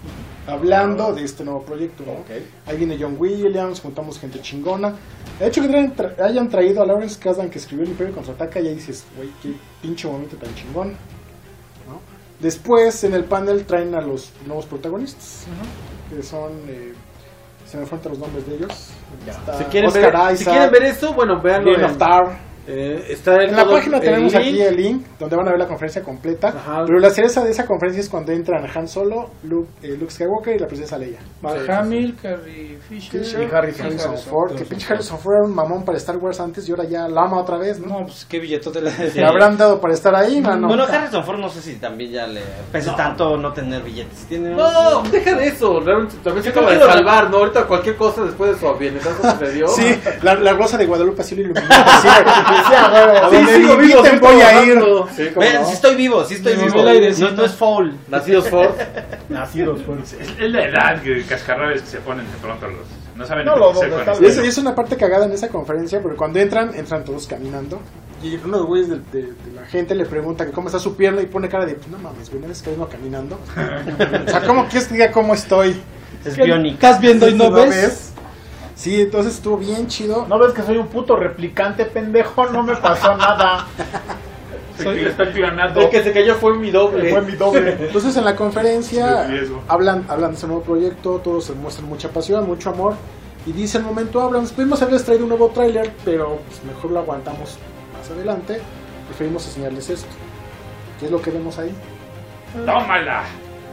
Speaker 3: Hablando de este nuevo proyecto, ¿no? Ahí viene John Williams, juntamos gente chingona. De hecho, que traen- tra- hayan traído a Lawrence Kasdan, que escribió El Imperio Contraataca, y ahí dices, güey, qué pinche momento tan chingón, ¿no? Después en el panel traen a los nuevos protagonistas, que son, eh, se me faltan los nombres de ellos. Está
Speaker 5: Si quieren,
Speaker 3: Oscar
Speaker 5: ver, si
Speaker 3: Isaac,
Speaker 5: quieren ver esto, bueno, véanlo
Speaker 3: Brienne
Speaker 5: en,
Speaker 3: of Tar.
Speaker 5: eh, está en,
Speaker 3: En la
Speaker 5: todo
Speaker 3: página
Speaker 5: el
Speaker 3: tenemos
Speaker 5: link.
Speaker 3: aquí el link donde van a ver la conferencia completa.
Speaker 5: Ajá.
Speaker 3: Pero la cereza de esa conferencia es cuando entran Han Solo, Luke, eh, Luke Skywalker y la princesa Leia.
Speaker 6: Mark Hamill, Carrie Fisher
Speaker 3: Y
Speaker 4: Harrison
Speaker 3: Harrison
Speaker 6: Ford.
Speaker 3: Ford, que pinche Harrison Ford era un mamón para Star Wars antes y ahora ya la ama otra vez, ¿no?
Speaker 6: No, pues qué billetote le
Speaker 3: Le habrán dado para estar ahí, mano.
Speaker 7: Bueno, Harrison Ford no sé si también ya le pese tanto no tener billetes. Si tiene
Speaker 5: No, deja de eso. Realmente también se
Speaker 7: Yo creo
Speaker 5: acaba de
Speaker 7: que lo-
Speaker 5: salvar, ¿no? Ahorita cualquier cosa después de su avionetazo que se dio.
Speaker 3: Sí, la, la rosa de Guadalupe así lo iluminó. Sí, sí, a huevo, a
Speaker 5: Sí,
Speaker 3: donde
Speaker 5: sigo
Speaker 3: me
Speaker 5: vivo,
Speaker 3: inviten
Speaker 5: sigo
Speaker 3: voy a ir.
Speaker 5: trabajando.
Speaker 3: Sí, cómo
Speaker 7: Vean,
Speaker 3: no.
Speaker 7: si estoy vivo, si estoy
Speaker 6: Me
Speaker 7: vivo.
Speaker 6: movió el airecito.
Speaker 7: No, no es foul.
Speaker 5: Nacidos Ford.
Speaker 4: Nacidos fuertes.
Speaker 8: Es, es la edad que cascarrabias que se ponen de pronto los. No saben
Speaker 4: No,
Speaker 8: ni
Speaker 4: lo-
Speaker 8: qué hacer
Speaker 4: lo-
Speaker 8: con
Speaker 4: lo-
Speaker 8: esto.
Speaker 3: Y eso, y es una parte cagada en esa conferencia, porque cuando entran, entran todos caminando. Y uno de los güeyes de, de- de la gente le pregunta que cómo está su pierna y pone cara de, no mames, güey, ¿no ves que vengo caminando? O sea, ¿cómo quieres que diga cómo estoy?
Speaker 7: Es
Speaker 6: ¿Qué
Speaker 7: biónica.
Speaker 6: estás viendo y no ves?
Speaker 3: Sí, entonces estuvo bien chido.
Speaker 4: ¿No ves que soy un puto replicante, pendejo? No me pasó nada.
Speaker 8: Soy, le está clonando.
Speaker 5: El que se cayó fue mi doble.
Speaker 4: Fue mi doble.
Speaker 3: Entonces en la conferencia
Speaker 8: Sí, riesgo.
Speaker 3: hablan, hablan de ese nuevo proyecto, todos se muestran mucha pasión, mucho amor. Y dice al momento Abrams, pudimos haberles traído un nuevo tráiler, pero pues, mejor lo aguantamos más adelante. Preferimos enseñarles esto. ¿Qué es lo que vemos ahí?
Speaker 8: ¡Tómala!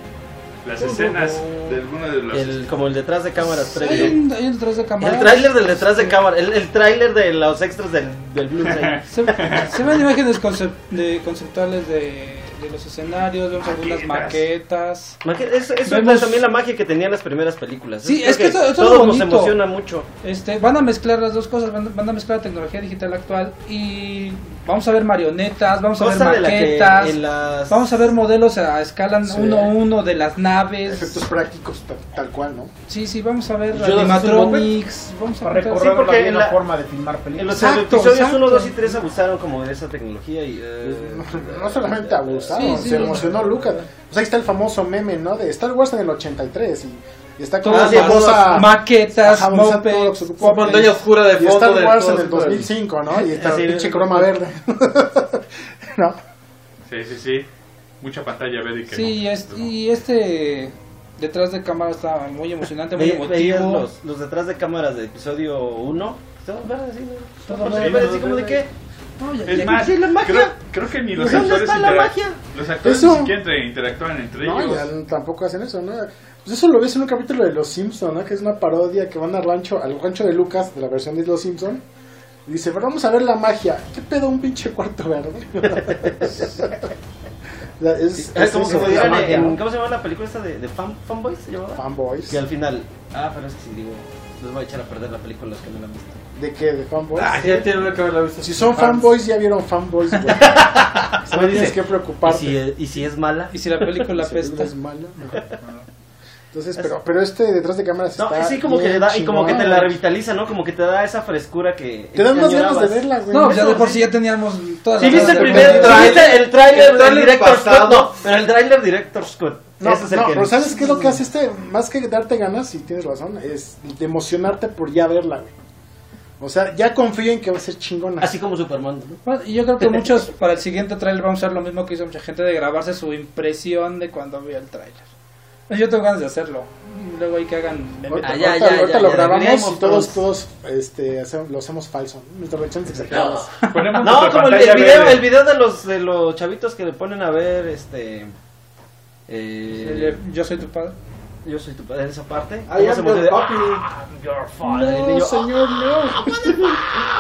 Speaker 8: Las escenas de alguno de los.
Speaker 7: El, como el detrás de cámaras
Speaker 6: Hay
Speaker 7: previo.
Speaker 6: un, hay un detrás de cámara.
Speaker 7: El tráiler del detrás de cámara, el, el tráiler de los extras del, del Blu-ray.
Speaker 6: Se, se ven imágenes concep- de, conceptuales de, de los escenarios, vemos algunas maquetas.
Speaker 7: Magia- Eso, eso
Speaker 6: Vemos-
Speaker 7: es también la magia que tenían las primeras películas.
Speaker 6: Sí,
Speaker 7: Creo
Speaker 6: es que esto- esto es
Speaker 7: todos
Speaker 6: lo
Speaker 7: nos
Speaker 6: bonito.
Speaker 7: emociona mucho.
Speaker 6: Este, van a mezclar las dos cosas, van, van a mezclar la tecnología digital actual y vamos a ver marionetas, vamos a ver
Speaker 7: Cosa de la que
Speaker 6: maquetas,
Speaker 7: en las...
Speaker 6: vamos a ver modelos a escala
Speaker 3: Sí.
Speaker 6: uno a uno de las naves.
Speaker 3: Efectos prácticos ta- tal cual, ¿no?
Speaker 6: Sí, sí, vamos a ver
Speaker 5: ¿Yoda es un
Speaker 6: animatronics, vamos a
Speaker 4: Para
Speaker 6: ver
Speaker 4: recorrer
Speaker 7: Sí, porque
Speaker 4: la
Speaker 7: en
Speaker 4: misma
Speaker 7: la-
Speaker 4: forma de filmar
Speaker 7: En
Speaker 4: películas.
Speaker 7: los
Speaker 6: Exacto,
Speaker 7: episodios
Speaker 6: exacto.
Speaker 7: uno, dos y tres abusaron como de esa tecnología y... eh,
Speaker 3: No solamente abusaron,
Speaker 6: Sí, sí.
Speaker 3: se emocionó Lucas. Pues ahí está el famoso meme, ¿no? De Star Wars en el ochenta y tres y, y está con
Speaker 6: Todas
Speaker 3: la
Speaker 7: sí,
Speaker 3: famosa
Speaker 6: las maquetas,
Speaker 3: Ajá, donde están todos
Speaker 6: mopeds,
Speaker 3: los-
Speaker 5: Con pantalla oscura de
Speaker 3: y
Speaker 5: fondo.
Speaker 3: Star
Speaker 5: de
Speaker 3: Wars
Speaker 5: todo
Speaker 3: en el
Speaker 5: esto
Speaker 3: dos
Speaker 5: del-
Speaker 3: mil cinco, ¿no? Y está
Speaker 7: Así,
Speaker 3: pinche
Speaker 7: sí.
Speaker 3: croma verde. ¿No?
Speaker 8: Sí, sí, sí. Mucha pantalla verde que
Speaker 6: Sí,
Speaker 8: no.
Speaker 6: y, es- y este detrás de cámara está muy emocionante, muy
Speaker 7: ve- veías
Speaker 6: emotivo.
Speaker 7: los, los detrás de cámaras de episodio uno. Todos verdes, así, ¿no?
Speaker 6: Todo
Speaker 7: Todos
Speaker 6: verde,
Speaker 7: verdes,
Speaker 8: todo
Speaker 7: así como de
Speaker 8: verde.
Speaker 7: qué.
Speaker 8: Es más,
Speaker 7: ¿Sí, la magia?
Speaker 8: creo, creo que ni los
Speaker 7: ¿Dónde
Speaker 8: actores,
Speaker 7: está la
Speaker 8: intera-
Speaker 7: magia?
Speaker 8: los actores
Speaker 3: Eso.
Speaker 8: ni siquiera entre- interactúan entre
Speaker 3: No,
Speaker 8: ellos.
Speaker 3: ya n- tampoco hacen eso, ¿no? Pues eso lo ves en un capítulo de Los Simpson, ¿no? Que es una parodia que van al rancho, al rancho de Lucas, de la versión de Los Simpson. Y dice, pero vamos a ver la magia. ¿Qué pedo un pinche cuarto verde? La- es,
Speaker 7: Es
Speaker 3: es
Speaker 7: como,
Speaker 3: eso,
Speaker 7: como
Speaker 3: es la
Speaker 7: digan
Speaker 3: magia,
Speaker 7: en,
Speaker 3: ¿no?
Speaker 7: ¿cómo se llama la película esta de, de Fan, Fanboys? ¿Se llamaba?
Speaker 3: Fanboys.
Speaker 7: Y al final, ah, pero es que si digo, les voy a echar a perder la película los que no la han visto.
Speaker 3: ¿De qué? ¿De fanboys?
Speaker 5: Ah, ya tienen que haberla visto.
Speaker 3: Si son fanboys, ya vieron fanboys, güey. O sea, no tienes que
Speaker 7: ¿Y
Speaker 3: preocuparte.
Speaker 7: si, es- ¿Y si es mala?
Speaker 6: Y si la película
Speaker 3: Si la película
Speaker 6: apesta.
Speaker 3: es mala, no. Entonces, pero, pero este detrás de cámaras
Speaker 7: No,
Speaker 3: está
Speaker 7: sí, como que
Speaker 3: bien
Speaker 7: le da, y como que te
Speaker 3: chingón.
Speaker 7: la revitaliza, ¿no? Como que te da esa frescura que...
Speaker 3: Te dan
Speaker 7: que
Speaker 3: más ganas de
Speaker 7: añorabas.
Speaker 3: verla, güey.
Speaker 6: No, ya de
Speaker 7: Eso,
Speaker 6: por
Speaker 7: sí.
Speaker 6: sí ya teníamos todas
Speaker 7: ¿Sí
Speaker 6: las
Speaker 7: viste el
Speaker 6: ganas de
Speaker 7: primer
Speaker 6: ver.
Speaker 7: tráiler? ¿Sí viste el tráiler
Speaker 5: el
Speaker 7: del
Speaker 5: tráiler
Speaker 7: Director's
Speaker 5: pasado?
Speaker 7: Cut? No, pero el tráiler Director's Cut.
Speaker 3: No,
Speaker 7: Ese es el
Speaker 3: no,
Speaker 7: que...
Speaker 3: pero ¿sabes qué es lo que hace este? Más que darte ganas, y tienes razón, es de emocionarte por ya verla, güey. O sea, ya confío en que va a ser chingona.
Speaker 7: Así como Superman, ¿no?
Speaker 6: Bueno, y yo creo que muchos para el siguiente tráiler vamos a hacer lo mismo que hizo mucha gente de grabarse su impresión de cuando vio el tráiler. Yo tengo ganas de hacerlo. Luego hay que hagan
Speaker 3: Ahorita,
Speaker 7: Ah, ya,
Speaker 3: ahorita-
Speaker 7: ya,
Speaker 3: ahorita
Speaker 7: ya,
Speaker 3: lo
Speaker 7: ya,
Speaker 3: grabamos
Speaker 7: deberíamos
Speaker 3: y todos,
Speaker 7: todos.
Speaker 3: todos este, hacemos- lo hacemos falso. Nuestras versiones exageradas.
Speaker 8: Ponemos
Speaker 7: No,
Speaker 8: nuestra
Speaker 7: como el,
Speaker 8: pantalla
Speaker 7: el video,
Speaker 8: verde.
Speaker 7: el video de los de los chavitos que le ponen a ver, este... Eh,
Speaker 6: Yo soy tu padre.
Speaker 7: yo soy tu padre, esa parte.
Speaker 5: I
Speaker 7: ¿Cómo
Speaker 5: am
Speaker 7: se
Speaker 5: your
Speaker 7: mueve?
Speaker 5: papi.
Speaker 7: Ah, your father. Y
Speaker 3: No,
Speaker 7: yo,
Speaker 3: señor, no.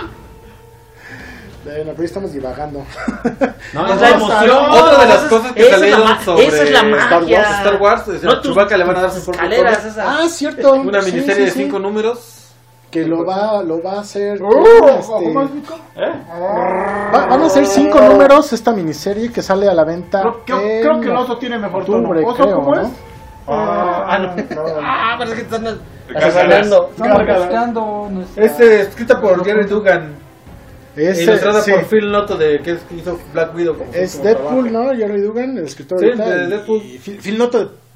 Speaker 3: Bueno, pero estamos divagando.
Speaker 7: No,
Speaker 3: No,
Speaker 7: es la
Speaker 3: o
Speaker 7: emoción.
Speaker 3: sea,
Speaker 5: otra de las
Speaker 7: Esa es-
Speaker 5: cosas que
Speaker 7: esa es
Speaker 5: salieron
Speaker 7: la ma-
Speaker 5: sobre
Speaker 7: esa es la
Speaker 5: Star
Speaker 7: magia.
Speaker 5: Wars, Star Wars, o sea,
Speaker 7: No,
Speaker 5: a
Speaker 7: tus-
Speaker 5: Chewbacca le van a dar su propio
Speaker 7: escaleras
Speaker 5: cómic.
Speaker 7: esas.
Speaker 3: Ah, cierto.
Speaker 5: Una
Speaker 3: Sí,
Speaker 5: miniserie
Speaker 3: sí,
Speaker 5: de
Speaker 3: sí.
Speaker 5: cinco números.
Speaker 3: Que lo va, lo va a hacer.
Speaker 4: Uh,
Speaker 3: este,
Speaker 4: ¿cómo es, Nico?
Speaker 3: va- van a ser cinco números esta miniserie que sale a la venta.
Speaker 4: Creo, creo-
Speaker 3: en
Speaker 4: creo que el oso tiene mejor tono.
Speaker 3: octubre,
Speaker 4: ¿Oso
Speaker 3: creo,
Speaker 4: cómo
Speaker 3: ¿no?
Speaker 4: es?
Speaker 7: Ah, no. Ah, pero es que están
Speaker 8: Gárgaras.
Speaker 7: hablando.
Speaker 6: Estamos
Speaker 4: Gárgala.
Speaker 6: buscando nuestra...
Speaker 5: Es eh, escrita por Jerry Dugan.
Speaker 3: Es,
Speaker 5: Ilustrada
Speaker 3: sí,
Speaker 5: por Phil Noto, de, que es- que hizo Black Widow. como su
Speaker 3: es
Speaker 5: último
Speaker 3: Deadpool,
Speaker 5: trabajo.
Speaker 3: ¿no? Jerry Dugan, el escritor
Speaker 5: Sí,
Speaker 3: ahorita,
Speaker 5: de
Speaker 3: y-
Speaker 5: Deadpool.
Speaker 3: Y Phil, Phil Noto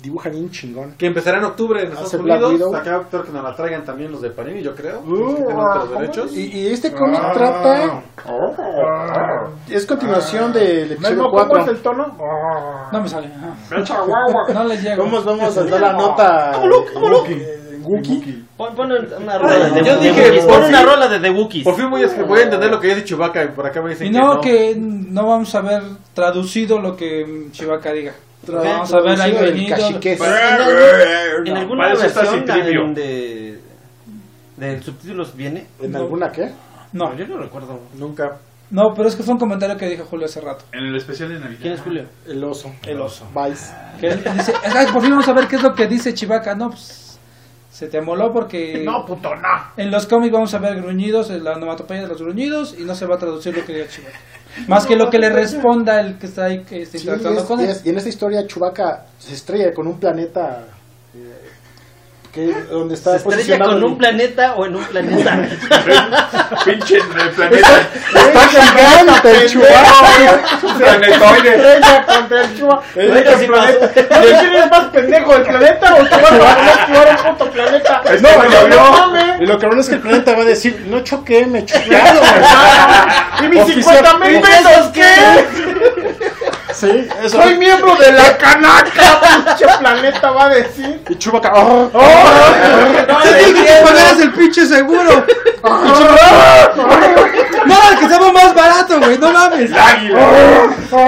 Speaker 3: dibuja bien chingón.
Speaker 5: Que empezará en octubre en Estados
Speaker 3: Hace Black
Speaker 5: Unidos.
Speaker 3: Widow.
Speaker 5: Acá creo que nos la traigan también los de Panini, yo creo.
Speaker 3: Uh,
Speaker 5: los que tienen otros derechos.
Speaker 3: Y, y este cómic trata... Es continuación del episodio
Speaker 4: Memo, ¿cómo es
Speaker 3: cuatro.
Speaker 4: el tono?
Speaker 6: No me sale. ajá. No les llego.
Speaker 3: ¿Cómo vamos a saltar la nota? eh, Wookie?
Speaker 7: Pon, pon una rola de,
Speaker 5: Yo
Speaker 7: de
Speaker 5: dije,
Speaker 7: Wookiees,
Speaker 5: por
Speaker 7: pon una
Speaker 5: fin-
Speaker 7: rola de The Wookiees.
Speaker 5: Por fin voy a, voy a entender lo que dice Chewbacca y por acá me dicen
Speaker 6: Y
Speaker 5: que
Speaker 6: no,
Speaker 5: no.
Speaker 6: que no vamos a ver traducido lo que Chewbacca diga.
Speaker 3: Tra-
Speaker 6: Vamos a ver ahí
Speaker 3: traducido del
Speaker 6: venido.
Speaker 3: cachiqués.
Speaker 7: En, algún- en alguna
Speaker 8: Para eso está
Speaker 7: versión
Speaker 8: Citripio.
Speaker 7: de, de subtítulos viene.
Speaker 3: ¿En alguna qué?
Speaker 6: No,
Speaker 7: Yo no recuerdo.
Speaker 3: Nunca.
Speaker 6: no, pero es que fue un comentario que dijo Julio hace rato.
Speaker 8: En el especial de Navidad.
Speaker 7: ¿Quién es Julio?
Speaker 3: El oso.
Speaker 6: El oso.
Speaker 3: Vice.
Speaker 6: Que él dice, "Ay, por fin vamos a ver qué es lo que dice Chewbacca". No, pues se te amoló porque
Speaker 4: No, puto, no.
Speaker 6: en los cómics vamos a ver gruñidos, en la onomatopeya de los gruñidos, y no se va a traducir lo que diga Chewbacca. Más que lo que le responda el que está ahí que está
Speaker 3: Sí,
Speaker 6: interactuando
Speaker 3: es-
Speaker 6: con
Speaker 3: y,
Speaker 6: él.
Speaker 3: es- y en esta historia Chewbacca se estrella con un planeta eh, que donde está
Speaker 7: ¿Se estrella
Speaker 3: posicionado
Speaker 7: con
Speaker 3: el-
Speaker 7: un planeta o en un planeta?
Speaker 8: Pinche en el planeta.
Speaker 3: Está gigante el Chewbacca.
Speaker 8: Planetoide.
Speaker 4: Estrella contra el Chua.
Speaker 7: Ahorita sí
Speaker 4: planeta. ¿Quién es más pendejo, el planeta o el Chua para explorar un puto planeta?
Speaker 8: Es
Speaker 3: No,
Speaker 8: que me
Speaker 3: no,
Speaker 8: lo vio.
Speaker 3: no,
Speaker 4: mames.
Speaker 3: y lo cabrón es que el planeta va a decir, no choqué, me chocaron.
Speaker 4: ¿Y mis
Speaker 3: Oficial-
Speaker 4: cincuenta mil pesos qué?
Speaker 3: Sí, eso.
Speaker 4: Soy miembro de la canaca, pinche planeta va a decir.
Speaker 3: Y Chewbacca, oh,
Speaker 6: ¡Te dije que pagaras el pinche seguro! ¡No, el que estaba más barato, güey! ¡No mames!
Speaker 8: El águila.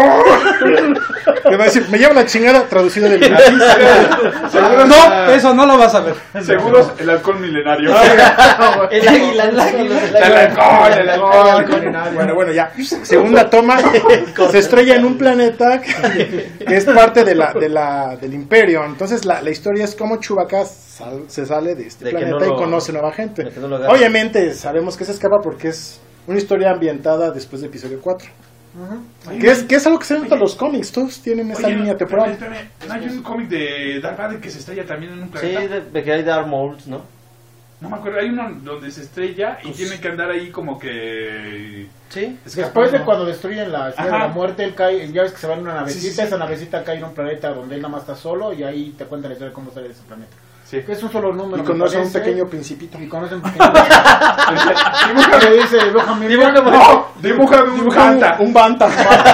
Speaker 3: le va a decir, me lleva la chingada, traducido del gratis.
Speaker 8: Seguros,
Speaker 6: No, eso no lo vas a ver.
Speaker 8: seguros el alcohol milenario.
Speaker 7: El águila, el águila.
Speaker 8: El alcohol, el alcohol.
Speaker 3: Bueno, bueno, ya. Segunda toma, se estrella en un planeta que, que es parte de la, de la, del imperio. Entonces la, la historia es cómo Chewbacca sal- se sale de este
Speaker 7: De que
Speaker 3: planeta
Speaker 7: no lo-
Speaker 3: y conoce nueva gente.
Speaker 7: de que no lo agarre.
Speaker 3: Obviamente sabemos que se escapa porque es una historia ambientada después de episodio cuatro. Que es, que es algo que se nota en los cómics, todos tienen esa
Speaker 8: Oye,
Speaker 3: línea
Speaker 8: no,
Speaker 3: temporal.
Speaker 8: espérame, espérame. ¿No hay un cómic de Darth Vader que se estrella también en un
Speaker 7: Sí,
Speaker 8: planeta?
Speaker 7: de, de que hay Dark Molds, ¿no?
Speaker 8: No me acuerdo, hay uno donde se estrella y tiene que andar ahí como que...
Speaker 7: Sí.
Speaker 4: Después de cuando destruyen la Estrella de
Speaker 8: Ajá.
Speaker 4: la Muerte, él cae, ya ves que se va en una navecita,
Speaker 8: Sí, sí, sí.
Speaker 4: esa navecita cae en un planeta donde él nada más está solo y ahí te cuenta la historia de cómo sale de ese planeta.
Speaker 8: Sí.
Speaker 4: Que es un solo número.
Speaker 3: Y
Speaker 4: me
Speaker 3: conoce a un
Speaker 4: parece,
Speaker 3: pequeño principito.
Speaker 4: Y conoce a un pequeño. Dibuja, le dice, dibújame.
Speaker 7: Dibújame.
Speaker 8: No, dibuja un
Speaker 3: Dibuja
Speaker 8: Banta.
Speaker 3: un, un banta.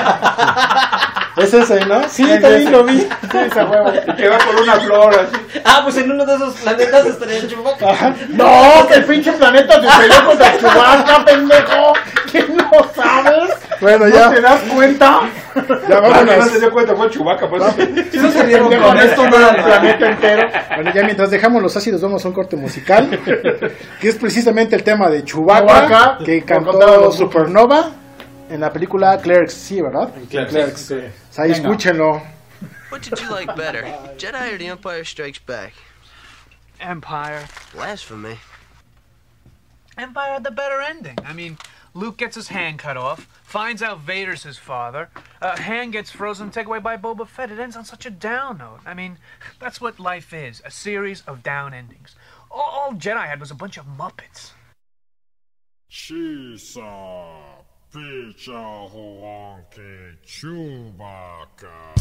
Speaker 3: ¿Es ese, no? Sí, también lo vi.
Speaker 4: Sí, esa huevo.
Speaker 8: Y que va por una flor así.
Speaker 7: Ah, pues en uno de esos planetas estaría el Chewbacca.
Speaker 4: No, que el pinche planeta se estrelló contra Chewbacca, pendejo. ¿Qué no sabes?
Speaker 3: Bueno,
Speaker 4: ¿No
Speaker 3: ya.
Speaker 4: te das cuenta?
Speaker 3: Ya
Speaker 8: Ah, que no
Speaker 3: vámonos.
Speaker 8: se dio cuenta, fue Chewbacca, pues.
Speaker 6: No se dieron
Speaker 4: Pendejo,
Speaker 6: con
Speaker 4: esto
Speaker 6: esto,
Speaker 4: no era
Speaker 6: no
Speaker 4: el planeta entero.
Speaker 3: Bueno, ya mientras dejamos los ácidos, vamos a un corte musical. Que es precisamente el tema de Chewbacca,
Speaker 4: Chewbacca,
Speaker 3: que
Speaker 4: por contar a
Speaker 3: cantó
Speaker 4: los
Speaker 3: Supernova en la película Clerks, sí, ¿verdad?
Speaker 5: Clerks,
Speaker 3: Sí. O sea, escúchenlo.
Speaker 9: What did you like better, Jedi or The Empire Strikes Back?
Speaker 10: Empire.
Speaker 9: Blasphemy.
Speaker 10: Empire had the better ending. I mean, Luke gets his hand cut off, finds out Vader's his father, uh, hand gets frozen, taken away by Boba Fett. It ends on such a down note. I mean, that's what life is, a series of down endings. All, all Jedi had was a bunch of Muppets.
Speaker 11: She's a bitch a honky Chewbacca.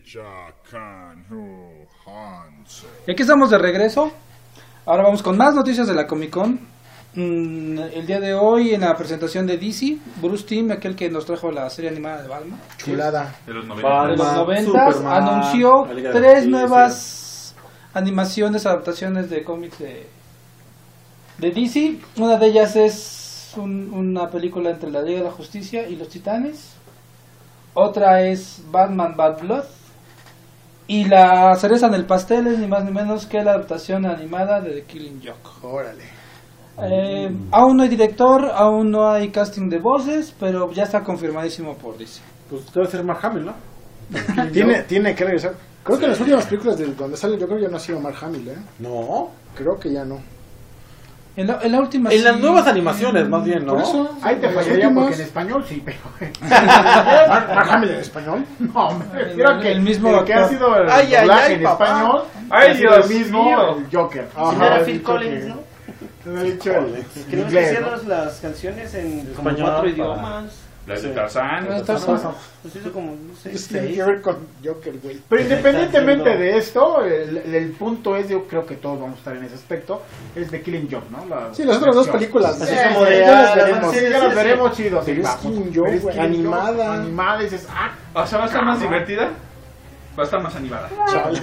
Speaker 6: Y aquí estamos de regreso. Ahora vamos con más noticias de la Comic Con. Mm, el día de hoy en la presentación de D C, Bruce Timm, aquel que nos trajo la serie animada de Batman,
Speaker 3: Chulada.
Speaker 8: De los noventa.
Speaker 6: de los noventas, anunció tres nuevas animaciones, adaptaciones de cómics de, de D C. Una de ellas es un- una película entre la Liga de la Justicia y los Titanes. Otra es Batman Bad Blood. Y la cereza en el pastel es ni más ni menos que la adaptación animada de The Killing Joke.
Speaker 3: Órale.
Speaker 6: Eh, aún no hay director, aún no hay casting de voces, pero ya está confirmadísimo por D C.
Speaker 5: Pues debe ser Mark Hamill, ¿no?
Speaker 3: Tiene, tiene que regresar. Creo que en las últimas películas de donde sale, yo creo que ya no ha sido Mark Hamill, ¿eh?
Speaker 5: No.
Speaker 3: Creo que ya no.
Speaker 6: En la, en la última
Speaker 5: En las
Speaker 6: sí.
Speaker 5: nuevas animaciones, más bien, ¿no?
Speaker 3: Por eso,
Speaker 4: Ahí te
Speaker 3: en las
Speaker 4: fallaría
Speaker 3: últimas-
Speaker 4: porque en español sí, pero...
Speaker 3: Mark, Mark Hamill en español.
Speaker 4: No, me refiero a que
Speaker 6: El mismo
Speaker 4: el que ha
Speaker 6: actor.
Speaker 4: sido el
Speaker 5: Ay, ay,
Speaker 4: doblaje
Speaker 5: ay,
Speaker 4: en
Speaker 5: papá.
Speaker 4: español,
Speaker 8: Ay,
Speaker 4: ha sido
Speaker 8: Dios
Speaker 4: el mismo,
Speaker 8: mío.
Speaker 4: el Joker.
Speaker 7: Si no era
Speaker 4: he
Speaker 7: Phil
Speaker 4: dicho
Speaker 7: Collins,
Speaker 4: que-
Speaker 7: ¿no?
Speaker 4: No he dicho el
Speaker 7: Que no
Speaker 4: inglés,
Speaker 7: hacían
Speaker 4: ¿no?
Speaker 7: las- las canciones en como
Speaker 5: Español,
Speaker 7: cuatro
Speaker 5: para-
Speaker 7: idiomas.
Speaker 8: Las de Tarzán.
Speaker 6: Ah, Tarzán.
Speaker 7: Pues hizo como, no sé,
Speaker 3: Es que tiene
Speaker 7: seis.
Speaker 3: que ver con Joker, güey.
Speaker 4: Pero independientemente
Speaker 7: Está
Speaker 4: de esto, el, el punto es, yo creo que todos vamos a estar en ese aspecto, es The Killing Joke, ¿no? La,
Speaker 3: Sí, las otras dos
Speaker 4: versión.
Speaker 3: películas.
Speaker 7: Así
Speaker 3: eh,
Speaker 7: como de,
Speaker 3: ya las
Speaker 7: ah,
Speaker 3: veremos.
Speaker 4: Sí, ya las veremos chido.
Speaker 3: Pero es
Speaker 4: va,
Speaker 3: Killing
Speaker 4: pues,
Speaker 3: Joke,
Speaker 4: pero es
Speaker 3: güey,
Speaker 4: Killing Joke,
Speaker 3: animada.
Speaker 4: Animada, y dices, ah,
Speaker 8: O sea, va a estar más divertida. Va a estar más animada.
Speaker 3: Chale.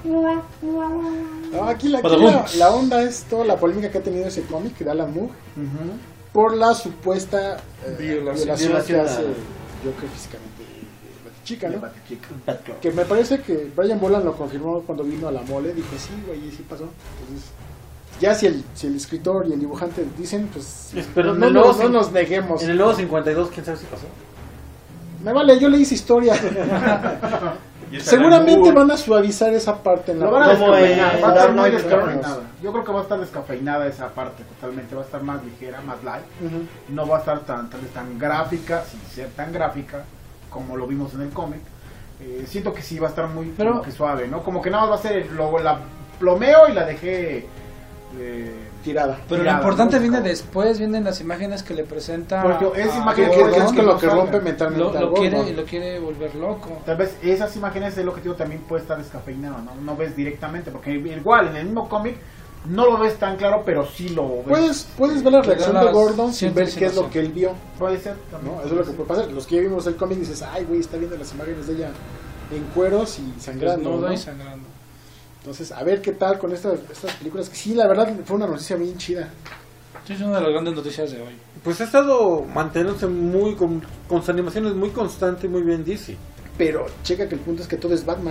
Speaker 3: No, aquí la, aquí
Speaker 5: Badabum.
Speaker 3: la, la onda es toda la polémica que ha tenido ese cómic de Alan Moore por la supuesta eh,
Speaker 6: Violación.
Speaker 3: violación, que
Speaker 7: Violación
Speaker 3: hace
Speaker 7: a-
Speaker 3: Joker físicamente de chica, ¿no?
Speaker 4: Batichica.
Speaker 3: Que me parece que Brian Boland lo confirmó cuando vino a la mole. Dijo, sí, güey, sí pasó. Entonces, ya si el, si el escritor y el dibujante dicen, pues
Speaker 5: Pero
Speaker 3: no,
Speaker 5: en
Speaker 3: no,
Speaker 5: el
Speaker 3: no,
Speaker 5: nuevo
Speaker 3: no
Speaker 5: cin-
Speaker 3: nos neguemos.
Speaker 5: En el nuevo cincuenta y dos, ¿quién sabe si pasó?
Speaker 3: Me vale, yo le hice historia.
Speaker 8: Y esa
Speaker 3: Seguramente
Speaker 8: Alan Moore,
Speaker 3: van a suavizar esa parte en la
Speaker 4: Lo van a
Speaker 7: Como
Speaker 4: descafeinar,
Speaker 7: en
Speaker 4: va a estar
Speaker 7: Dark
Speaker 4: muy
Speaker 7: Knight
Speaker 4: descafeinada. Yo creo que va a estar descafeinada esa parte totalmente, va a estar más ligera, más light.
Speaker 3: Ujú.
Speaker 4: No va a estar tan, tan, tan gráfica, sin ser tan gráfica como lo vimos en el cómic. Eh, siento que sí va a estar muy
Speaker 6: Pero-
Speaker 4: como que suave, ¿no? Como que nada más va a ser el, lo, la plomeo y la dejé eh,
Speaker 3: tirada.
Speaker 6: Pero lo
Speaker 4: tirada,
Speaker 6: importante
Speaker 4: ¿no?
Speaker 6: viene después, vienen las imágenes que le presenta.
Speaker 4: Porque es
Speaker 6: a
Speaker 4: imagen
Speaker 3: Que,
Speaker 4: que-
Speaker 3: que- que es con lo que
Speaker 4: no
Speaker 3: rompe
Speaker 4: salga.
Speaker 3: mentalmente
Speaker 6: lo,
Speaker 3: al
Speaker 6: lo quiere
Speaker 3: Gordon.
Speaker 6: lo quiere volver loco.
Speaker 4: Tal vez esas imágenes del objetivo también puede estar descafeinado, ¿no? No ves directamente, porque igual en el mismo cómic no lo ves tan claro, pero sí lo ves.
Speaker 3: Puedes, puedes ver la
Speaker 6: Te
Speaker 3: reacción
Speaker 6: da
Speaker 3: de
Speaker 6: las
Speaker 3: Gordon sin ver
Speaker 6: ciertas
Speaker 3: qué es lo
Speaker 6: emociones.
Speaker 3: que él vio.
Speaker 4: Puede ser también.
Speaker 3: ¿No? Eso es lo que puede pasar. Los que ya vimos el cómic dices, ay, güey, está viendo las imágenes de ella en cueros y sangrando.
Speaker 6: Desnuda
Speaker 3: ¿no?
Speaker 6: y sangrando.
Speaker 3: Entonces, a ver qué tal con estas, estas películas. Que sí, la verdad, fue una noticia bien chida.
Speaker 6: Sí, es una de las grandes noticias de hoy.
Speaker 5: Pues ha estado manteniéndose muy con, con sus animaciones muy constante y muy bien D C.
Speaker 3: Pero checa que el punto es que todo es Batman.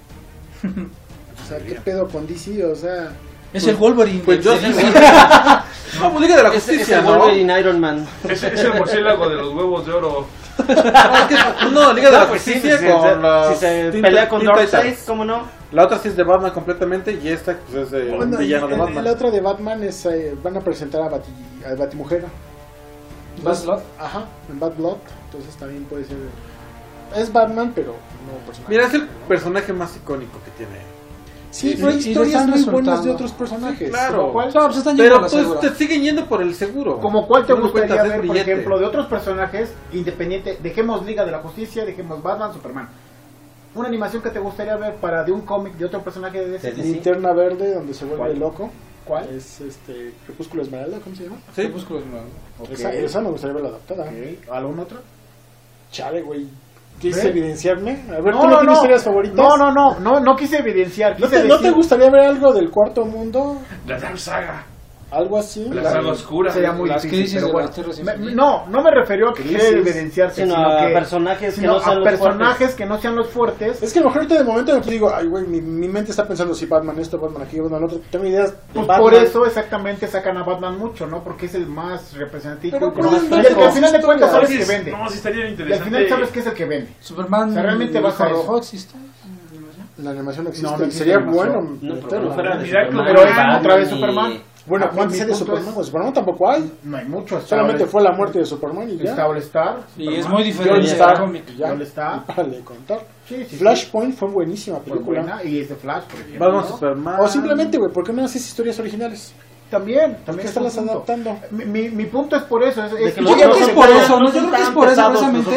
Speaker 3: O sea, ¿qué pedo con D C? O sea,
Speaker 6: Es el Wolverine.
Speaker 5: Pues
Speaker 6: de-
Speaker 5: yo
Speaker 6: de-
Speaker 5: No, pues Liga de la
Speaker 7: Es, es
Speaker 5: Justicia,
Speaker 7: el
Speaker 5: ¿no?
Speaker 7: Wolverine Iron Man.
Speaker 8: Es, es el murciélago de los huevos de oro.
Speaker 5: No, es que- no, Liga de la
Speaker 7: No, pues sí,
Speaker 5: Justicia
Speaker 7: si se-
Speaker 5: con la
Speaker 7: si se
Speaker 5: Teen-
Speaker 7: pelea con
Speaker 5: Teen
Speaker 7: Darkseid,
Speaker 5: Titans.
Speaker 7: ¿cómo no?
Speaker 5: La otra sí es de Batman completamente y esta pues es de un
Speaker 3: bueno, y
Speaker 5: villano de
Speaker 3: el-
Speaker 5: Batman.
Speaker 3: la otra de Batman es, eh, van a presentar a, Bati, a Batimujer.
Speaker 6: Bad Blood.
Speaker 3: Ajá, en Bad Blood. Entonces también puede ser... Es Batman, pero no personaje.
Speaker 5: Mira, es el personaje más icónico que tiene.
Speaker 3: Sí,
Speaker 6: Y-
Speaker 3: pero hay
Speaker 6: y le
Speaker 3: historias
Speaker 6: están
Speaker 3: muy buenas
Speaker 6: resultando.
Speaker 3: de otros personajes.
Speaker 5: Claro.
Speaker 4: ¿Cuál?
Speaker 6: No, pues están yendo a
Speaker 5: Pero
Speaker 6: la
Speaker 5: pues
Speaker 6: segura.
Speaker 5: te siguen yendo por el seguro.
Speaker 4: Como cuál te
Speaker 5: No le
Speaker 4: gustaría
Speaker 5: cuentas, es
Speaker 4: ver, por
Speaker 5: billete.
Speaker 4: ejemplo, de otros personajes independiente, dejemos Liga de la Justicia, dejemos Batman, Superman. Una animación que te gustaría ver para de un cómic de otro personaje de ese.
Speaker 7: De-
Speaker 3: Linterna Verde, donde se vuelve
Speaker 4: ¿Cuál?
Speaker 3: loco.
Speaker 4: ¿Cuál?
Speaker 3: Es este Crepúsculo Esmeralda, ¿cómo se llama?
Speaker 5: Sí.
Speaker 6: Crepúsculos nuevos.
Speaker 4: Ok.
Speaker 3: Esa, esa me gustaría verla adaptada.
Speaker 4: Ok. ¿Algún otro?
Speaker 3: Chale, güey. ¿Quieres
Speaker 4: ¿Ve?
Speaker 3: evidenciarme? A ver, ¿tú no tienes historias favoritas?
Speaker 4: No, no, no, no, no quise evidenciar.
Speaker 3: ¿No
Speaker 4: Quise
Speaker 3: te, ¿No te
Speaker 4: decir-
Speaker 3: gustaría ver algo del Cuarto Mundo?
Speaker 8: La Dark Saga.
Speaker 3: Algo así.
Speaker 8: La
Speaker 3: La-
Speaker 8: saga oscura.
Speaker 4: Sería muy
Speaker 6: Las
Speaker 4: difícil,
Speaker 6: crisis
Speaker 4: pero
Speaker 6: de
Speaker 4: bueno.
Speaker 6: las tierras
Speaker 4: Me-
Speaker 6: infinitas.
Speaker 4: no, no me refiero a que
Speaker 3: Crisis.
Speaker 4: quiera evidenciarse,
Speaker 7: Sino
Speaker 4: sino,
Speaker 7: a
Speaker 4: que,
Speaker 7: personajes que
Speaker 4: sino
Speaker 7: no sean
Speaker 4: a
Speaker 7: los
Speaker 4: personajes
Speaker 7: fuertes.
Speaker 4: que no sean los fuertes.
Speaker 3: Es que a lo mejor ahorita de momento yo digo, ay, güey, mi, mi mente está pensando si Batman esto, Batman aquí, Batman otro. Tengo ideas de
Speaker 4: Pues
Speaker 3: Batman.
Speaker 4: por eso exactamente sacan a Batman mucho, ¿no? Porque es el más representativo.
Speaker 3: Pero
Speaker 4: y
Speaker 3: ¿cómo
Speaker 4: más
Speaker 3: es
Speaker 4: fresco.
Speaker 3: fresco?
Speaker 4: Y al final de cuentas sabes
Speaker 8: Sí,
Speaker 4: que
Speaker 8: es-
Speaker 4: vende.
Speaker 8: No, sí estaría
Speaker 4: Y al
Speaker 8: interesante.
Speaker 4: final sabes que es el que vende.
Speaker 6: Superman.
Speaker 4: O sea, realmente
Speaker 6: el
Speaker 4: vas a
Speaker 6: hijo
Speaker 4: eso.
Speaker 6: rojo existe.
Speaker 3: La animación no existe.
Speaker 4: No, no existe
Speaker 3: Sería
Speaker 4: animación.
Speaker 3: bueno
Speaker 7: No, pero
Speaker 3: meterla.
Speaker 7: no fuera de
Speaker 8: Mira,
Speaker 7: Superman,
Speaker 8: pero es
Speaker 7: Batman
Speaker 4: otra vez
Speaker 7: y-
Speaker 4: Superman.
Speaker 3: Bueno,
Speaker 4: A mí
Speaker 3: ¿cuántas
Speaker 4: mi
Speaker 3: series de
Speaker 4: punto
Speaker 3: Superman?
Speaker 4: es-
Speaker 3: Pues Superman tampoco hay.
Speaker 4: No hay mucho. Está
Speaker 3: Solamente
Speaker 4: All-
Speaker 3: fue la muerte de Superman y ya.
Speaker 4: Está All Star.
Speaker 6: Y es
Speaker 4: Superman.
Speaker 6: muy
Speaker 3: Y
Speaker 6: diferente
Speaker 3: All Star,
Speaker 6: al cómic.
Speaker 3: y ya.
Speaker 4: All Star.
Speaker 3: Y párale de contar.
Speaker 4: Sí, sí, sí.
Speaker 3: Flashpoint fue buenísima
Speaker 4: Fue
Speaker 3: película.
Speaker 4: buena, y es de Flash, por ejemplo.
Speaker 5: Batman,
Speaker 4: ¿no?
Speaker 5: Superman.
Speaker 3: O simplemente, güey, ¿por qué no haces historias originales?
Speaker 4: También,
Speaker 3: ¿Por
Speaker 4: también.
Speaker 3: qué
Speaker 4: es
Speaker 3: estás
Speaker 4: un
Speaker 3: las
Speaker 4: punto.
Speaker 3: adaptando?
Speaker 4: Mi, mi, mi punto es por eso. Es, es
Speaker 7: que
Speaker 6: Yo
Speaker 7: los
Speaker 6: creo
Speaker 7: dos
Speaker 6: que es
Speaker 7: se
Speaker 6: por
Speaker 7: pueden-
Speaker 6: eso,
Speaker 7: no
Speaker 6: ¿no? Yo
Speaker 7: son
Speaker 6: creo que es
Speaker 7: tan
Speaker 6: por eso
Speaker 7: pesados
Speaker 6: precisamente
Speaker 7: nosotros.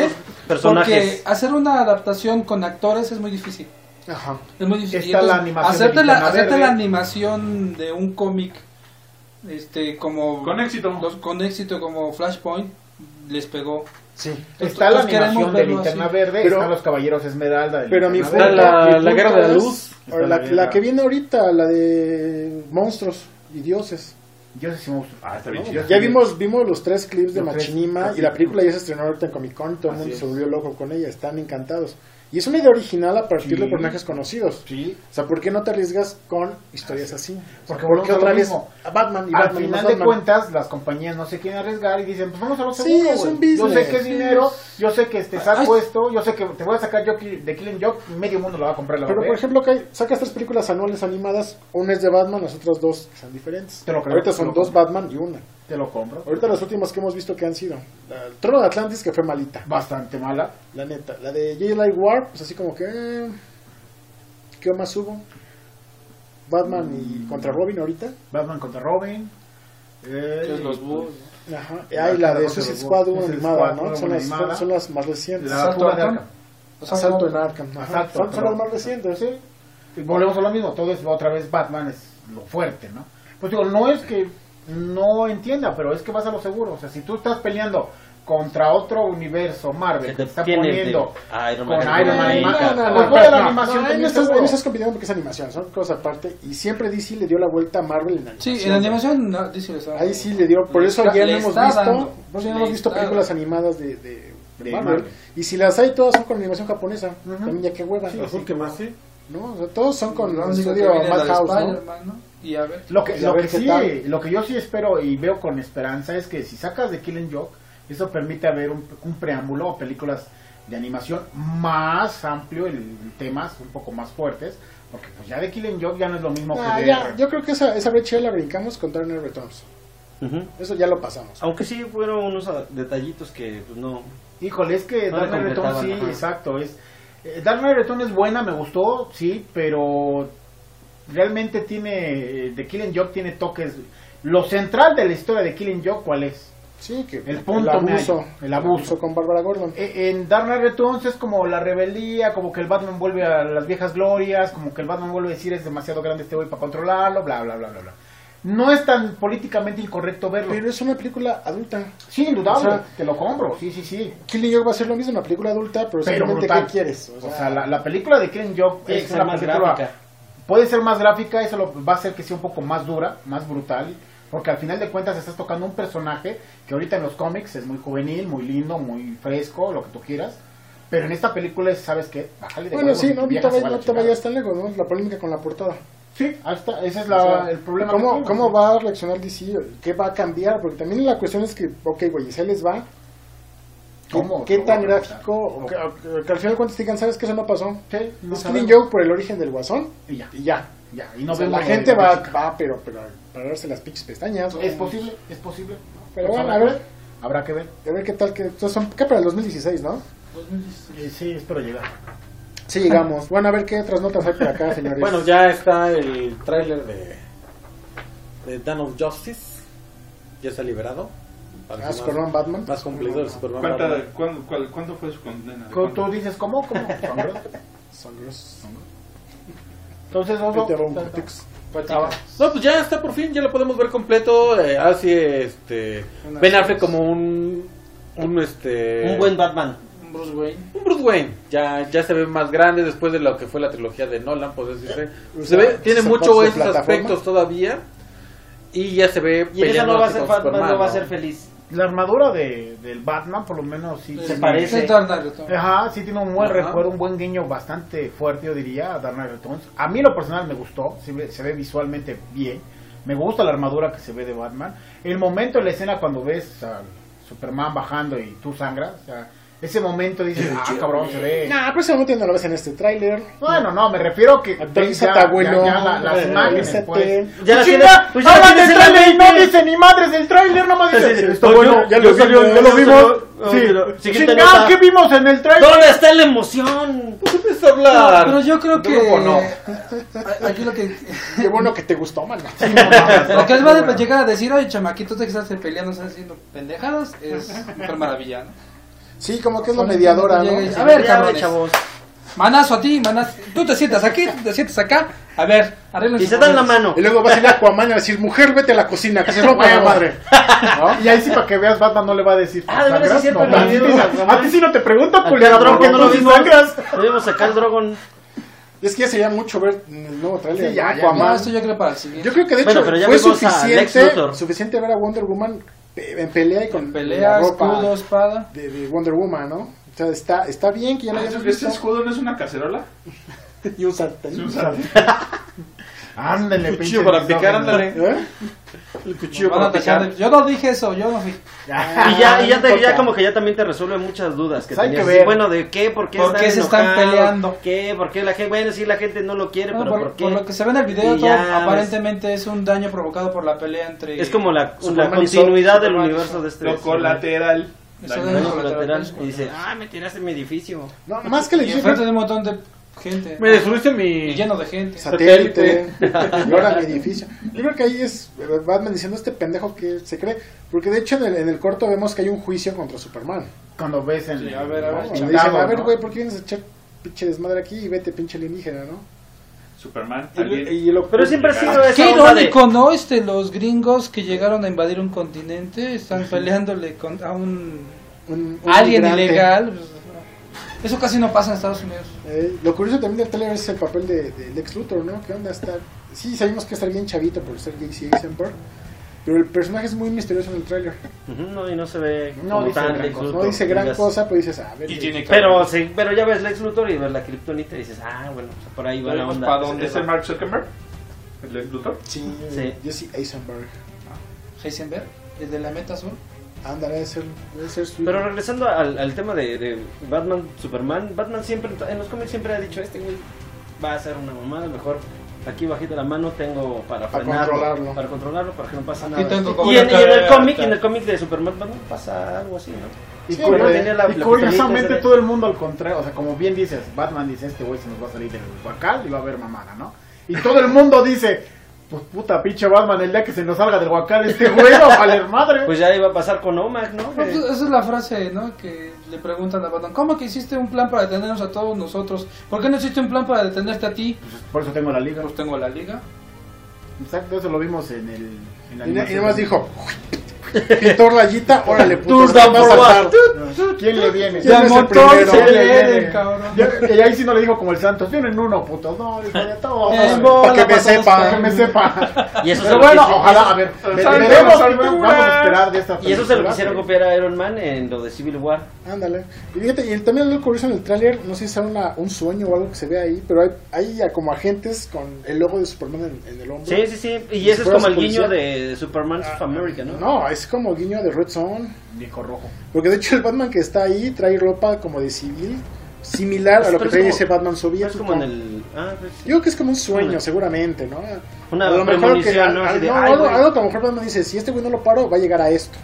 Speaker 7: Personajes.
Speaker 6: Porque hacer una adaptación con actores es muy difícil.
Speaker 3: Ajá.
Speaker 6: Es muy difícil.
Speaker 4: Está la animación
Speaker 6: hacerte
Speaker 4: de
Speaker 6: la,
Speaker 4: Linterna
Speaker 6: hacerte
Speaker 4: Verde.
Speaker 6: la animación de un cómic este como
Speaker 8: Con éxito.
Speaker 6: los- con éxito como Flashpoint les pegó.
Speaker 3: Sí.
Speaker 4: Está la
Speaker 6: Todos queremos
Speaker 4: animación de
Speaker 6: verlo
Speaker 4: Linterna
Speaker 6: así.
Speaker 4: Verde,
Speaker 3: Pero-
Speaker 4: están los Caballeros Esmeralda. de
Speaker 3: Pero mi
Speaker 4: Linterna
Speaker 3: punto,
Speaker 5: Está
Speaker 4: Verde.
Speaker 5: la-
Speaker 3: mi
Speaker 5: la
Speaker 3: punto
Speaker 5: Guerra de la
Speaker 3: es-
Speaker 5: Luz.
Speaker 4: Está
Speaker 3: la,
Speaker 4: la
Speaker 3: la
Speaker 4: guerra.
Speaker 3: que viene ahorita, la de monstruos y dioses.
Speaker 4: Yo sé si me gusta.
Speaker 8: Ah, está bien
Speaker 3: ¿no?
Speaker 8: chido.
Speaker 3: Ya vimos vimos los tres clips de
Speaker 4: Los tres
Speaker 3: Machinima y la
Speaker 4: capítulos.
Speaker 3: película ya se estrenó ahorita en Comic Con, todo el
Speaker 4: Así
Speaker 3: mundo
Speaker 4: es.
Speaker 3: se volvió loco con ella, están encantados. Y es una idea original a partir
Speaker 4: Sí.
Speaker 3: de personajes conocidos.
Speaker 4: Sí.
Speaker 3: O sea, ¿por qué no te arriesgas con historias así?
Speaker 4: Porque
Speaker 3: ¿por qué
Speaker 4: volvemos a
Speaker 3: otra
Speaker 4: lo
Speaker 3: vez
Speaker 4: mismo.
Speaker 3: a Batman y
Speaker 4: Al
Speaker 3: Batman y
Speaker 4: final
Speaker 3: más
Speaker 4: de
Speaker 3: Batman?
Speaker 4: cuentas, las compañías no se quieren arriesgar y dicen, pues vamos a lo
Speaker 3: Sí,
Speaker 4: seguro,
Speaker 3: es
Speaker 4: güey.
Speaker 3: un business.
Speaker 4: Yo sé que es
Speaker 3: Sí.
Speaker 4: dinero, yo sé que te estás
Speaker 6: Ay.
Speaker 4: puesto, yo sé que te voy a sacar yo de Killing Joke, medio mundo lo va a comprar la va a
Speaker 3: Pero
Speaker 4: ver.
Speaker 3: por ejemplo, que sacas tres películas anuales animadas, una es de Batman, las otras dos son diferentes.
Speaker 4: Te lo creo,
Speaker 3: Ahorita
Speaker 4: te
Speaker 3: son
Speaker 4: lo
Speaker 3: dos
Speaker 4: compro.
Speaker 3: Batman y una.
Speaker 4: Te lo compro.
Speaker 3: Ahorita las últimas que hemos visto que han sido. La, el Trono de Atlantis, que fue malita.
Speaker 4: Bastante mala.
Speaker 3: La neta. La de J. Light War, pues así como que... eh, ¿qué más hubo? Batman y contra Robin ahorita.
Speaker 4: Batman contra Robin. Eh,
Speaker 6: Que es los búhos.
Speaker 3: Ajá. Ah, y la de Suicide Squad hubo
Speaker 4: Suicide
Speaker 3: animada,
Speaker 4: Squad
Speaker 3: ¿no?
Speaker 4: hubo
Speaker 3: Son las,
Speaker 4: animada.
Speaker 3: son las más recientes.
Speaker 4: La
Speaker 6: Asalto
Speaker 4: fuga de
Speaker 6: Arkham.
Speaker 4: Arkham.
Speaker 3: Asalto en Arkham. Ajá.
Speaker 4: Exacto,
Speaker 3: Son, son
Speaker 4: pero-
Speaker 3: las más recientes, sí.
Speaker 4: Y volvemos a lo mismo, todo es otra vez Batman es lo fuerte, ¿no? Pues digo, no es que no entienda, pero es que vas a lo seguro. O sea, si tú estás peleando contra otro universo Marvel
Speaker 7: Que
Speaker 4: que
Speaker 7: te
Speaker 4: está
Speaker 7: tiene
Speaker 4: poniendo
Speaker 7: de Iron
Speaker 4: con
Speaker 7: Man.
Speaker 4: Iron Man
Speaker 3: Ay,
Speaker 4: y
Speaker 3: no,
Speaker 4: Maca,
Speaker 3: no, no,
Speaker 4: pues
Speaker 3: no,
Speaker 4: voy a la
Speaker 3: no,
Speaker 4: animación
Speaker 3: no, ahí
Speaker 4: también
Speaker 3: no estás,
Speaker 4: seguro.
Speaker 3: ahí no estás compitiendo porque es animación, son cosas aparte. Y siempre D C le dio la vuelta a Marvel en animación.
Speaker 6: Sí, en animación no, dice les
Speaker 3: Ahí sí le dio, por
Speaker 6: Le
Speaker 3: eso
Speaker 6: está-
Speaker 3: ya no
Speaker 6: le
Speaker 3: hemos
Speaker 6: está
Speaker 3: visto,
Speaker 6: dando.
Speaker 3: por eso ya no
Speaker 6: Le
Speaker 3: hemos visto
Speaker 6: está
Speaker 3: películas
Speaker 6: dando.
Speaker 3: animadas de, de, de
Speaker 4: De
Speaker 3: Marvel.
Speaker 4: Marvel.
Speaker 3: Y si las hay, todas son con animación japonesa.
Speaker 4: Ujú.
Speaker 3: También ya que hueva.
Speaker 5: Las últimas, sí.
Speaker 3: ¿No? O sea, todos son con
Speaker 6: Lo
Speaker 3: el
Speaker 6: único que
Speaker 3: estudio
Speaker 6: viene es la de
Speaker 3: Madhouse, ¿no?
Speaker 6: Spider-Man, ¿no? Y a ver.
Speaker 4: Lo que,
Speaker 3: Y a
Speaker 4: lo,
Speaker 3: ver
Speaker 4: que
Speaker 3: qué
Speaker 4: sí,
Speaker 3: tal.
Speaker 4: lo que yo sí espero y veo con esperanza es que si sacas de Killing Joke, eso permite ver un, un preámbulo o películas de animación más amplio, el, temas un poco más fuertes, porque pues ya de Killing Joke ya no es lo mismo
Speaker 3: Ah,
Speaker 4: que
Speaker 3: ya,
Speaker 4: ver.
Speaker 3: yo creo que esa, esa brecha ya la brincamos con Dark Knight Returns.
Speaker 7: Ujú.
Speaker 3: Eso ya lo pasamos.
Speaker 7: Aunque sí fueron unos ah, detallitos que pues no.
Speaker 4: Híjole, es que
Speaker 7: No
Speaker 4: Dark
Speaker 7: le
Speaker 4: Knight Returns sí,
Speaker 7: completaban, ajá.
Speaker 4: exacto, es eh, Dark Knight Returns es buena, me gustó, sí, pero realmente tiene eh, The Killing Joke tiene toques. Lo central de la historia de Killing Joke, ¿cuál es?
Speaker 3: Sí, que
Speaker 4: El punto
Speaker 3: el abuso,
Speaker 4: medio, el abuso.
Speaker 3: con Bárbara Gordon.
Speaker 4: Eh, En Dark Knight Returns es como la rebeldía, como que el Batman vuelve a las viejas glorias, como que el Batman vuelve a decir es demasiado grande este güey para controlarlo, bla, bla, bla, bla, bla. No es tan políticamente incorrecto verlo.
Speaker 3: Pero es una película adulta.
Speaker 4: Sí, indudable,
Speaker 3: O sea,
Speaker 4: te lo compro, sí, sí, sí.
Speaker 3: Killing Joke va a ser lo mismo, una película adulta, pero,
Speaker 4: Pero
Speaker 3: simplemente
Speaker 4: brutal.
Speaker 3: ¿qué quieres? O
Speaker 4: O
Speaker 3: sea,
Speaker 4: sea, la, la película de Killing Joke
Speaker 7: Tiene
Speaker 4: es
Speaker 7: que ser
Speaker 4: una
Speaker 7: más
Speaker 4: película...
Speaker 7: gráfica.
Speaker 4: Puede ser más gráfica, eso lo, va a hacer que sea un poco más dura, más brutal, porque al final de cuentas estás tocando un personaje que ahorita en los cómics es muy juvenil, muy lindo, muy fresco, lo que tú quieras, pero en esta película es, ¿sabes qué? Bájale de
Speaker 3: bueno,
Speaker 4: huevos
Speaker 3: sí,
Speaker 4: y
Speaker 3: no,
Speaker 4: tu
Speaker 3: no te,
Speaker 4: vieja se
Speaker 3: vayas,
Speaker 4: va a la
Speaker 3: no te
Speaker 4: chingada.
Speaker 3: vayas tan lejos, ¿no? La polémica con la portada.
Speaker 4: Sí, ahí está, ese es
Speaker 3: O
Speaker 4: la,
Speaker 3: sea,
Speaker 4: el problema.
Speaker 3: ¿Cómo,
Speaker 4: que tengo,
Speaker 3: ¿Cómo
Speaker 4: sí.
Speaker 3: va a reaccionar D C? ¿Qué va a cambiar? Porque también la cuestión es que, ok, güey, se les va. ¿Qué,
Speaker 4: ¿Cómo?
Speaker 3: qué
Speaker 4: ¿Cómo?
Speaker 3: tan gráfico? O que, o que al final de cuentas digan, ¿sabes qué? Eso no pasó.
Speaker 4: Sí, no
Speaker 3: es
Speaker 4: sabemos.
Speaker 3: Killing Joke por el origen del guasón
Speaker 4: Y ya,
Speaker 3: y ya.
Speaker 4: ya, y no
Speaker 3: O sea,
Speaker 4: vemos
Speaker 3: la
Speaker 4: lo
Speaker 3: gente
Speaker 4: de-
Speaker 3: va, va pero, pero a pararse las pinches pestañas.
Speaker 4: Es posible, es posible.
Speaker 3: Pero
Speaker 4: Pues
Speaker 3: bueno,
Speaker 4: habrá
Speaker 3: a
Speaker 4: que
Speaker 3: ver.
Speaker 4: Habrá que ver.
Speaker 3: A ver qué tal. Que, entonces son, ¿qué para el dos mil dieciséis, no?
Speaker 4: Eh, Sí, espero llegar.
Speaker 3: Sí, llegamos. Bueno, a ver qué otras notas hay por acá, señores.
Speaker 5: Bueno, ya está el tráiler de, de Dawn of Justice. Ya está liberado. Para
Speaker 3: Ah,
Speaker 5: que
Speaker 3: Superman Batman.
Speaker 5: Más cumplido el Superman
Speaker 8: ¿Cuánta-
Speaker 5: Batman.
Speaker 8: cuándo, cuál- ¿Cuánto fue su condena?
Speaker 4: ¿Cómo ¿Tú dices cómo? ¿Cómo? ¿Sangre?
Speaker 3: Sangros.
Speaker 4: Entonces, Oso,
Speaker 3: Vete a un Cotix.
Speaker 4: ah, va.
Speaker 5: No, pues ya está por fin, ya lo podemos ver completo. Eh, así, este.
Speaker 6: Una
Speaker 5: Ben
Speaker 6: serie.
Speaker 5: Affleck como un. Un, este.
Speaker 7: Un buen Batman.
Speaker 6: Bruce Wayne.
Speaker 5: Un Bruce Wayne. Ya, ya se ve más grande después de lo que fue la trilogía de Nolan, podés decir.
Speaker 3: Usa-
Speaker 5: Se ve, tiene
Speaker 3: usa
Speaker 5: mucho
Speaker 3: partes de
Speaker 5: esos
Speaker 3: plataforma.
Speaker 5: aspectos todavía. Y ya se ve.
Speaker 7: Y en esa
Speaker 5: peleando
Speaker 7: no va a
Speaker 5: así
Speaker 7: ser
Speaker 5: con
Speaker 7: Batman,
Speaker 5: Superman,
Speaker 7: no va a
Speaker 5: ¿no?
Speaker 7: ser feliz.
Speaker 4: La armadura de, del Batman, por lo menos, sí.
Speaker 7: Se
Speaker 4: tiene-
Speaker 7: parece.
Speaker 6: Es Dark Knight Returns.
Speaker 4: Ajá, sí tiene un buen
Speaker 5: Ajá.
Speaker 4: recuerdo, un buen guiño bastante fuerte, yo diría, a Dark Knight Returns. A mí, lo personal, me gustó. Se ve, se ve visualmente bien. Me gusta la armadura que se ve de Batman. El momento en la escena cuando ves al Superman bajando y tú sangras, o sea, ese momento dices, ah, cabrón, se ve.
Speaker 3: Nah, pero ese momento no lo ves en este tráiler.
Speaker 4: Bueno, no, me refiero que
Speaker 3: Actualízate,
Speaker 4: ya-
Speaker 3: abuelo.
Speaker 4: ya- ya la- las
Speaker 3: Eh,
Speaker 4: imágenes,
Speaker 3: actualízate.
Speaker 4: pues.
Speaker 7: Ya la
Speaker 4: Pues
Speaker 7: tienes-
Speaker 4: chinga,
Speaker 7: pues ya la
Speaker 4: hablan
Speaker 7: tienes
Speaker 4: del
Speaker 7: en la
Speaker 4: tráiler y no
Speaker 7: mente.
Speaker 4: dice ni madres del tráiler, nomás dice,
Speaker 7: Sí, sí,
Speaker 4: esto
Speaker 7: pues
Speaker 4: bueno,
Speaker 7: yo-
Speaker 4: ya
Speaker 7: yo
Speaker 4: lo
Speaker 7: salió-
Speaker 4: vimos, ya
Speaker 7: yo
Speaker 4: lo
Speaker 7: salió-
Speaker 4: vimos.
Speaker 7: oh,
Speaker 4: Sí,
Speaker 7: pero- siguiente
Speaker 4: Chingada,
Speaker 7: nota.
Speaker 4: ¿qué vimos en el tráiler?
Speaker 7: ¿Dónde está la emoción?
Speaker 5: Pues empieza a hablar.
Speaker 6: Pero yo creo que.
Speaker 4: Grupo no.
Speaker 6: a- Aquí lo que.
Speaker 3: Qué bueno que te gustó, man.
Speaker 6: Lo que él va a llegar a decir, oye, chamaquito, te que estás peleando, estás haciendo pendejadas, es Mujer Maravilla, ¿no?
Speaker 3: Sí, como que es la mediadora, ¿no?
Speaker 6: Llega y dice, a ver,
Speaker 7: Ya,
Speaker 6: cabrones.
Speaker 7: chavos.
Speaker 6: Manazo a ti, manazo. Tú te sientas aquí, tú te sientas acá. A ver, arreglen
Speaker 7: Y
Speaker 6: sus
Speaker 7: se dan la
Speaker 6: problemas.
Speaker 7: mano.
Speaker 3: Y luego va a salir Aquaman y a decir, mujer, vete a la cocina, que se rompa la madre. ¿No?
Speaker 4: Y ahí sí, para que veas, Batman no le va a decir.
Speaker 7: Ah, de veras,
Speaker 4: ¿sangras?
Speaker 7: sí, cierto,
Speaker 4: No,
Speaker 7: lo
Speaker 4: a ti
Speaker 7: vimos,
Speaker 4: sí-
Speaker 7: Aquaman.
Speaker 4: a ti sí no te pregunto,
Speaker 7: Acá
Speaker 4: culero,
Speaker 7: Drogon,
Speaker 4: que
Speaker 7: no
Speaker 4: no
Speaker 7: lo
Speaker 4: si
Speaker 7: vimos.
Speaker 4: sangras.
Speaker 7: Podemos sacar Drogon.
Speaker 3: Es que ya sería mucho ver el nuevo trailer.
Speaker 4: Sí, ya,
Speaker 3: ¿no?
Speaker 4: ya,
Speaker 3: Aquaman.
Speaker 6: No, esto yo creo para el siguiente.
Speaker 3: Yo creo que de
Speaker 7: Bueno,
Speaker 3: hecho
Speaker 7: pero ya
Speaker 3: fue
Speaker 7: vimos a Lex
Speaker 3: suficiente,
Speaker 7: Luthor.
Speaker 3: suficiente ver a Wonder Woman pe- en pelea y con
Speaker 6: Pelea,
Speaker 3: la ropa
Speaker 6: escudo, espada.
Speaker 3: de, de Wonder Woman, ¿no? O sea, está, está bien que ya la
Speaker 8: Ah,
Speaker 3: hayamos
Speaker 8: ¿Ese
Speaker 3: visto.
Speaker 8: escudo no es una cacerola?
Speaker 3: Y un sartén.
Speaker 8: Sí, un sartén.
Speaker 4: Ándale,
Speaker 5: El
Speaker 4: pinche
Speaker 5: cuchillo para
Speaker 4: misógino.
Speaker 5: picar, ándale.
Speaker 3: ¿Eh?
Speaker 5: El cuchillo
Speaker 6: Van a
Speaker 5: para
Speaker 6: tachar
Speaker 5: picar.
Speaker 6: de- Yo no dije eso, yo no fui.
Speaker 7: Y ya, y ya, te-
Speaker 3: no
Speaker 7: ya
Speaker 3: importa.
Speaker 7: como que ya también te resuelve muchas dudas que
Speaker 4: Pues hay
Speaker 7: tenías.
Speaker 4: que ver.
Speaker 7: Bueno, ¿de qué? ¿Por qué,
Speaker 6: ¿Por qué se están
Speaker 7: enojados?
Speaker 6: peleando?
Speaker 7: ¿Qué? ¿Por qué la gente? Bueno, sí, la gente no lo quiere,
Speaker 6: No,
Speaker 7: pero
Speaker 6: por,
Speaker 7: ¿por qué?
Speaker 6: por lo que se ve en el video,
Speaker 7: Y
Speaker 6: todo
Speaker 7: ya,
Speaker 6: aparentemente es un daño provocado por la pelea entre.
Speaker 7: Es como la, la
Speaker 3: Superman y
Speaker 7: continuidad del
Speaker 6: Superman y
Speaker 7: universo de este.
Speaker 8: Lo colateral.
Speaker 6: Eso
Speaker 8: Daño.
Speaker 6: de-
Speaker 7: Daño
Speaker 6: colateral.
Speaker 7: colateral. Y dice, ah, me tiraste mi edificio.
Speaker 3: No, más que le
Speaker 6: Y
Speaker 3: dije
Speaker 6: enfrente de un montón de gente.
Speaker 5: Me destruiste
Speaker 6: Y
Speaker 5: mi...
Speaker 6: lleno de gente.
Speaker 3: satélite, y ahora mi edificio. Yo creo que ahí es eh, Batman diciendo este pendejo que se cree. Porque de hecho en el, en el corto vemos que hay un juicio contra Superman.
Speaker 4: Cuando ves en.
Speaker 6: Sí, a ver, a ver,
Speaker 3: ¿no?
Speaker 6: chingado,
Speaker 3: Le dicen, a ver,
Speaker 4: ¿no?
Speaker 3: güey, ¿por qué vienes a echar pinche desmadre aquí y vete pinche alienígena, no?
Speaker 8: Superman.
Speaker 3: Y,
Speaker 8: alguien-
Speaker 3: y lo,
Speaker 7: Pero siempre ha sido esa
Speaker 6: Qué
Speaker 7: onda de...
Speaker 6: irónico, ¿no? Este, los gringos que llegaron a invadir un continente están peleándole con, a un
Speaker 3: un, un
Speaker 6: alien
Speaker 3: migrante.
Speaker 6: ilegal. Pues, eso casi no pasa en Estados Unidos.
Speaker 3: Eh, lo curioso también del trailer es el papel de, de Lex Luthor, ¿no? ¿Qué onda? Está, sí, sabemos que está bien chavito por ser J C Eisenberg, pero el personaje es muy misterioso en el trailer.
Speaker 7: Ujú, no, y no se ve
Speaker 4: No
Speaker 7: como
Speaker 4: dice
Speaker 7: tan
Speaker 4: gran
Speaker 7: Lex
Speaker 4: cosa.
Speaker 7: Luthor,
Speaker 3: No dice gran
Speaker 7: digas.
Speaker 3: cosa, pero dices, a ver.
Speaker 6: Y
Speaker 3: güey.
Speaker 6: tiene
Speaker 7: Pero, sí, pero ya ves Lex Luthor y ves la Kryptonita y dices, ah, bueno, o sea, por ahí va la
Speaker 6: Veremos
Speaker 7: onda.
Speaker 6: pa' dónde
Speaker 8: ¿Es el Mark Zuckerberg? ¿El Lex Luthor?
Speaker 3: Sí,
Speaker 7: Sí.
Speaker 3: Jesse Eisenberg.
Speaker 6: Heisenberg, el de la meta azul.
Speaker 3: Ándale, debe ser, debe ser su.
Speaker 7: Pero regresando al, al tema de, de Batman, Superman, Batman siempre, en los cómics siempre ha dicho, este güey va a ser una mamada, mejor aquí bajita la mano tengo para
Speaker 3: Para
Speaker 7: frenarlo,
Speaker 3: controlarlo.
Speaker 7: para controlarlo, para que no pase
Speaker 6: Aquí
Speaker 7: nada.
Speaker 6: tengo como
Speaker 7: Y en,
Speaker 6: una
Speaker 7: y en el
Speaker 6: carta.
Speaker 7: cómic, en el cómic de Superman, Batman pasa algo así, ¿no?
Speaker 4: Y,
Speaker 3: Sí,
Speaker 4: curi-
Speaker 3: güey.
Speaker 7: tenía la-
Speaker 4: y
Speaker 7: la
Speaker 4: curiosamente
Speaker 7: pistolita,
Speaker 4: todo el mundo al contrario, o sea, como bien dices, Batman dice, este güey se nos va a salir del huacal y va a haber mamada, ¿no? Y todo el mundo dice, pues puta pinche Batman, el día que se nos salga del huacal este güey va a valer madre.
Speaker 7: Pues ya iba a pasar con Omag, ¿no?
Speaker 6: No, pues,
Speaker 7: Que-
Speaker 6: esa es la frase, ¿no? Que le preguntan a Batman, ¿cómo que hiciste un plan para detenernos a todos nosotros? ¿Por qué no hiciste un plan para detenerte a ti?
Speaker 4: Por eso tengo la liga.
Speaker 6: Pues tengo la liga.
Speaker 4: Exacto, eso lo vimos en el... En la
Speaker 3: Y, na- y
Speaker 4: animación.
Speaker 3: nomás dijo, pintó rayita, órale, puto,
Speaker 7: Tú, down
Speaker 3: vas a
Speaker 7: for
Speaker 3: saltar.
Speaker 4: ¿Quién le viene?
Speaker 3: ¿Quién es el
Speaker 6: montón
Speaker 3: primero?
Speaker 6: se
Speaker 4: ¿Quién le
Speaker 6: viene,
Speaker 4: viene?
Speaker 6: cabrón.
Speaker 4: Ya- Y ahí sí no le dijo como el Santos, vienen uno, puto, no, dijo de todo.
Speaker 6: En
Speaker 3: Para
Speaker 6: bola,
Speaker 3: que me
Speaker 6: para
Speaker 3: sepa.
Speaker 4: Para que me sepa.
Speaker 7: Y eso
Speaker 4: Pero
Speaker 7: se lo
Speaker 4: bueno,
Speaker 7: quise-
Speaker 4: ojalá, a ver, ve-
Speaker 8: Santos,
Speaker 4: veremos,
Speaker 8: alturas.
Speaker 4: vamos a esperar de esta
Speaker 7: Y eso se lo
Speaker 4: película,
Speaker 7: quisieron
Speaker 4: pero-
Speaker 7: copiar a Iron Man en lo de Civil War.
Speaker 3: Ándale. Y fíjate, y también algo curioso en el tráiler, no sé si sea una, un sueño o algo que se ve ahí, pero hay, hay ya como agentes con el logo de Superman en, en el hombro.
Speaker 7: Sí, sí, sí. Y
Speaker 3: Si
Speaker 7: ese es
Speaker 3: fuera
Speaker 7: como el
Speaker 3: su
Speaker 7: guiño
Speaker 3: policía.
Speaker 7: de, de Superman of America, ¿no?
Speaker 3: No, es como guiño de Red Zone.
Speaker 4: Dijo rojo.
Speaker 3: Porque de hecho el Batman que está ahí trae ropa como de civil, similar a lo
Speaker 7: Pero
Speaker 3: que
Speaker 7: es
Speaker 3: trae
Speaker 7: como-
Speaker 3: ese Batman
Speaker 7: Es
Speaker 3: soviético.
Speaker 7: como en el... Ah, pues,
Speaker 3: Yo creo que es como un sueño,
Speaker 7: Una-
Speaker 3: seguramente, ¿no?
Speaker 7: Una
Speaker 3: A lo mejor que,
Speaker 7: premonición, ¿no?
Speaker 3: a-
Speaker 7: Así de,
Speaker 3: no,
Speaker 7: "Ay,
Speaker 3: algo,
Speaker 7: güey".
Speaker 3: algo que a lo mejor Batman dice, si este güey no lo paro, va a llegar a esto.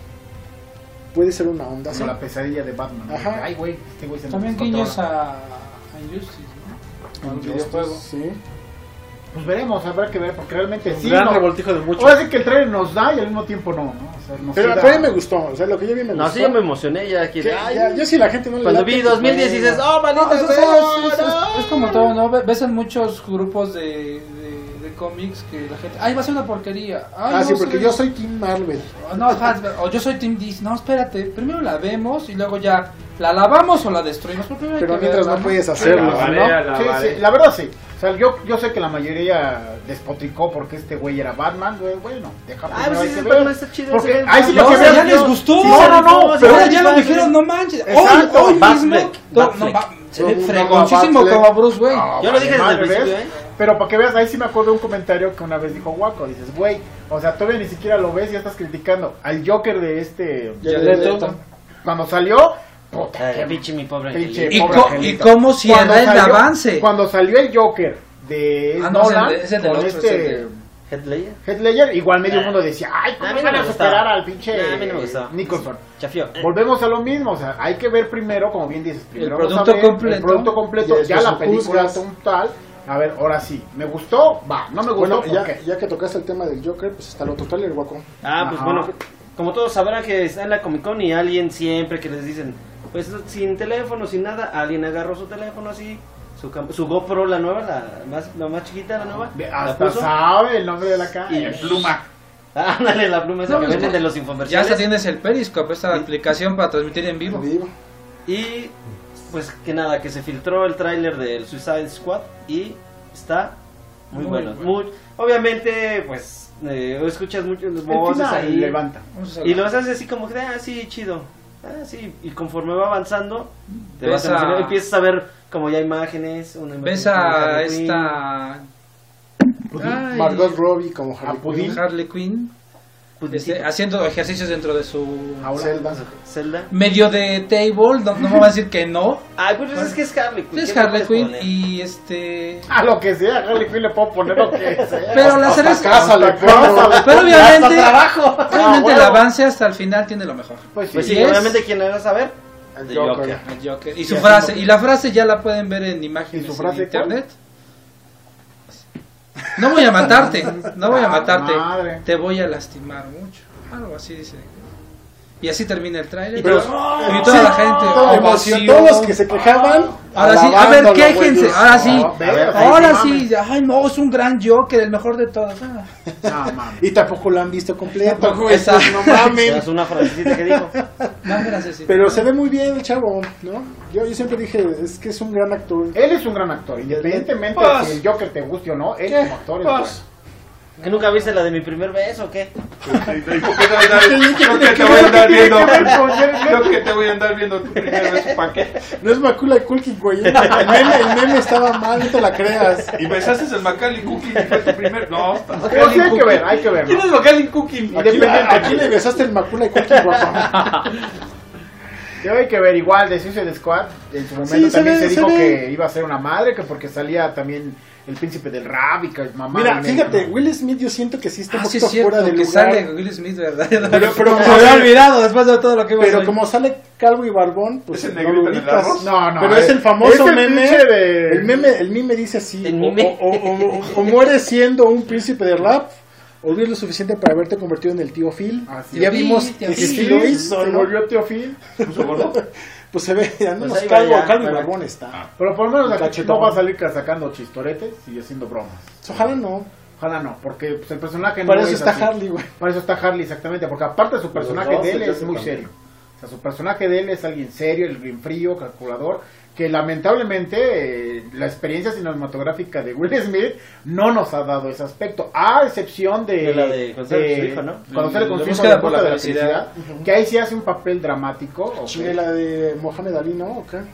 Speaker 3: Puede ser una onda así.
Speaker 4: Como la pesadilla de Batman. ¿no?
Speaker 3: Ajá.
Speaker 4: Ay, güey, este güey se nos
Speaker 6: También
Speaker 4: descontrola.
Speaker 6: guiños a, a Injustice, ¿no? Al videojuego.
Speaker 3: Sí.
Speaker 4: Pues veremos, habrá que ver, porque realmente sí.
Speaker 5: Gran
Speaker 4: no.
Speaker 5: revoltijo de mucho.
Speaker 4: Ahora sí que el trailer nos da y al mismo tiempo no, ¿no? O sea, nos
Speaker 3: Pero
Speaker 4: sí
Speaker 3: a
Speaker 4: da-
Speaker 3: mí me gustó, o sea, lo que yo vi me
Speaker 7: No,
Speaker 3: gustó.
Speaker 7: sí, yo me emocioné ya. Aquí,
Speaker 3: Que
Speaker 7: ay,
Speaker 3: ya, yo si la gente no le
Speaker 7: cuando
Speaker 3: late,
Speaker 7: vi
Speaker 3: pues,
Speaker 7: dos mil diez y dices,
Speaker 3: bueno.
Speaker 7: oh, maldita
Speaker 6: No, eso-
Speaker 7: sea,
Speaker 6: eso- eso-
Speaker 7: no.
Speaker 6: es como todo, ¿no? Ve- Ves en muchos grupos de, de, de cómics que la gente, ay, va a ser una porquería. Ay,
Speaker 3: Ah,
Speaker 6: no,
Speaker 3: sí, porque
Speaker 6: sí.
Speaker 3: yo soy Team Marvel.
Speaker 6: O no, ajá, o yo soy Team D C. No, espérate, primero la vemos y luego ya la lavamos o la destruimos. Pero, primero hay
Speaker 3: Pero
Speaker 6: que
Speaker 3: mientras
Speaker 6: verla,
Speaker 3: no puedes hacerlo,
Speaker 8: La
Speaker 3: ¿no?
Speaker 8: varea, la
Speaker 4: Sí,
Speaker 8: varea.
Speaker 4: sí, la verdad sí. O sea, yo, yo sé que la mayoría despotricó porque este güey era Batman, güey. Bueno, deja
Speaker 7: Ah,
Speaker 4: primero
Speaker 7: pues
Speaker 4: hay
Speaker 7: sí,
Speaker 4: que
Speaker 7: sí,
Speaker 4: ver.
Speaker 7: Batman está chido,
Speaker 4: Porque
Speaker 7: ese
Speaker 4: ahí sí
Speaker 6: No,
Speaker 4: para
Speaker 6: o
Speaker 4: que
Speaker 6: sea,
Speaker 4: veas,
Speaker 6: ya les
Speaker 4: no,
Speaker 6: gustó.
Speaker 4: sí, no, no, no,
Speaker 7: Pero
Speaker 6: Pero ahora
Speaker 7: sí,
Speaker 6: ya lo
Speaker 7: sí,
Speaker 6: dijeron, no manches.
Speaker 4: Exacto,
Speaker 6: Hoy, hoy mismo.
Speaker 7: Batfleck,
Speaker 6: No, no,
Speaker 7: Batfleck.
Speaker 6: va- se ve
Speaker 3: No, no,
Speaker 6: fregoncísimo
Speaker 3: Batfleck.
Speaker 6: como Bruce Wayne.
Speaker 4: No,
Speaker 7: Yo lo dije desde el
Speaker 4: madre,
Speaker 7: principio,
Speaker 4: ¿ves?
Speaker 7: ¿eh?
Speaker 4: Pero para que veas, ahí sí me acuerdo de un comentario que una vez dijo Waco. Dices, güey, o sea, todavía ni siquiera lo ves y ya estás criticando al Joker de este...
Speaker 3: Jared
Speaker 6: Leto.
Speaker 3: Leto.
Speaker 4: Cuando salió, puta,
Speaker 7: Ay,
Speaker 4: qué
Speaker 7: pinche mi pobre
Speaker 4: pinche
Speaker 7: angelito.
Speaker 6: ¿Y,
Speaker 4: pobre
Speaker 6: co-
Speaker 4: angelito.
Speaker 6: y cómo cierra
Speaker 4: Cuando
Speaker 6: el
Speaker 4: salió-
Speaker 6: avance?
Speaker 4: Cuando salió el Joker de
Speaker 6: Ah, no, es el
Speaker 4: Nolan
Speaker 6: de- es el del
Speaker 4: con
Speaker 6: otro, es
Speaker 4: este
Speaker 6: el de-
Speaker 7: Heath Ledger.
Speaker 4: Heath Ledger, igual medio
Speaker 7: Ah.
Speaker 4: mundo decía, ay,
Speaker 7: A
Speaker 4: ¿cómo
Speaker 7: mí no
Speaker 4: van
Speaker 7: me
Speaker 4: a
Speaker 7: gustaba.
Speaker 4: superar al pinche
Speaker 7: Nah, a mí no me gustaba.
Speaker 4: Nicholson?
Speaker 7: Chafió.
Speaker 4: Volvemos a lo mismo, o sea, hay que ver primero, como bien dices, primero
Speaker 6: El
Speaker 4: vamos a
Speaker 6: producto
Speaker 4: ver
Speaker 6: completo.
Speaker 4: el producto completo,
Speaker 3: Y
Speaker 4: ya
Speaker 3: después
Speaker 4: la
Speaker 3: lo
Speaker 4: película
Speaker 3: juzgas.
Speaker 4: total. A ver, ahora sí, ¿me gustó? Va, no me gustó,
Speaker 3: Bueno,
Speaker 4: ¿por
Speaker 3: ya,
Speaker 4: qué?
Speaker 3: ya que tocaste el tema del Joker, pues está el otro trailer, guaco.
Speaker 7: Ah, pues
Speaker 4: Ajá.
Speaker 7: bueno, como todos sabrán que está en la Comic Con y alguien siempre que les dicen, pues sin teléfono, sin nada, alguien agarró su teléfono así, su, cam- su GoPro, la nueva, la más, la más chiquita, la nueva, la
Speaker 4: Hasta
Speaker 7: puso,
Speaker 4: sabe el nombre de la calle.
Speaker 7: y
Speaker 8: En pluma.
Speaker 7: ándale, la pluma esa
Speaker 6: No,
Speaker 7: que
Speaker 6: pues,
Speaker 7: venden de los
Speaker 6: Ya
Speaker 7: infomerciales.
Speaker 6: hasta tienes el Periscope, esta aplicación para transmitir en vivo.
Speaker 3: Vivo.
Speaker 7: Y pues que nada, que se filtró el tráiler del Suicide Squad y está muy,
Speaker 6: Muy
Speaker 7: bueno.
Speaker 6: bueno.
Speaker 7: Muy, obviamente, pues eh, escuchas muchas
Speaker 4: El
Speaker 7: voces
Speaker 4: final
Speaker 7: ahí
Speaker 4: levanta.
Speaker 6: Vamos a
Speaker 7: y
Speaker 6: hablar.
Speaker 7: los haces así como que, ah, sí, chido. Ah, sí, y conforme va avanzando, te
Speaker 6: Ves
Speaker 7: vas a emocionar,
Speaker 6: a-
Speaker 7: empiezas a ver como ya imágenes. Una imagen
Speaker 6: Ves
Speaker 7: de
Speaker 6: a
Speaker 7: Harley Quinn.
Speaker 6: esta Ay,
Speaker 3: Margot Robbie como
Speaker 4: A
Speaker 3: Harley
Speaker 4: Pudín.
Speaker 3: Quinn.
Speaker 6: Harley Quinn este, haciendo ejercicios dentro de su
Speaker 3: Zelda.
Speaker 7: Zelda.
Speaker 6: medio de table, no, no me va a decir que no.
Speaker 7: Ay, pues es que es Harley Quinn.
Speaker 6: Es
Speaker 7: ¿qué le
Speaker 6: Harley
Speaker 7: puedes
Speaker 6: Quinn
Speaker 7: poner?
Speaker 6: y este
Speaker 4: A lo que sea, Harley Quinn le puedo poner lo que sea.
Speaker 6: pero la cereza
Speaker 3: Cásale,
Speaker 4: Cásale,
Speaker 6: pero obviamente
Speaker 4: hasta trabajo.
Speaker 6: obviamente
Speaker 4: Ah,
Speaker 6: el
Speaker 4: bueno.
Speaker 6: avance hasta el final tiene lo mejor.
Speaker 4: Pues sí.
Speaker 7: Pues sí,
Speaker 6: Y es-
Speaker 7: obviamente, ¿quién le vas a ver?
Speaker 3: El
Speaker 7: The
Speaker 3: Joker.
Speaker 7: Joker.
Speaker 6: El Joker. Y su
Speaker 4: Y
Speaker 6: frase,
Speaker 4: así no-
Speaker 6: y la frase ya la pueden ver en imágenes
Speaker 4: ¿Y su frase
Speaker 6: en internet. No voy a matarte, no voy a
Speaker 4: Ah,
Speaker 6: matarte,
Speaker 4: madre.
Speaker 6: te voy a lastimar mucho. Algo así dice. Y así termina el tráiler.
Speaker 7: Y
Speaker 6: Pero-
Speaker 7: todos,
Speaker 6: y toda la gente
Speaker 3: Toda la emoción,
Speaker 6: ovación.
Speaker 3: todos los que se quejaban.
Speaker 6: Ahora sí, a ver,
Speaker 3: alabándolo,
Speaker 6: quéjense.
Speaker 3: güey.
Speaker 6: Ahora sí,
Speaker 4: A ver,
Speaker 6: ahora
Speaker 4: sí,
Speaker 6: sí. Ay, no, es un gran Joker, el mejor de todos. Ah.
Speaker 4: No, mames.
Speaker 3: Y tampoco lo han visto completo.
Speaker 6: Tampoco
Speaker 3: güey,
Speaker 6: está-
Speaker 3: pues, no mames.
Speaker 7: Es una frasecita que dijo.
Speaker 6: No, gracias, sí.
Speaker 3: Pero se ve muy bien el chavo, ¿no? Yo, yo siempre dije, es que es un gran actor.
Speaker 4: Él es un gran actor, independientemente
Speaker 8: Pues.
Speaker 4: de si el Joker te guste o no, él
Speaker 3: ¿Qué?
Speaker 4: como actor es
Speaker 8: Pues.
Speaker 4: bueno.
Speaker 7: ¿Que nunca viste la de mi primer beso o qué?
Speaker 8: ¿Y por qué te voy a andar- creo que te voy a andar viendo? Creo que te voy a andar viendo tu primer beso, ¿para qué?
Speaker 3: No es Macaulay Culkin, güey. El meme, el meme estaba mal, no te la creas.
Speaker 8: Y besaste el Macaulay Culkin y fue tu primer... No,
Speaker 4: Pero sí hay que ver, hay que ver,
Speaker 7: ¿Quién
Speaker 4: ¿no?
Speaker 7: es Macaulay Culkin?
Speaker 3: Aquí, le-
Speaker 4: Independiente.
Speaker 3: aquí le besaste el Macaulay Culkin, guapo.
Speaker 4: Yo hay que ver igual de Suicide Squad. En su momento
Speaker 3: Sí, se
Speaker 4: también
Speaker 3: ve-
Speaker 4: se,
Speaker 3: se
Speaker 4: dijo
Speaker 3: ve.
Speaker 4: que iba a ser una madre, que porque salía también el príncipe del rap y que mamá.
Speaker 3: Mira,
Speaker 4: y
Speaker 3: fíjate,
Speaker 4: me-
Speaker 3: Will Smith yo siento que sí está un
Speaker 6: Ah, sí
Speaker 3: poquito
Speaker 6: es cierto,
Speaker 3: fuera de
Speaker 6: que
Speaker 3: lugar.
Speaker 6: sale Will Smith, ¿verdad?
Speaker 3: Pero, pero,
Speaker 6: Se me había olvidado después de todo lo que iba a
Speaker 3: pero
Speaker 6: decir.
Speaker 3: como sale calvo y barbón, pues
Speaker 8: ¿Es el
Speaker 3: no
Speaker 8: negrito
Speaker 3: lo
Speaker 8: en el
Speaker 3: ubicas.
Speaker 8: arroz?
Speaker 4: No, no.
Speaker 3: Pero es el famoso
Speaker 4: es el
Speaker 3: meme.
Speaker 4: pinche de-
Speaker 3: El meme, el meme dice así:
Speaker 7: El
Speaker 3: o-
Speaker 7: meme.
Speaker 3: O, o- o- o mueres siendo un príncipe de rap, o vives lo suficiente para haberte convertido en el tío Phil.
Speaker 4: Así
Speaker 3: y ya
Speaker 6: es.
Speaker 3: vimos
Speaker 6: Sí,
Speaker 3: que
Speaker 6: tío
Speaker 3: sí
Speaker 6: Phil.
Speaker 3: lo hizo,
Speaker 4: Se
Speaker 3: ¿no?
Speaker 4: volvió tío Phil.
Speaker 8: ¿Puso gordo?
Speaker 3: Pues se ve, ya no
Speaker 7: Pues
Speaker 3: nos
Speaker 7: ahí va
Speaker 3: calvo,
Speaker 7: ya,
Speaker 3: calvo y
Speaker 7: bueno.
Speaker 3: barbón está.
Speaker 4: Pero por lo menos aquí
Speaker 3: Cachetón.
Speaker 4: no va a salir sacando chistoretes y haciendo bromas.
Speaker 3: Ojalá no.
Speaker 4: Ojalá no, porque pues, el personaje
Speaker 3: Para
Speaker 4: no
Speaker 3: eso
Speaker 4: es
Speaker 3: está
Speaker 4: así.
Speaker 3: Harley, güey.
Speaker 4: Para eso está Harley, exactamente, porque aparte su personaje
Speaker 5: dos
Speaker 4: de él
Speaker 5: se
Speaker 4: es muy
Speaker 5: cambian.
Speaker 4: serio. O sea, su personaje de él es alguien serio, el bien frío, calculador, que lamentablemente eh, la experiencia cinematográfica de Will Smith no nos ha dado ese aspecto, a excepción de,
Speaker 7: De la de Cuando sale con su hijo, ¿no?
Speaker 4: Cuando sale con
Speaker 6: La
Speaker 4: su hijo,
Speaker 6: búsqueda
Speaker 4: La
Speaker 6: por la
Speaker 4: búsqueda de la
Speaker 6: felicidad.
Speaker 4: felicidad, que ahí sí hace un papel dramático. ok.
Speaker 3: Chingue la de Mohamed Ali, ¿no? ¿O qué?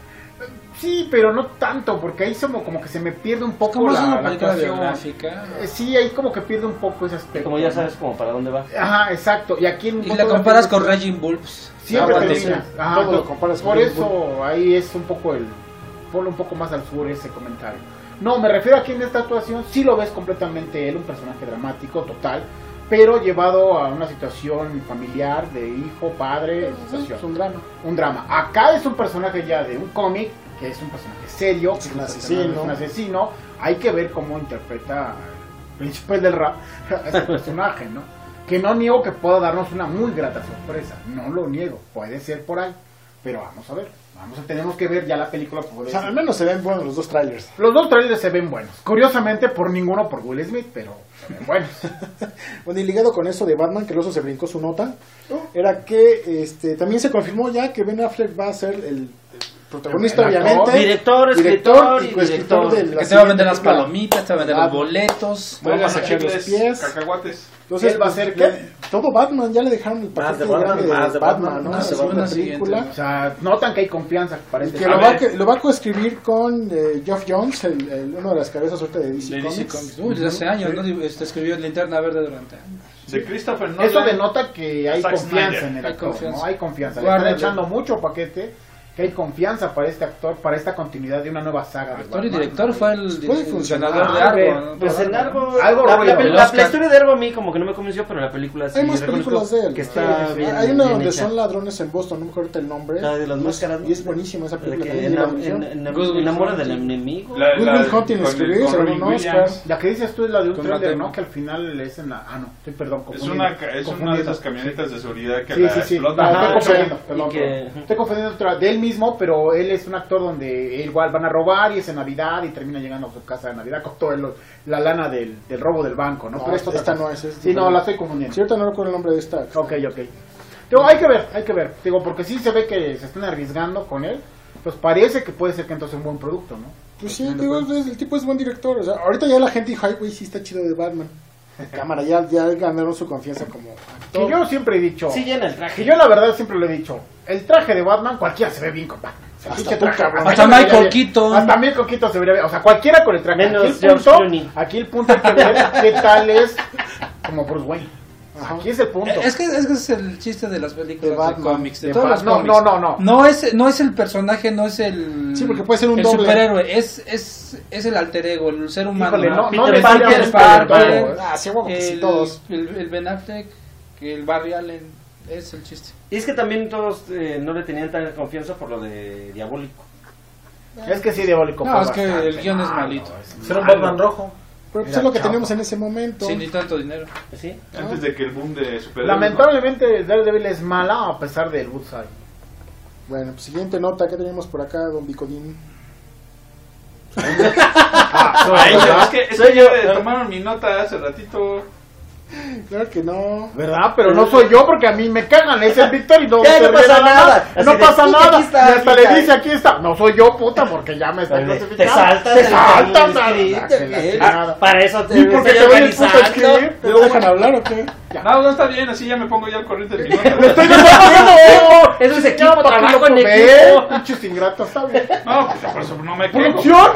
Speaker 4: Sí, pero no tanto, porque ahí como, como que se me pierde un poco
Speaker 6: Como es
Speaker 4: la,
Speaker 6: una
Speaker 4: la
Speaker 6: película
Speaker 4: actuación.
Speaker 6: biográfica.
Speaker 4: Eh, Sí, ahí como que pierde un poco ese aspecto.
Speaker 7: Como ya
Speaker 4: ¿no?
Speaker 7: sabes como para dónde va.
Speaker 4: Ajá, exacto. Y aquí en un
Speaker 6: Y
Speaker 4: punto
Speaker 6: la
Speaker 4: de la
Speaker 6: comparas con
Speaker 4: película,
Speaker 6: Raging Bulbs.
Speaker 4: Siempre
Speaker 6: Ah,
Speaker 4: te
Speaker 6: bueno,
Speaker 4: digo.
Speaker 6: sí.
Speaker 4: Ajá,
Speaker 3: Todo lo
Speaker 4: entonces,
Speaker 3: comparas con
Speaker 4: por
Speaker 3: Red
Speaker 4: eso ahí es un poco el. Ponlo un poco más al sur ese comentario. No, me refiero aquí en esta actuación, sí lo ves completamente él, un personaje dramático, total, pero llevado a una situación familiar, de hijo, padre, situación.
Speaker 3: Es un drama.
Speaker 4: Un drama. Acá es un personaje ya de un cómic, que es un personaje serio, que
Speaker 3: Es
Speaker 4: es
Speaker 3: un
Speaker 4: un,
Speaker 3: asesino.
Speaker 4: asesino. un asesino. Hay que ver cómo interpreta el príncipe del rap a ese personaje, ¿no? Que no niego que pueda darnos una muy grata sorpresa, no lo niego, puede ser por ahí, pero vamos a ver, vamos a tenemos que ver ya la película. Para
Speaker 3: O
Speaker 4: poder
Speaker 3: sea, al menos se ven buenos los dos trailers.
Speaker 4: Los dos trailers se ven buenos, curiosamente por ninguno por Will Smith, pero se ven buenos.
Speaker 3: Bueno, y ligado con eso de Batman, que el oso se brincó su nota, era que este también se confirmó ya que Ben Affleck va a ser el, el protagonista,
Speaker 4: El actor,
Speaker 3: obviamente.
Speaker 7: director,
Speaker 3: Director
Speaker 7: escritor
Speaker 3: y
Speaker 7: y
Speaker 3: coescritor
Speaker 7: director.
Speaker 3: de la
Speaker 6: Que te va a vender
Speaker 3: siguiente
Speaker 6: las
Speaker 3: película.
Speaker 6: palomitas, te va a vender
Speaker 3: Ah,
Speaker 6: los boletos.
Speaker 3: Vamos a
Speaker 8: Oigan,
Speaker 3: echar los
Speaker 8: chicles,
Speaker 3: pies.
Speaker 8: cacahuates.
Speaker 3: Entonces,
Speaker 4: ¿Él va a ser
Speaker 3: pues,
Speaker 4: qué?
Speaker 3: ya- todo Batman, ya le dejaron el
Speaker 5: Más
Speaker 3: paquete
Speaker 5: de Batman,
Speaker 3: grande de
Speaker 5: más de
Speaker 3: Batman,
Speaker 5: Batman,
Speaker 3: ¿no?
Speaker 6: una
Speaker 3: La
Speaker 6: segunda,
Speaker 3: segunda
Speaker 6: siguiente.
Speaker 3: película.
Speaker 4: O sea, notan que hay confianza para este
Speaker 3: Que lo
Speaker 8: A
Speaker 3: va,
Speaker 8: ver.
Speaker 3: que lo va a coescribir con eh, Geoff Jones, el, el- uno de las cabezas ahorita de D C
Speaker 6: De D C
Speaker 3: Comics.
Speaker 6: Comics. Uy, desde hace años, ¿no? Este, escribió Linterna Verde durante años.
Speaker 8: De Christopher Nolan.
Speaker 4: Eso denota que hay
Speaker 8: Zack
Speaker 4: confianza
Speaker 8: Snyder.
Speaker 4: en el
Speaker 6: Hay
Speaker 4: actor,
Speaker 6: confianza.
Speaker 4: ¿no? Hay confianza. Le
Speaker 6: Warner
Speaker 4: están echando mucho paquete, que hay confianza para este actor, para esta continuidad de una nueva saga. de
Speaker 6: Actor y
Speaker 4: Batman.
Speaker 6: director fue el,
Speaker 3: Puede
Speaker 6: el
Speaker 3: funcionar.
Speaker 6: ganador de
Speaker 4: Ah,
Speaker 6: Argo.
Speaker 4: ver,
Speaker 6: ¿no?
Speaker 7: Pues en Argo,
Speaker 4: Algo
Speaker 7: la, la,
Speaker 4: ruido.
Speaker 7: la-
Speaker 6: El
Speaker 7: la
Speaker 6: Oscar.
Speaker 7: historia de Argo a mí como que no me convenció, pero la película sí
Speaker 3: Hay más
Speaker 7: reconozco
Speaker 3: películas de él.
Speaker 7: que
Speaker 3: Sí,
Speaker 7: está
Speaker 3: sí, sí.
Speaker 7: bien,
Speaker 3: Hay una
Speaker 7: bien
Speaker 3: donde
Speaker 7: hecha.
Speaker 3: son ladrones en Boston, no me acuerdo ahorita el nombre.
Speaker 7: La de las
Speaker 3: Y es-
Speaker 7: máscaras, ¿no?
Speaker 3: Y es buenísima esa
Speaker 7: La
Speaker 3: película.
Speaker 7: que
Speaker 3: también, y la
Speaker 7: enam-
Speaker 3: función.
Speaker 7: en- en-
Speaker 6: Good Will
Speaker 7: enamora
Speaker 6: Hunting.
Speaker 7: del enemigo.
Speaker 8: La-
Speaker 3: Good
Speaker 8: la-
Speaker 3: Will Hunting
Speaker 8: con-
Speaker 3: escribió,
Speaker 8: con
Speaker 3: se ganó
Speaker 8: Robin
Speaker 3: un Oscar.
Speaker 8: Williams.
Speaker 4: La que dices tú es la de un
Speaker 6: Con
Speaker 4: trailer,
Speaker 6: Matt
Speaker 4: ¿no?
Speaker 6: Damon.
Speaker 4: Que al final es en la... Ah, no, estoy perdón,
Speaker 8: Es
Speaker 4: confundiendo.
Speaker 8: una, es una de
Speaker 4: Confundiendo.
Speaker 8: esas camionetas de seguridad que
Speaker 4: Sí,
Speaker 8: la
Speaker 4: sí, sí.
Speaker 8: explotan.
Speaker 4: No,
Speaker 7: Ajá,
Speaker 4: estoy
Speaker 7: sí.
Speaker 4: confundiendo,
Speaker 7: Y
Speaker 4: perdón,
Speaker 7: que-
Speaker 4: perdón. Estoy confundiendo otra. De él mismo, pero él es un actor donde igual van a robar y es en Navidad y termina llegando a su casa de Navidad con toda la lana del, del robo del banco, ¿no?
Speaker 3: No,
Speaker 4: pero
Speaker 3: esta,
Speaker 4: esto
Speaker 3: esta no es. es
Speaker 4: Sí, no, la estoy confundiendo.
Speaker 3: Cierto, no recuerdo el nombre de esta.
Speaker 4: Ok, ok. Digo, hay que ver, hay que ver. Digo, porque sí se ve que se están arriesgando con él. Pues parece que puede ser que entonces es un buen producto, ¿no?
Speaker 3: Pues sí, digo, es- el tipo es buen director. O sea, ahorita ya la gente dijo, ay, güey, sí está chido de Batman. Cámara, ya, ya ganaron su confianza como
Speaker 4: Que
Speaker 3: actor.
Speaker 4: yo siempre he dicho...
Speaker 7: Sí, llena el traje.
Speaker 4: Que yo la verdad siempre lo he dicho. El traje de Batman, cualquiera se ve bien con Batman. O sea,
Speaker 3: Hasta
Speaker 4: pinche
Speaker 3: tú,
Speaker 4: traje,
Speaker 3: cabrón.
Speaker 6: Hasta
Speaker 4: yo me
Speaker 6: Michael
Speaker 4: vería bien.
Speaker 6: Keaton.
Speaker 4: Hasta Michael Keaton se vería bien. O sea, cualquiera con el traje.
Speaker 7: Menos
Speaker 4: aquí, el
Speaker 7: George
Speaker 4: punto,
Speaker 7: Clooney.
Speaker 4: aquí el punto hay que ver qué tal es como Bruce Wayne.
Speaker 3: Ajá.
Speaker 4: Aquí es el punto.
Speaker 6: Es que, es que es el chiste de las películas
Speaker 3: De
Speaker 6: de,
Speaker 3: Batman,
Speaker 6: cómics, de,
Speaker 4: de
Speaker 6: todos
Speaker 4: Bat-
Speaker 6: los
Speaker 4: no,
Speaker 6: cómics.
Speaker 4: no, no, no.
Speaker 6: No es, no es el personaje, no es el...
Speaker 3: Sí, porque puede ser un
Speaker 6: el
Speaker 3: doble.
Speaker 6: superhéroe, es, es, es el alter ego, el ser humano.
Speaker 4: Híjole, no, no
Speaker 7: Peter
Speaker 4: le
Speaker 7: Parker,
Speaker 4: diríamos
Speaker 6: Parker,
Speaker 4: todo, ¿eh?
Speaker 3: Ah, sí, huevo que sí,
Speaker 6: el,
Speaker 3: todos.
Speaker 6: el, el Ben Affleck, el Barry Allen, es el chiste.
Speaker 7: Y es que también todos eh, no le tenían tanta confianza por lo de Diabólico.
Speaker 4: Es que sí, diabólico.
Speaker 6: No,
Speaker 4: fue
Speaker 6: es que
Speaker 4: bastante
Speaker 6: el guión es
Speaker 4: malo,
Speaker 6: malito.
Speaker 4: es
Speaker 5: Ser un
Speaker 4: malo.
Speaker 5: Batman rojo.
Speaker 3: Pero pues
Speaker 4: Era
Speaker 3: es lo que
Speaker 4: chapa.
Speaker 3: teníamos en ese momento.
Speaker 6: Sin ni tanto dinero.
Speaker 7: ¿Sí?
Speaker 8: Antes de que el boom de superhéroes.
Speaker 4: Lamentablemente Daredevil es mala a pesar del Woodside.
Speaker 3: Bueno, pues siguiente nota, ¿qué tenemos por acá, don Bicodín?
Speaker 4: Ah,
Speaker 8: ¿no? Ay, es que, es
Speaker 7: Soy
Speaker 8: que
Speaker 7: yo.
Speaker 8: ya tomaron mi nota hace ratito.
Speaker 3: Claro que no.
Speaker 4: ¿Verdad? Pero no soy yo porque a mí me cagan. Es el Víctor y no,
Speaker 7: Ya, no
Speaker 4: se
Speaker 7: pasa
Speaker 4: ríe
Speaker 7: nada.
Speaker 4: No
Speaker 7: Así de,
Speaker 4: pasa
Speaker 7: "Sí,
Speaker 4: nada.
Speaker 7: aquí está,
Speaker 4: y hasta
Speaker 7: aquí
Speaker 4: le
Speaker 7: está".
Speaker 4: dice aquí está. No soy yo, puta, porque ya me está
Speaker 7: Te
Speaker 4: clasificando.
Speaker 7: saltas
Speaker 4: Te
Speaker 7: el
Speaker 4: saltas.
Speaker 7: camino
Speaker 4: ah,
Speaker 7: escrito,
Speaker 4: que la
Speaker 7: ¿qué?
Speaker 4: chingada.
Speaker 7: Para eso te
Speaker 4: Y porque
Speaker 7: estoy
Speaker 4: te ven el puto
Speaker 7: organizando.
Speaker 4: script.
Speaker 3: ¿No lo dejan hablar o qué?
Speaker 8: No, no está bien, así ya me pongo ya al corriente de mi nota.
Speaker 4: ¡Estoy desafiando!
Speaker 7: Eso es equipo,
Speaker 4: Ya, para
Speaker 7: trabajo
Speaker 4: que
Speaker 7: en
Speaker 4: lo
Speaker 7: equipo.
Speaker 4: ve, pinches ingratos, está bien.
Speaker 8: No, pues por eso no me quejo.
Speaker 4: ¡Producción!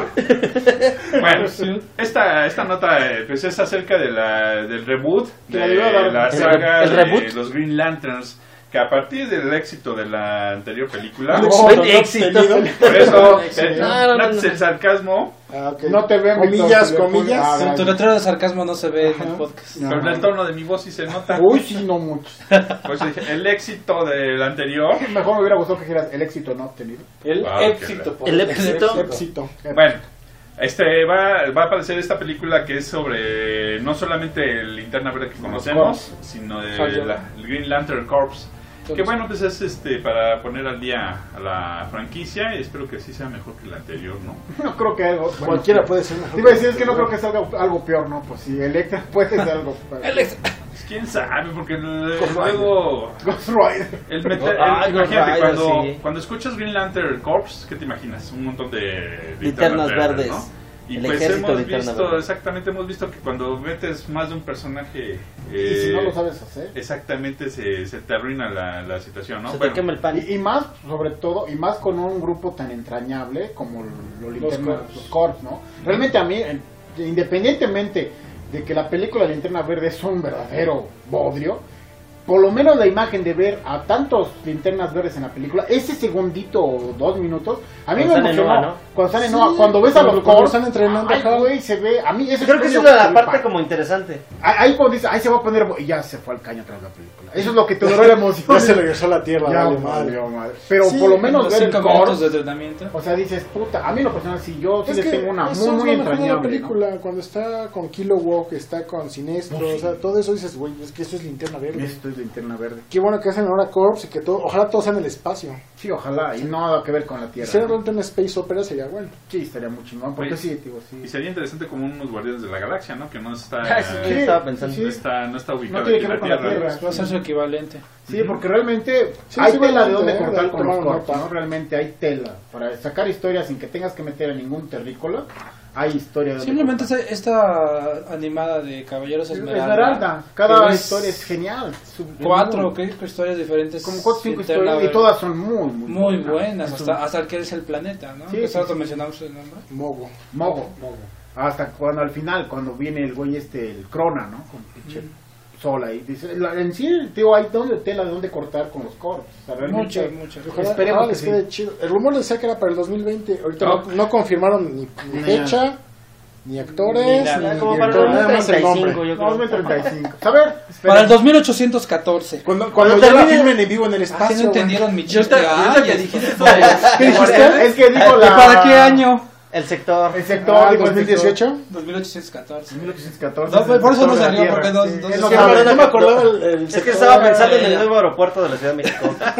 Speaker 8: Bueno, esta, esta nota eh, pues es acerca de la, del reboot
Speaker 4: Que
Speaker 8: de
Speaker 4: le iba a dar-
Speaker 8: la
Speaker 7: ¿El
Speaker 8: saga
Speaker 7: re- el
Speaker 8: de
Speaker 7: reboot?
Speaker 8: los Green Lanterns, que a partir del éxito de la anterior película,
Speaker 3: Un
Speaker 7: Buen
Speaker 3: no
Speaker 7: éxito.
Speaker 3: obtenido.
Speaker 8: por eso,
Speaker 3: Sí.
Speaker 8: eh,
Speaker 7: No, no, no,
Speaker 8: notes
Speaker 7: no.
Speaker 8: el sarcasmo,
Speaker 3: Ah, ok.
Speaker 4: No te ven,
Speaker 3: Comillas,
Speaker 4: Víctor,
Speaker 3: comillas.
Speaker 4: Ah,
Speaker 6: En tu
Speaker 4: vale.
Speaker 6: letrero de sarcasmo no se ve en el podcast.
Speaker 4: No.
Speaker 8: pero en el tono de mi voz sí se nota.
Speaker 4: Uy, sí, no mucho.
Speaker 8: Pues dije, el éxito del anterior,
Speaker 4: Mejor me hubiera gustado que dijeras el éxito no obtenido.
Speaker 5: El
Speaker 8: Ah, qué
Speaker 5: éxito. por-
Speaker 7: El éxito.
Speaker 3: Éxito.
Speaker 8: bueno, este va, va a aparecer esta película que es sobre no solamente el Linterna Verde que conocemos, sino de
Speaker 6: Soy yo.
Speaker 8: la, el Green Lantern Corps. Que bueno, pues es este para poner al día a la franquicia y espero que sí sea mejor que la anterior, ¿no?
Speaker 4: No creo que algo. bueno,
Speaker 3: Cualquiera
Speaker 4: sí.
Speaker 3: puede ser mejor.
Speaker 4: Te iba a decir, es que no creo que salga algo peor, ¿no? Pues si Electra puede ser algo peor.
Speaker 8: Pues, quién sabe, porque el- luego
Speaker 4: Ghost Rider.
Speaker 8: el meter, el-
Speaker 7: Ay, Ghost
Speaker 8: imagínate
Speaker 7: Rider,
Speaker 8: cuando,
Speaker 7: sí.
Speaker 8: cuando escuchas Green Lantern Corps, ¿qué te imaginas? Un montón de
Speaker 7: Linternas verdes.
Speaker 8: ¿no? Y
Speaker 7: El
Speaker 8: pues
Speaker 7: ejército
Speaker 8: hemos
Speaker 7: de linterna
Speaker 8: visto,
Speaker 7: verde.
Speaker 8: exactamente hemos visto que cuando metes más de un personaje,
Speaker 4: Y
Speaker 8: eh,
Speaker 4: si no lo sabes hacer.
Speaker 8: exactamente se, se te arruina la, la situación, ¿no?
Speaker 7: Se te
Speaker 8: Bueno,
Speaker 7: quema el pan.
Speaker 4: Y, y más, sobre todo, y más con un grupo tan entrañable como lo Linterna,
Speaker 3: Corps.
Speaker 4: los Corps, ¿no? Realmente a mí, en- independientemente de que la película de Linterna Verde es un verdadero bodrio, por lo menos la imagen de ver a tantos linternas verdes en la película, ese segundito o dos minutos, a mí
Speaker 7: Cuando
Speaker 4: me
Speaker 7: sale
Speaker 4: emocionó.
Speaker 7: Noah, ¿no?
Speaker 4: Cuando sale
Speaker 3: Sí,
Speaker 4: Noah, cuando ves a
Speaker 3: cuando-
Speaker 4: los
Speaker 3: cuando
Speaker 4: Corps,
Speaker 3: están entrenando,
Speaker 4: ay,
Speaker 3: ajá.
Speaker 4: güey, se ve, a mí eso
Speaker 7: Creo que esa es
Speaker 4: medio
Speaker 7: la
Speaker 4: flipa.
Speaker 7: parte como interesante.
Speaker 4: Ahí ahí cuando dice, ahí se va a poner, y ya se fue al caño tras la película. Eso es lo que te duró la emoción.
Speaker 3: Ya se regresó a la tierra,
Speaker 4: Ya,
Speaker 3: vale,
Speaker 4: valió
Speaker 3: madre.
Speaker 4: madre. Pero
Speaker 3: Sí,
Speaker 4: por lo menos
Speaker 6: Los
Speaker 4: ver el
Speaker 6: cinco minutos
Speaker 4: Corps,
Speaker 6: de entrenamiento.
Speaker 4: o sea, dices, puta, a mí lo personal, si yo sí
Speaker 3: Es
Speaker 4: le
Speaker 3: que
Speaker 4: tengo una
Speaker 3: eso
Speaker 4: muy,
Speaker 3: es
Speaker 4: muy
Speaker 3: lo mejor de la
Speaker 4: entrañable. ¿no?
Speaker 3: película, cuando está con Kilowog, está con Sinestro,
Speaker 4: No, sí.
Speaker 3: o sea, todo eso dices, güey, es que eso es Linterna Verde.
Speaker 4: Esto es linterna verde.
Speaker 3: Qué bueno que hacen ahora Corps y que todo, ojalá todo sea en el espacio.
Speaker 4: Sí, ojalá, y no nada que ver con la
Speaker 3: Si
Speaker 4: Tierra.
Speaker 3: hicieran
Speaker 4: ¿no?
Speaker 3: realmente una space opera sería bueno.
Speaker 4: Sí, estaría muy chingón, porque
Speaker 8: Oye,
Speaker 4: sí, digo,
Speaker 8: y
Speaker 4: sí.
Speaker 8: sería interesante como unos guardianes de la galaxia, ¿no? Que no está,
Speaker 7: Ah, sí,
Speaker 4: Sí,
Speaker 7: estaba pensando.
Speaker 4: sí.
Speaker 8: no está, no está ubicado
Speaker 4: No tiene
Speaker 8: aquí
Speaker 4: que
Speaker 8: en
Speaker 4: ver
Speaker 8: la
Speaker 4: con la
Speaker 8: Tierra.
Speaker 4: Tierra.
Speaker 6: Va a ser su equivalente.
Speaker 4: Sí, porque realmente
Speaker 3: Sí,
Speaker 4: hay
Speaker 3: sí,
Speaker 4: tela de
Speaker 3: realmente,
Speaker 4: donde
Speaker 3: eh,
Speaker 4: cortar
Speaker 3: de
Speaker 4: con los
Speaker 3: tomar
Speaker 4: cortes,
Speaker 3: nota.
Speaker 4: ¿no? Realmente hay tela. Para sacar historias sin que tengas que meter a ningún terrícola, hay historia de donde
Speaker 6: Simplemente
Speaker 4: cortar.
Speaker 6: esta, esta animada de Caballeros Esmeralda.
Speaker 4: Esmeralda, cada
Speaker 6: que es
Speaker 4: historia es genial. Su-
Speaker 6: Cuatro
Speaker 4: muy-
Speaker 6: o qué historias diferentes.
Speaker 4: Como cuatro o cinco
Speaker 6: Linterna
Speaker 4: historias y
Speaker 6: Verde.
Speaker 4: todas son muy, muy,
Speaker 6: Muy buenas,
Speaker 4: Es
Speaker 6: hasta,
Speaker 4: un-
Speaker 6: hasta el que es el planeta, ¿no?
Speaker 4: Sí,
Speaker 6: Que
Speaker 4: sí,
Speaker 6: solo
Speaker 4: sí.
Speaker 6: mencionamos el nombre.
Speaker 3: Mogo.
Speaker 4: Mogo. Hasta cuando al final, cuando viene el güey este, el Crona, ¿no? Con pinche sol ahí. Dice, la- en sí, tío, hay donde tela de dónde cortar con los cortes. O sea, realmente,
Speaker 6: Mucho, mucho.
Speaker 3: Ojalá,
Speaker 4: Esperemos
Speaker 3: ojalá
Speaker 4: que
Speaker 3: les
Speaker 4: sí.
Speaker 3: quede chido. El rumor decía que era para el dos mil veinte. Ahorita
Speaker 8: No.
Speaker 3: no, no confirmaron ni, ni
Speaker 4: Ni
Speaker 3: fecha, ni actores,
Speaker 7: Ni
Speaker 3: ni,
Speaker 7: nada, como para
Speaker 3: director,
Speaker 7: el
Speaker 3: nada más el nombre.
Speaker 7: dos mil treinta y cinco, yo
Speaker 4: No,
Speaker 7: creo.
Speaker 4: dos mil treinta y cinco. A ver,
Speaker 6: Para el
Speaker 4: esperemos.
Speaker 6: dos mil ochocientos catorce.
Speaker 3: Cuando, cuando
Speaker 7: Cuando
Speaker 3: ya la
Speaker 7: termine-
Speaker 3: filmen en vivo en el
Speaker 6: Ah,
Speaker 3: espacio.
Speaker 6: ¿sí no entendieron mi chiste?
Speaker 7: ahorita-
Speaker 6: Ah,
Speaker 7: ahorita
Speaker 6: ya
Speaker 7: que
Speaker 6: dijiste.
Speaker 3: ¿Qué dijiste?
Speaker 4: Es que digo
Speaker 6: ¿Y
Speaker 4: la...
Speaker 6: para qué año?
Speaker 7: El sector.
Speaker 4: El sector,
Speaker 3: Ah,
Speaker 4: digo, el
Speaker 3: ¿dos mil dieciocho?
Speaker 6: dos mil ochocientos catorce.
Speaker 4: mil ochocientos catorce.
Speaker 6: No,
Speaker 4: es el
Speaker 6: por eso
Speaker 4: sector
Speaker 6: no
Speaker 4: de la
Speaker 6: salió,
Speaker 4: Tierra.
Speaker 6: porque no-
Speaker 4: Sí,
Speaker 6: no
Speaker 4: él
Speaker 6: se
Speaker 4: no
Speaker 3: Sí,
Speaker 4: sabe.
Speaker 3: no, no me acordaba el, el
Speaker 7: Es que
Speaker 3: sector.
Speaker 7: estaba pensando en el
Speaker 6: ya.
Speaker 7: nuevo aeropuerto de la Ciudad de México.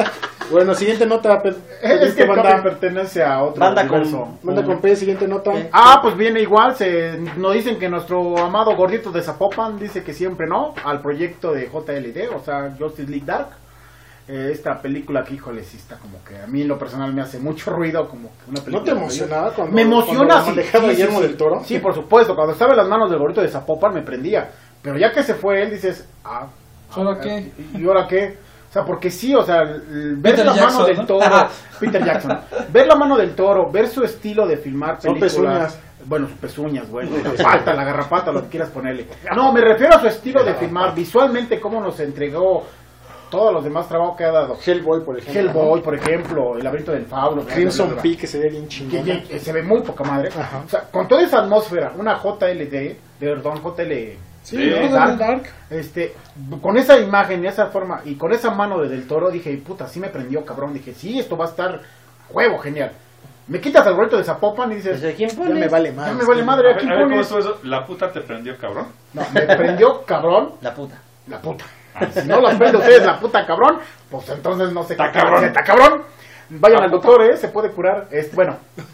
Speaker 3: Bueno, siguiente nota. Per-
Speaker 4: Es que el
Speaker 3: banda,
Speaker 4: cómic pertenece a otro
Speaker 7: Banda con-
Speaker 4: universo.
Speaker 3: banda con P, siguiente nota.
Speaker 4: Ah, pues viene igual, se, nos dicen que nuestro amado gordito de Zapopan dice que siempre no, al proyecto de J L D, o sea, Justice League Dark. Eh, esta película que, híjole, sí está como que a mí en lo personal me hace mucho ruido, como que una película.
Speaker 3: ¿No te emocionaba cuando
Speaker 4: Me emociona,
Speaker 3: cuando
Speaker 4: sí,
Speaker 3: manejaba
Speaker 4: sí, sí,
Speaker 3: Guillermo
Speaker 4: sí.
Speaker 3: del Toro?
Speaker 4: Sí, por supuesto, cuando estaba en las manos del gordito de Zapopan me prendía, pero ya que se fue él dices, ah,
Speaker 6: ¿Ahora
Speaker 4: ah,
Speaker 6: qué?
Speaker 4: ¿Y ahora qué? O sea, porque sí, o sea, el- ver
Speaker 6: Peter
Speaker 4: la
Speaker 6: Jackson,
Speaker 4: mano del
Speaker 6: ¿no?
Speaker 4: Toro, Peter Jackson, ver la mano del Toro, ver su estilo de filmar
Speaker 3: Son
Speaker 4: películas.
Speaker 3: pezuñas.
Speaker 4: Bueno, sus pezuñas, bueno, la falta, la garrapata, lo que quieras ponerle. No, me refiero a su estilo de filmar, visualmente cómo nos entregó todos los demás trabajos que ha dado.
Speaker 3: Hellboy, por ejemplo.
Speaker 4: Hellboy, por ejemplo, El laberinto del fauno.
Speaker 3: Crimson
Speaker 4: bla, bla, bla.
Speaker 3: Peak, que se ve bien
Speaker 4: Que-
Speaker 3: chingón.
Speaker 4: que- que se ve muy poca madre.
Speaker 3: Ajá.
Speaker 4: O sea, con toda esa atmósfera, una J L D, de perdón, J L
Speaker 3: Sí,
Speaker 8: Sí,
Speaker 3: ¿no?
Speaker 4: Dark,
Speaker 3: Dark.
Speaker 4: este, con esa imagen y esa forma y con esa mano de Del Toro dije, puta, sí me prendió, cabrón. Dije, sí, esto va a estar juego, genial. Me quitas el gordito de Zapopan y dices,
Speaker 7: ¿Desde quién
Speaker 3: Ya
Speaker 7: pones?
Speaker 3: me vale
Speaker 4: ya
Speaker 3: más.
Speaker 4: me vale madre,
Speaker 8: A
Speaker 4: aquí
Speaker 8: ver, a ver, ¿cómo
Speaker 4: pones.
Speaker 8: estuvo eso? ¿La puta te prendió, cabrón?
Speaker 4: No, me prendió, cabrón,
Speaker 7: La puta.
Speaker 4: la puta. Si no las prende ustedes, la puta cabrón, pues entonces no sé
Speaker 8: Está
Speaker 4: qué
Speaker 8: cabrón.
Speaker 4: está cabrón. Vayan al doctor, eh, se puede curar. Es, bueno,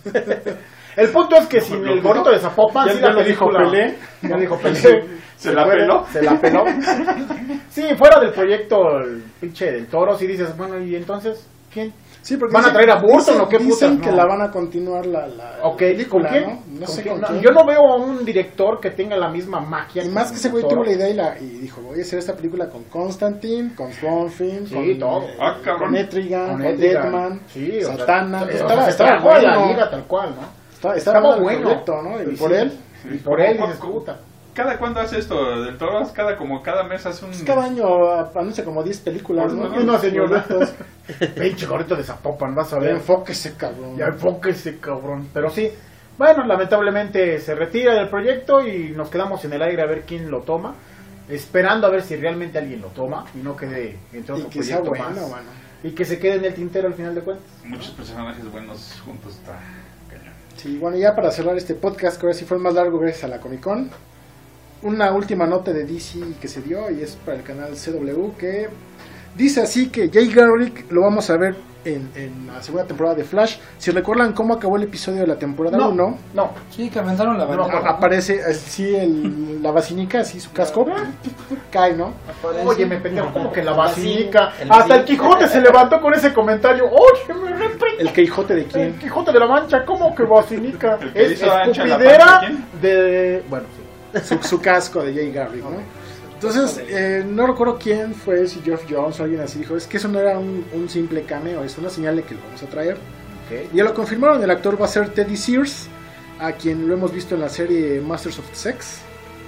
Speaker 4: el punto es que sin el gordito de Zapopan,
Speaker 3: Ya-
Speaker 4: sí
Speaker 3: ya
Speaker 4: la
Speaker 3: lo dijo
Speaker 4: película-
Speaker 3: Pelé.
Speaker 4: Ya lo dijo Pelé.
Speaker 8: ¿Se la
Speaker 4: puede,
Speaker 8: peló?
Speaker 4: Se la peló. Sí, fuera del proyecto, el pinche del Toro, sí dices, bueno, ¿y entonces quién?
Speaker 3: Sí, porque
Speaker 4: ¿Van a
Speaker 3: dicen-
Speaker 4: traer a Burton
Speaker 3: dicen-
Speaker 4: o qué
Speaker 3: Dicen
Speaker 4: putas?
Speaker 3: que
Speaker 4: No.
Speaker 3: la van a continuar la, la
Speaker 4: Ok,
Speaker 3: película,
Speaker 4: ¿con quién?
Speaker 3: ¿no? No
Speaker 4: ¿Con
Speaker 3: sé
Speaker 4: quién?
Speaker 3: con
Speaker 4: No,
Speaker 3: quién.
Speaker 4: yo no veo a un director que tenga la misma magia.
Speaker 3: Y más que ese güey
Speaker 4: Toro.
Speaker 3: tuvo la idea y, la, y dijo, voy a hacer esta película con Constantine, con Thornfinn,
Speaker 4: Sí,
Speaker 3: con,
Speaker 4: todo.
Speaker 3: eh,
Speaker 8: Ah, cabrón.
Speaker 3: con Etrigan,
Speaker 4: Con
Speaker 3: con,
Speaker 4: Etrigan.
Speaker 3: Deadman,
Speaker 4: Sí, o sea,
Speaker 3: Satana.
Speaker 4: o sea,
Speaker 3: estaba
Speaker 4: se
Speaker 3: estaba
Speaker 4: trajo a la
Speaker 3: bueno.
Speaker 4: liga tal cual, ¿no?
Speaker 3: Estaba, estaba
Speaker 4: Estaba
Speaker 3: bueno el
Speaker 4: bueno.
Speaker 3: proyecto, ¿no? Y,
Speaker 4: Y
Speaker 3: por
Speaker 4: sí.
Speaker 3: él,
Speaker 4: Y por él dices,
Speaker 8: ¿Cómo-
Speaker 4: puta.
Speaker 8: ¿Cada cuándo hace esto del Toro? Cada, como cada mes hace un...
Speaker 3: pues cada año ah, anuncia como diez películas, ¿no?
Speaker 8: Por eso,
Speaker 4: No, señor.
Speaker 3: Proyectos.
Speaker 4: Pinche gorrito de Zapopan, vas a
Speaker 3: Ya
Speaker 4: ver.
Speaker 3: enfóquese, cabrón.
Speaker 4: Ya enfóquese, cabrón. Pero sí, bueno, lamentablemente se retira del proyecto y nos quedamos en el aire a ver quién lo toma. Esperando a ver si realmente alguien lo toma y no quede entre
Speaker 3: Y
Speaker 4: otro
Speaker 3: que sea
Speaker 4: proyecto
Speaker 3: bueno,
Speaker 4: más.
Speaker 3: bueno.
Speaker 4: Y que se quede en el tintero al final de cuentas.
Speaker 8: Muchos personajes buenos juntos, está cañón.
Speaker 3: Sí, bueno, ya para cerrar este podcast, que ahora sí fue el más largo gracias a la Comic Con. Una última nota de D C que se dio y es para el canal C W que dice así que Jay Garrick lo vamos a ver en, en la segunda temporada de Flash. Si recuerdan cómo acabó el episodio de la temporada
Speaker 4: No,
Speaker 3: uno,
Speaker 4: no.
Speaker 6: Sí, que aventaron la
Speaker 4: No,
Speaker 6: bandera.
Speaker 3: a- aparece así el, la basinica, así su casco, cae, ¿no?
Speaker 4: Oye, me pendejo, como que la basinica.
Speaker 7: El
Speaker 4: Hasta el
Speaker 7: basinica.
Speaker 4: Quijote se levantó con ese comentario. Oye, me repite.
Speaker 3: El Quijote de
Speaker 4: El
Speaker 3: quién.
Speaker 4: Quijote de la Mancha, ¿cómo que basinica?
Speaker 8: ¿El que
Speaker 4: Es
Speaker 8: hizo ancha la
Speaker 4: escupidera
Speaker 8: panza, quién?
Speaker 4: de... Bueno, sí.
Speaker 3: Su, su casco de Jay Garrick, ¿no? Entonces, eh, no recuerdo quién fue, si Geoff Jones o alguien así dijo, es que eso no era un, un simple cameo, es una señal de que lo vamos a traer.
Speaker 4: Ok.
Speaker 3: Y ya lo confirmaron, el actor va a ser Teddy Sears, a quien lo hemos visto en la serie Masters of Sex.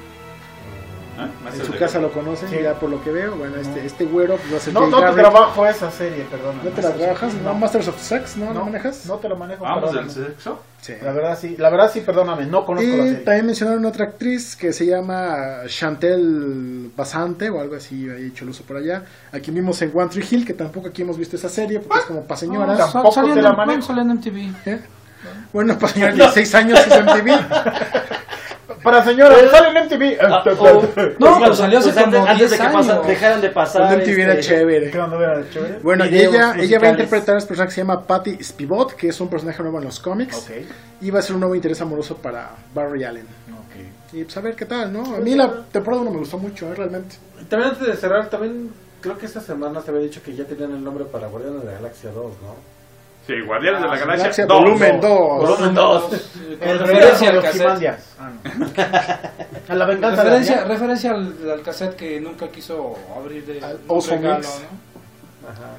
Speaker 8: ¿Ah? ¿Más
Speaker 3: En
Speaker 8: el
Speaker 3: su
Speaker 8: de-
Speaker 3: casa lo conocen,
Speaker 4: Sí.
Speaker 3: ya por lo que veo. Bueno, este, este güero pues, va a ser
Speaker 4: No,
Speaker 3: Jay
Speaker 4: no te
Speaker 3: Garrick.
Speaker 4: trabajo esa serie, perdón.
Speaker 3: ¿No te la trabajas? ¿No? ¿Masters of Sex? ¿No, ¿No, manejas?
Speaker 4: No te lo manejo,
Speaker 8: Vamos del
Speaker 4: perdóname.
Speaker 8: sexo.
Speaker 3: Sí.
Speaker 4: La verdad sí, la verdad sí, perdóname, no conozco la
Speaker 3: Y
Speaker 4: serie.
Speaker 3: también mencionaron otra actriz que se llama Chantel Basante o algo así, he hecho el uso por allá. Aquí vimos en One Tree Hill, que tampoco aquí hemos visto esa serie porque es como para señoras.
Speaker 6: Ah,
Speaker 4: tampoco
Speaker 6: sal-
Speaker 4: te
Speaker 6: salían
Speaker 4: la
Speaker 6: en-
Speaker 4: manejo.
Speaker 6: salían en M T V.
Speaker 3: ¿Eh? Bueno, para señoras de dieciséis años es M T V.
Speaker 4: Para señoras, sale en M T V.
Speaker 7: Ah,
Speaker 4: Eh,
Speaker 7: o-
Speaker 6: No,
Speaker 7: pues,
Speaker 6: salió hace
Speaker 7: pues, antes,
Speaker 6: como
Speaker 7: antes de
Speaker 6: diez
Speaker 7: que pasa-
Speaker 6: años.
Speaker 7: dejaran de pasar.
Speaker 3: Cuando M T V era
Speaker 7: este,
Speaker 3: chévere.
Speaker 4: ¿Qué onda, vea, chévere?
Speaker 3: Bueno, y
Speaker 7: Videos
Speaker 3: ella, ella va a
Speaker 7: musicales.
Speaker 3: interpretar a este personaje que se llama Patty Spivot, que es un personaje nuevo en los cómics.
Speaker 4: Ok,
Speaker 3: Y va a ser un nuevo interés amoroso para Barry Allen.
Speaker 4: ok.
Speaker 3: Y pues a ver qué tal, ¿no? A mí la temporada uno me gustó mucho, ¿eh? Realmente.
Speaker 5: Y también antes de cerrar, también creo que esta semana se había dicho que ya tenían el nombre para Guardianes de la Galaxia dos, ¿no?
Speaker 8: Sí, Guardianes de la Galaxia
Speaker 3: Galaxia
Speaker 8: dos.
Speaker 3: Volumen dos.
Speaker 7: Volumen dos.
Speaker 4: El
Speaker 6: Referencia
Speaker 4: referencia
Speaker 6: al
Speaker 4: de los
Speaker 6: cassette.
Speaker 4: Ozymandias. Ah, no. A la venganza de
Speaker 6: Referencia,
Speaker 4: Damián.
Speaker 6: referencia al, al cassette que nunca quiso abrir de
Speaker 3: Al
Speaker 6: un
Speaker 3: Oso
Speaker 6: regalo,
Speaker 3: Mix.
Speaker 6: ¿no?
Speaker 5: Ajá.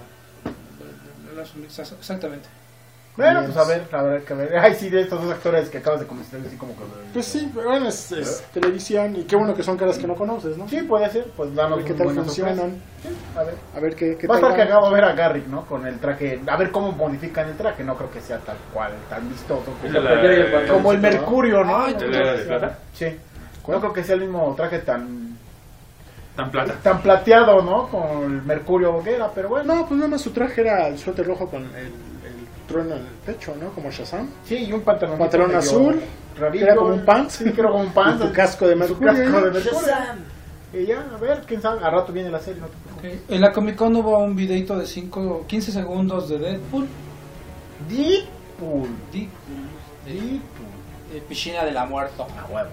Speaker 6: El Oso Mix, Exactamente.
Speaker 4: Bueno,
Speaker 3: Bien.
Speaker 4: pues a ver, a ver, que ver. Ay, sí, de estos dos actores que acabas de comentar, así como que...
Speaker 3: Pues sí, pero bueno, es, es televisión y qué bueno que son caras que no conoces, ¿no?
Speaker 4: Sí, puede ser, pues
Speaker 3: A
Speaker 4: danos
Speaker 3: ver qué
Speaker 4: un
Speaker 3: tal
Speaker 4: buena
Speaker 3: funcionan.
Speaker 4: sorpresa. Sí, a ver.
Speaker 3: A ver qué, qué
Speaker 4: Va a
Speaker 3: tal
Speaker 4: estar
Speaker 3: va.
Speaker 4: cagado ver a Garrick, ¿no? Con el traje, a ver cómo modifican el traje, no creo que sea tal cual, tan vistoso.
Speaker 8: Es
Speaker 4: Como,
Speaker 8: la-
Speaker 4: como el Mercurio, ¿no?
Speaker 6: Ay,
Speaker 4: No
Speaker 8: ¿de
Speaker 4: creo
Speaker 8: la
Speaker 4: que
Speaker 8: de
Speaker 4: sea-
Speaker 8: plata?
Speaker 4: Sí. No creo que sea el mismo traje tan
Speaker 8: Tan plata.
Speaker 4: tan plateado, ¿no? Con el Mercurio Boguera, pero bueno.
Speaker 3: No, pues nada más su traje era el suéter rojo con el, el trueno en el pecho, ¿no? Como Shazam.
Speaker 4: Sí, y un pantalón.
Speaker 3: Pantalón
Speaker 4: medio
Speaker 3: azul,
Speaker 4: rabillo.
Speaker 3: que era como un pants.
Speaker 4: Sí, que era como un pants.
Speaker 3: Y tu casco de
Speaker 4: Y su
Speaker 3: Mercurio.
Speaker 4: casco de Mercurio. Y ya, a ver, quién sabe, a rato viene la serie, no te preocupes.
Speaker 6: Ok. En la Comic Con hubo un videito de cinco, quince segundos de Deadpool.
Speaker 4: Deadpool.
Speaker 6: Deadpool.
Speaker 4: Deadpool.
Speaker 6: De piscina de la muerte.
Speaker 4: A huevo.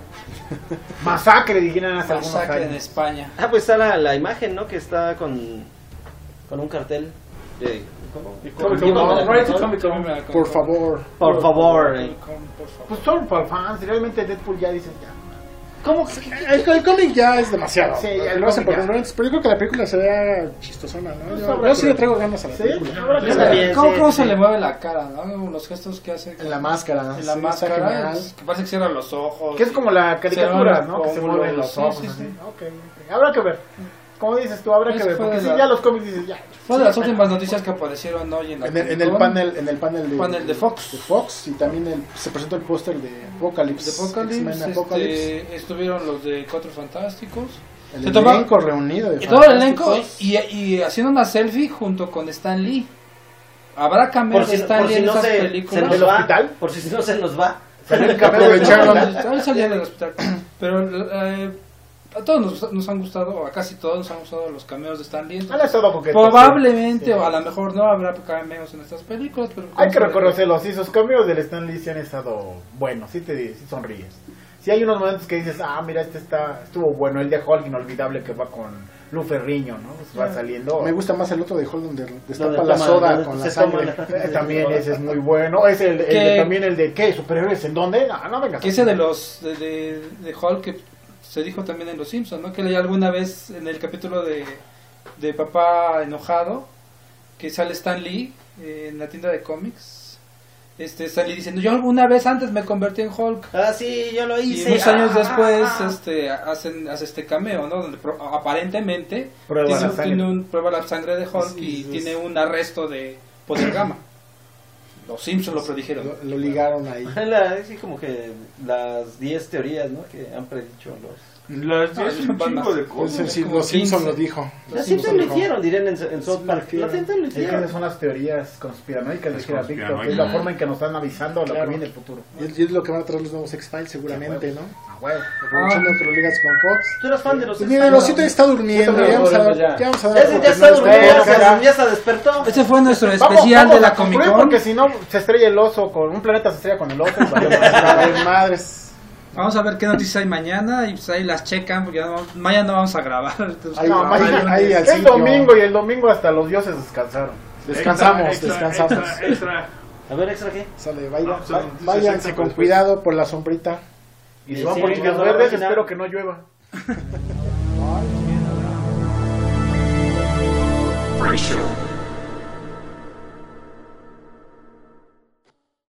Speaker 4: Masacre, dijeron hace algunos
Speaker 6: Masacre en
Speaker 4: años.
Speaker 6: España.
Speaker 7: Ah, pues está la, la imagen, ¿no? Que está con, con un cartel de... ¿cómo?
Speaker 5: Comic Con,
Speaker 7: Llévame la
Speaker 5: no, right to
Speaker 7: Comic Con.
Speaker 5: Comic Con.
Speaker 3: Por favor.
Speaker 7: Por favor. eh.
Speaker 6: Por favor.
Speaker 4: Pues son para fans, realmente Deadpool ya dicen ya.
Speaker 3: ¿Cómo? El, el cómic ya es demasiado.
Speaker 4: Sí, ya el
Speaker 3: lo hacen por
Speaker 4: cómic ya.
Speaker 3: convenientes, pero yo creo que la película se vea chistosona, ¿no?
Speaker 4: Pues
Speaker 3: Yo,
Speaker 4: habrá
Speaker 3: yo
Speaker 4: que
Speaker 3: sí le
Speaker 4: ver.
Speaker 3: traigo ganas a la
Speaker 4: ¿Sí?
Speaker 3: película.
Speaker 4: Habrá que
Speaker 7: Yo
Speaker 4: ver.
Speaker 7: también.
Speaker 6: ¿Cómo,
Speaker 7: sí,
Speaker 6: cómo
Speaker 7: sí.
Speaker 6: se le mueve la cara, ¿no? Los gestos que hace.
Speaker 3: En la máscara.
Speaker 6: En la
Speaker 3: sí, está
Speaker 6: máscara,
Speaker 3: genial.
Speaker 6: es- que parece que cierra los ojos.
Speaker 4: Que es como la caricatura,
Speaker 6: Se
Speaker 4: ¿no? Que se
Speaker 6: pómulos,
Speaker 4: mueven los
Speaker 6: sí,
Speaker 4: ojos.
Speaker 6: sí,
Speaker 4: así.
Speaker 6: sí.
Speaker 4: Ok, ok. Habrá que ver. Como dices tú, habrá
Speaker 6: Eso
Speaker 4: que ver.
Speaker 6: fue
Speaker 4: Porque
Speaker 6: de
Speaker 4: si
Speaker 6: la-
Speaker 4: ya los cómics dices ya.
Speaker 6: Fue de las últimas noticias que aparecieron hoy en la
Speaker 3: En el, en
Speaker 6: Comic
Speaker 3: el
Speaker 6: Con.
Speaker 3: panel, en el panel de,
Speaker 6: Panel de Fox.
Speaker 3: de Fox y también el- se presentó el póster de Apocalypse.
Speaker 6: De Apocalypse,
Speaker 3: X-Men Apocalypse.
Speaker 6: este, estuvieron los de Cuatro Fantásticos.
Speaker 3: El
Speaker 6: Se toma-
Speaker 3: elenco reunido de
Speaker 6: y todo el elenco
Speaker 3: fantásticos.
Speaker 6: y, y haciendo una selfie junto con Stan Lee. Habrá cambios
Speaker 7: Por
Speaker 6: de
Speaker 7: si,
Speaker 6: Stan
Speaker 7: por
Speaker 6: Lee
Speaker 7: si
Speaker 6: en
Speaker 7: no
Speaker 6: esas
Speaker 7: se, se
Speaker 6: películas.
Speaker 7: nos
Speaker 4: ¿Del
Speaker 7: va.
Speaker 4: hospital?
Speaker 7: Por si no se nos va.
Speaker 4: Salió el cameo de
Speaker 3: Aprovecharon.
Speaker 4: Hospital.
Speaker 6: Ahora salía del hospital. Pero eh, a todos nos, nos han gustado, o a casi todos nos han gustado los cameos de Stan Lee.
Speaker 4: Han estado coquetos,
Speaker 6: Probablemente,
Speaker 4: sí.
Speaker 6: o a lo mejor no habrá cameos en estas películas. Pero
Speaker 4: Hay que reconocerlo, sí, sus cambios del Stan Lee sí han estado buenos, sí te sí sonríes. Sí hay unos momentos que dices, ah, mira, este está estuvo bueno, el de Hulk inolvidable que va con Lu Ferriño, ¿no? Pues va saliendo.
Speaker 3: Me gusta más el otro de Hulk donde destapa
Speaker 7: Donde
Speaker 3: la
Speaker 7: toma-
Speaker 3: soda
Speaker 7: donde
Speaker 3: con
Speaker 7: se
Speaker 3: la sangre.
Speaker 7: toma
Speaker 4: Eh, también ese es muy bueno. Es el, el
Speaker 6: Que-
Speaker 4: de- también el de ¿qué? ¿Superhéroes en dónde? No, no vengas.
Speaker 6: Que ese de los de, de, de Hulk que se dijo también en Los Simpsons, ¿no? Que leí alguna vez en el capítulo de, de Papá Enojado que sale Stan Lee eh, en la tienda de cómics. Este Stan Lee diciendo, yo alguna vez antes me convertí en Hulk.
Speaker 7: Ah, sí, yo lo
Speaker 6: Y
Speaker 7: hice.
Speaker 6: muchos años
Speaker 7: Ah,
Speaker 6: después
Speaker 7: ah, ah.
Speaker 6: este hacen hace este cameo, ¿no? Donde pro- aparentemente
Speaker 4: Prueba
Speaker 6: tiene,
Speaker 4: la
Speaker 6: un-
Speaker 4: sangre.
Speaker 6: tiene un prueba la sangre de Hulk
Speaker 3: Sí,
Speaker 6: y
Speaker 3: sí,
Speaker 6: tiene
Speaker 3: sí.
Speaker 6: un arresto de poder gamma. Los Simpsons lo predijeron.
Speaker 3: Lo, lo ligaron ahí.
Speaker 7: La- sí, como que las diez teorías, ¿no? Que han predicho los...
Speaker 8: Las
Speaker 6: Ah,
Speaker 8: es un
Speaker 6: van
Speaker 8: chingo
Speaker 6: más.
Speaker 8: de
Speaker 3: Pues,
Speaker 8: cosas.
Speaker 3: el- sí,
Speaker 6: como
Speaker 3: los Simpson
Speaker 6: quince.
Speaker 3: lo dijo.
Speaker 7: Los Simpsons lo hicieron, dirían en, en South
Speaker 3: Sí,
Speaker 7: Park.
Speaker 3: lo hicieron.
Speaker 7: Los Simpsons lo
Speaker 4: Es que
Speaker 7: hicieron.
Speaker 4: esas son las teorías conspiranoicas,
Speaker 8: Las
Speaker 4: dijera Víctor, que es la
Speaker 8: conspiranoicas.
Speaker 4: forma en que nos están avisando lo
Speaker 3: Claro.
Speaker 4: que viene el futuro.
Speaker 3: Y es, y es lo que van a traer los nuevos X-Files seguramente, ¿no?
Speaker 4: Ah, huevo.
Speaker 3: Aprovechando que lo ligas con Fox.
Speaker 7: Tú eras fan de los
Speaker 3: Pues mira, el osito ya está durmiendo.
Speaker 4: Yo también
Speaker 3: Ya vamos a dar,
Speaker 4: duermo ya.
Speaker 3: ya vamos a
Speaker 7: Ya,
Speaker 3: dar
Speaker 7: se- ya
Speaker 3: porque
Speaker 7: está
Speaker 3: no
Speaker 7: durmiendo,
Speaker 3: está-
Speaker 7: ya,
Speaker 4: ya.
Speaker 7: se- ya se despertó.
Speaker 6: Ese fue nuestro
Speaker 4: Vamos,
Speaker 6: especial
Speaker 4: vamos
Speaker 6: de la
Speaker 4: a
Speaker 6: Comic
Speaker 4: concluir
Speaker 6: Con.
Speaker 4: porque si no se estrella el oso con un planeta se estrella con el oso. y vale madre.
Speaker 3: Madres, madres.
Speaker 6: Vamos a ver qué noticias hay mañana y pues ahí las checan porque ya no- mañana no vamos a grabar. Entonces,
Speaker 3: Ahí-
Speaker 4: No,
Speaker 3: ahí-
Speaker 4: mañana-
Speaker 3: ahí al
Speaker 4: es
Speaker 3: sitio.
Speaker 4: domingo y el domingo hasta los dioses descansaron.
Speaker 3: Descansamos,
Speaker 8: Extra, extra,
Speaker 3: descansamos.
Speaker 8: Extra, extra.
Speaker 7: A ver, ¿extra qué?
Speaker 3: Sale, vaya-
Speaker 8: Ah, son
Speaker 3: va-
Speaker 8: noticias
Speaker 3: váyanse
Speaker 8: extra,
Speaker 3: con
Speaker 8: pues,
Speaker 3: cuidado por la sombrita.
Speaker 4: Y si
Speaker 7: Sí,
Speaker 4: van
Speaker 7: sí,
Speaker 4: por indios
Speaker 7: llegando a la
Speaker 4: verdes,
Speaker 7: página.
Speaker 4: espero que no llueva.
Speaker 2: Frasier.